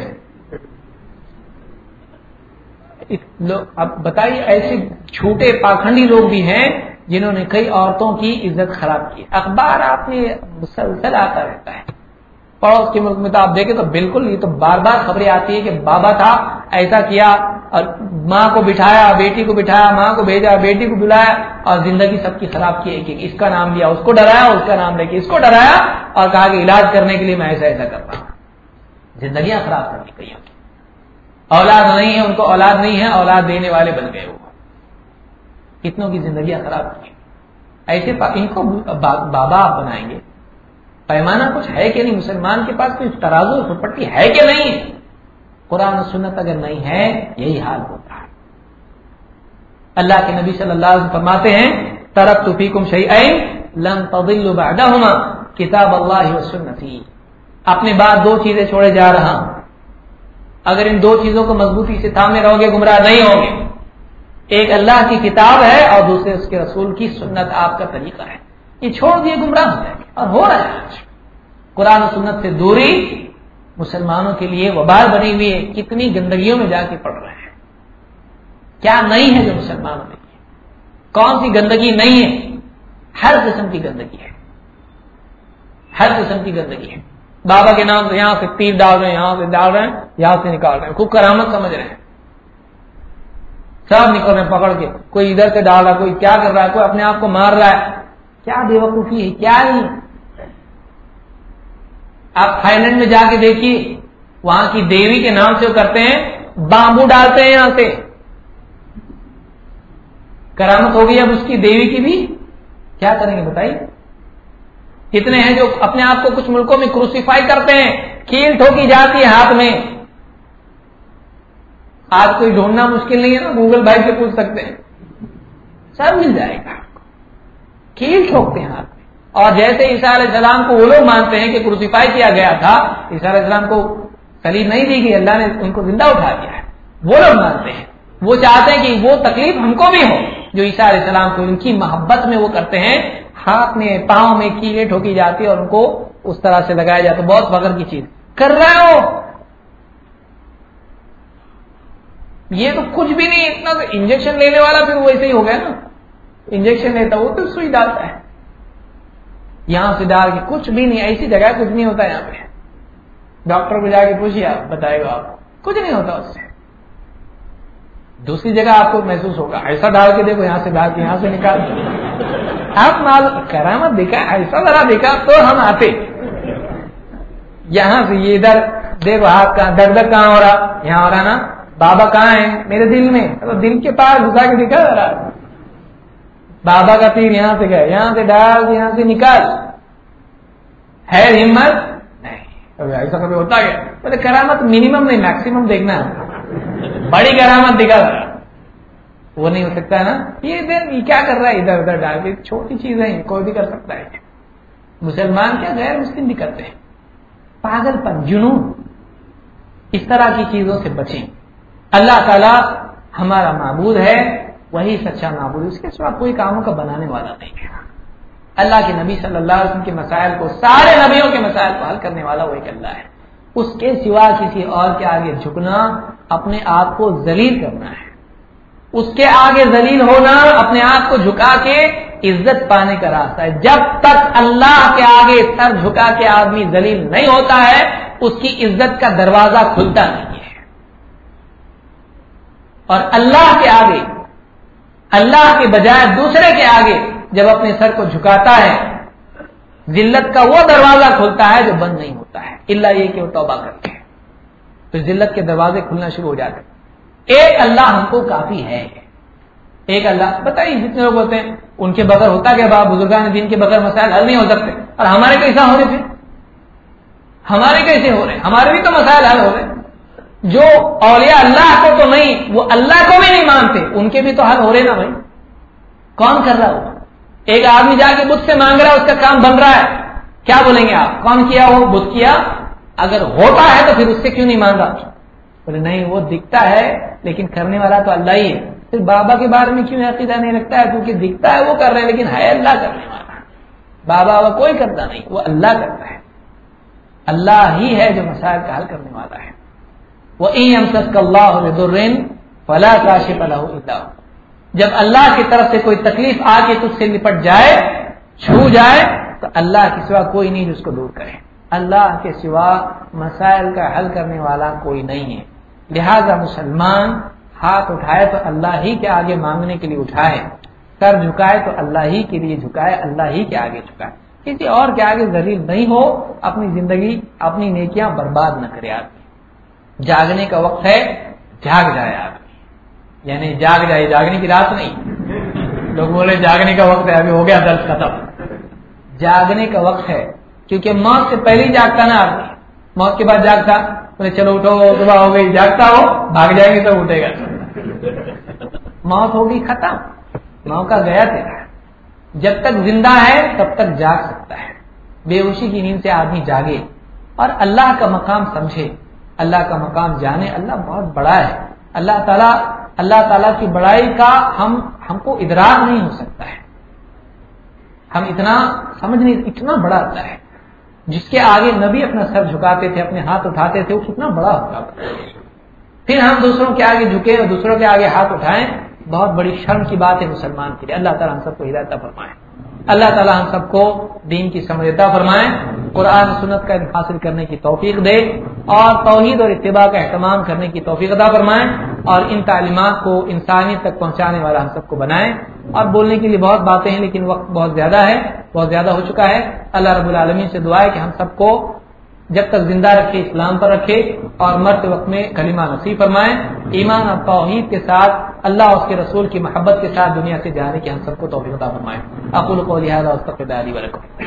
اب بتائیے، ایسے جھوٹے پاکھنڈی لوگ بھی ہیں جنہوں نے کئی عورتوں کی عزت خراب کی۔ اخبار آپ نے مسلسل آتا رہتا ہے، پڑوس کے ملک میں تو آپ دیکھیں تو بالکل، یہ تو بار بار خبریں آتی ہے کہ بابا تھا ایسا کیا، اور ماں کو بٹھایا، بیٹی کو بٹھایا، ماں کو بھیجا، بیٹی کو بلایا، اور زندگی سب کی خراب کی، ایک اس کا نام لیا، اس کو ڈرایا، اس کا نام لے کے اس کو ڈرایا، اور کہا کہ علاج کرنے کے لیے میں ایسا ایسا کرتا ہوں۔ زندگیاں خراب کرنی گئی، اولاد نہیں ہے، ان کو اولاد نہیں ہے، اولاد دینے والے بن گئے، وہ کتنوں کی زندگیاں خراب کی۔ ایسے ان کو بابا آپ بنائیں گے؟ پیمانہ کچھ ہے کہ نہیں؟ مسلمان کے پاس کوئی ترازو سپٹی ہے کہ نہیں؟ قرآن و سنت اگر نہیں ہے، یہی حال ہوتا ہے۔ اللہ کے نبی صلی اللہ علیہ وسلم فرماتے ہیں ترکت فیکم شیئین لن تضلوا بعدہما کتاب اللہ و سنتی، اپنے بعد دو چیزیں چھوڑے جا رہا ہوں، اگر ان دو چیزوں کو مضبوطی سے تھامے رہو گے گمراہ نہیں ہوگے۔ ایک اللہ کی کتاب ہے اور دوسرے اس کے رسول کی سنت، آپ کا طریقہ ہے، یہ چھوڑ دیے گمراہ ہو جائیں گے، اور ہو رہا ہے۔ قرآن و سنت سے دوری مسلمانوں کے لیے وبال بنی ہوئی ہے، کتنی گندگیوں میں جا کے پڑ رہے ہیں۔ کیا نہیں ہے جو مسلمانوں میں؟ کون سی گندگی نہیں ہے؟ ہر قسم کی گندگی ہے، ہر قسم کی گندگی ہے۔ بابا کے نام سے یہاں سے تیر ڈال رہے ہیں، یہاں سے ڈال رہے ہیں، یہاں سے نکال رہے ہیں، خوب کرامت سمجھ رہے ہیں، سب نکل رہے ہیں پکڑ کے، کوئی ادھر سے ڈال رہا ہے، کوئی کیا کر رہا ہے، کوئی اپنے آپ کو مار رہا ہے۔ کیا بے وقوفی ہے، کیا نہیں۔ آپ تھائی لینڈ میں جا کے دیکھیے، وہاں کی دیوی کے نام سے وہ کرتے ہیں، بامبو ڈالتے ہیں یہاں سے، کرامت ہو گئی اب اس کی دیوی کی بھی، کیا کریں گے بتائیے؟ کتنے ہیں جو اپنے آپ کو کچھ ملکوں میں کروسیفائی کرتے ہیں، کیل ٹھوکی جاتی ہے ہاتھ میں۔ آج کوئی ڈھونڈنا مشکل نہیں ہے نا، گوگل بھائی سے پوچھ سکتے ہیں، سب مل جائے گا۔ کیل ٹھوکتے ہیں ہاتھ میں، اور جیسے عیسیٰ علیہ السلام کو وہ لوگ مانتے ہیں کہ کروسیفائی کیا گیا تھا، عیسیٰ علیہ السلام کو صلیب نہیں دی گئی، اللہ نے ان کو زندہ اٹھا دیا ہے، وہ لوگ مانتے ہیں، وہ چاہتے ہیں کہ وہ تکلیف ہم کو بھی ہو جو عیسیٰ علیہ السلام کو، ان کی محبت میں وہ کرتے ہیں، ہاتھ میں پاؤں میں کیلیں ٹھوکی جاتی ہے اور ان کو اس طرح سے لگایا جاتا ہے، بہت فخر کی چیز کر رہے ہو۔ یہ تو کچھ بھی نہیں، اتنا تو انجیکشن لینے والا پھر ویسے ہی ہو گیا نا، انجیکشن لیتا وہ تو سوئی ڈالتا ہے، یہاں سے ڈال کے کچھ بھی نہیں، ایسی جگہ کچھ نہیں ہوتا یہاں پہ، ڈاکٹر کو جا کے پوچھیے آپ بتائے گا آپ کچھ نہیں ہوتا اس سے. دوسری جگہ آپ کو محسوس ہوگا، ایسا ڈال کے دیکھو، یہاں سے ڈال کے یہاں سے نکال، آپ کرامت دیکھا، ایسا ذرا دیکھا تو ہم آتے. یہاں سے یہ ادھر دیکھو، ہاتھ کہاں درد کہاں ہو رہا، یہاں ہو رہا نا، بابا کہاں ہے میرے دل میں، دل کے پاس گھسا کے دکھا ذرا، بابا کا تیر یہاں سے گئے، یہاں سے ڈال یہاں سے نکال، ہے ہمت نہیں، ایسا کبھی ہوتا ہے. بولے کرامت منیمم نہیں میکسیمم دیکھنا ہے، بڑی کرامت دکھا وہ نہیں ہو سکتا ہے نا. یہ کیا کر رہا ہے ادھر ادھر ڈال کے، چھوٹی چیز ہے کوئی بھی کر سکتا ہے. مسلمان کیا غیر مسلم بھی کرتے ہیں. پاگل پن، جنون، اس طرح کی چیزوں سے بچیں. اللہ تعالیٰ ہمارا معبود ہے، وہی سچا معبود، اس کے سوا کوئی کاموں کا بنانے والا نہیں ہے. اللہ کے نبی صلی اللہ علیہ وسلم کے مسائل کو، سارے نبیوں کے مسائل کو حل کرنے والا وہ ایک اللہ ہے. اس کے سوا کسی اور کے آگے جھکنا اپنے آپ کو ذلیل کرنا ہے. اس کے آگے ذلیل ہونا اپنے آپ کو جھکا کے عزت پانے کا راستہ ہے. جب تک اللہ کے آگے سر جھکا کے آدمی ذلیل نہیں ہوتا ہے، اس کی عزت کا دروازہ کھلتا نہیں ہے. اور اللہ کے آگے، اللہ کے بجائے دوسرے کے آگے جب اپنے سر کو جھکاتا ہے، ذلت کا وہ دروازہ کھلتا ہے جو بند نہیں ہوتا ہے، الا یہ کہ وہ توبہ کرتے ہیں تو ذلت کے دروازے کھلنا شروع ہو جاتے ہیں. ایک اللہ ہم کو کافی ہے. ایک اللہ، بتائیے جتنے لوگ ہوتے ہیں ان کے بغیر ہوتا کیا؟ بابا بزرگان دین کے بغیر مسائل حل نہیں ہو سکتے، اور ہمارے کیسا ہو رہے تھے؟ ہمارے کیسے ہو رہے؟ ہمارے بھی تو مسائل حل ہو رہے. جو اولیاء اللہ کو تو نہیں، وہ اللہ کو بھی نہیں مانتے، ان کے بھی تو حل ہو رہے نا بھائی. کون کر رہا ہوگا؟ ایک آدمی جا کے بت سے مانگ رہا ہے، اس کا کام بن رہا ہے، کیا بولیں گے آپ؟ کون کیا؟ وہ بت کیا. اگر ہوتا ہے تو پھر اس سے کیوں نہیں مانگا؟ بولے نہیں، وہ دکھتا ہے لیکن کرنے والا تو اللہ ہی ہے. پھر بابا کے بارے میں کیوں عقیدہ نہیں رکھتا ہے؟ کیونکہ دکھتا ہے وہ کر رہے ہیں لیکن ہے اللہ کرنے والا. بابا وہ کوئی کرتا نہیں، وہ اللہ کرتا ہے. اللہ ہی ہے جو مسائل کا حل کرنے والا ہے. وَإِن يَمْسَسْكَ اللَّهُ بِضُرٍّ فَلَا كَاشِفَ لَهُ إِلَّا هُوَ. جب اللہ کی طرف سے کوئی تکلیف آ کے تجھ سے نپٹ جائے، چھو جائے، تو اللہ کے سوا کوئی نہیں جس کو دور کرے. اللہ کے سوا مسائل کا حل کرنے والا کوئی نہیں ہے. لہذا مسلمان ہاتھ اٹھائے تو اللہ ہی کے آگے مانگنے کے لیے اٹھائے، سر جھکائے تو اللہ ہی کے لیے جھکائے، اللہ ہی کے آگے جھکائے، کسی اور کے آگے ذلیل نہیں ہو. اپنی زندگی، اپنی نیکیاں برباد نہ کرے آدمی. جاگنے کا وقت ہے، جاگ جائے آدمی، یعنی جاگ جائے، جاگنے کی رات نہیں. لوگ بولے جاگنے کا وقت ہے، ابھی ہو گیا درس ختم. جاگنے کا وقت ہے، کیونکہ موت سے پہلے ہی جاگتا نا آدمی. موت کے بعد جاگتا، بولے چلو اٹھو صبح ہو گئی، جاگتا ہو، بھاگ جائے گی تو اٹھے گا. موت ہوگی ختم، موقع گیا تیرا. جب تک زندہ ہے تب تک جاگ سکتا ہے. بے ہوشی کی نیند سے آدمی جاگے اور اللہ کا مقام سمجھے، اللہ کا مقام جانے. اللہ بہت بڑا ہے. اللہ تعالیٰ کی بڑائی کا ہم کو ادراک نہیں ہو سکتا ہے. ہم اتنا سمجھ نہیں، اتنا بڑا اللہ ہے. جس کے آگے نبی اپنا سر جھکاتے تھے، اپنے ہاتھ اٹھاتے تھے، وہ کتنا بڑا ہوتا تھا. پھر ہم دوسروں کے آگے جھکے اور دوسروں کے آگے ہاتھ اٹھائیں، بہت بڑی شرم کی بات ہے مسلمان کے لیے. اللہ تعالیٰ ہم سب کو ہدایت فرمائے. اللہ تعالیٰ ہم سب کو دین کی سمجھ عطا فرمائے، قرآن سنت کا علم حاصل کرنے کی توفیق دے، اور توحید اور اتباع کا اہتمام کرنے کی توفیق عطا فرمائے، اور ان تعلیمات کو انسانیت تک پہنچانے والا ہم سب کو بنائے. اور بولنے کے لیے بہت باتیں ہیں لیکن وقت بہت زیادہ ہے، بہت زیادہ ہو چکا ہے. اللہ رب العالمین سے دعا ہے کہ ہم سب کو جب تک زندہ رکھے اسلام پر رکھے، اور مرتے وقت میں کلمہ نصیب فرمائے، ایمان اور توحید کے ساتھ اللہ اور اس کے رسول کی محبت کے ساتھ دنیا سے جانے کی ہم سب کو توفیق عطا فرمائے. اقول قولی ھذا واستغفر لي ولکم.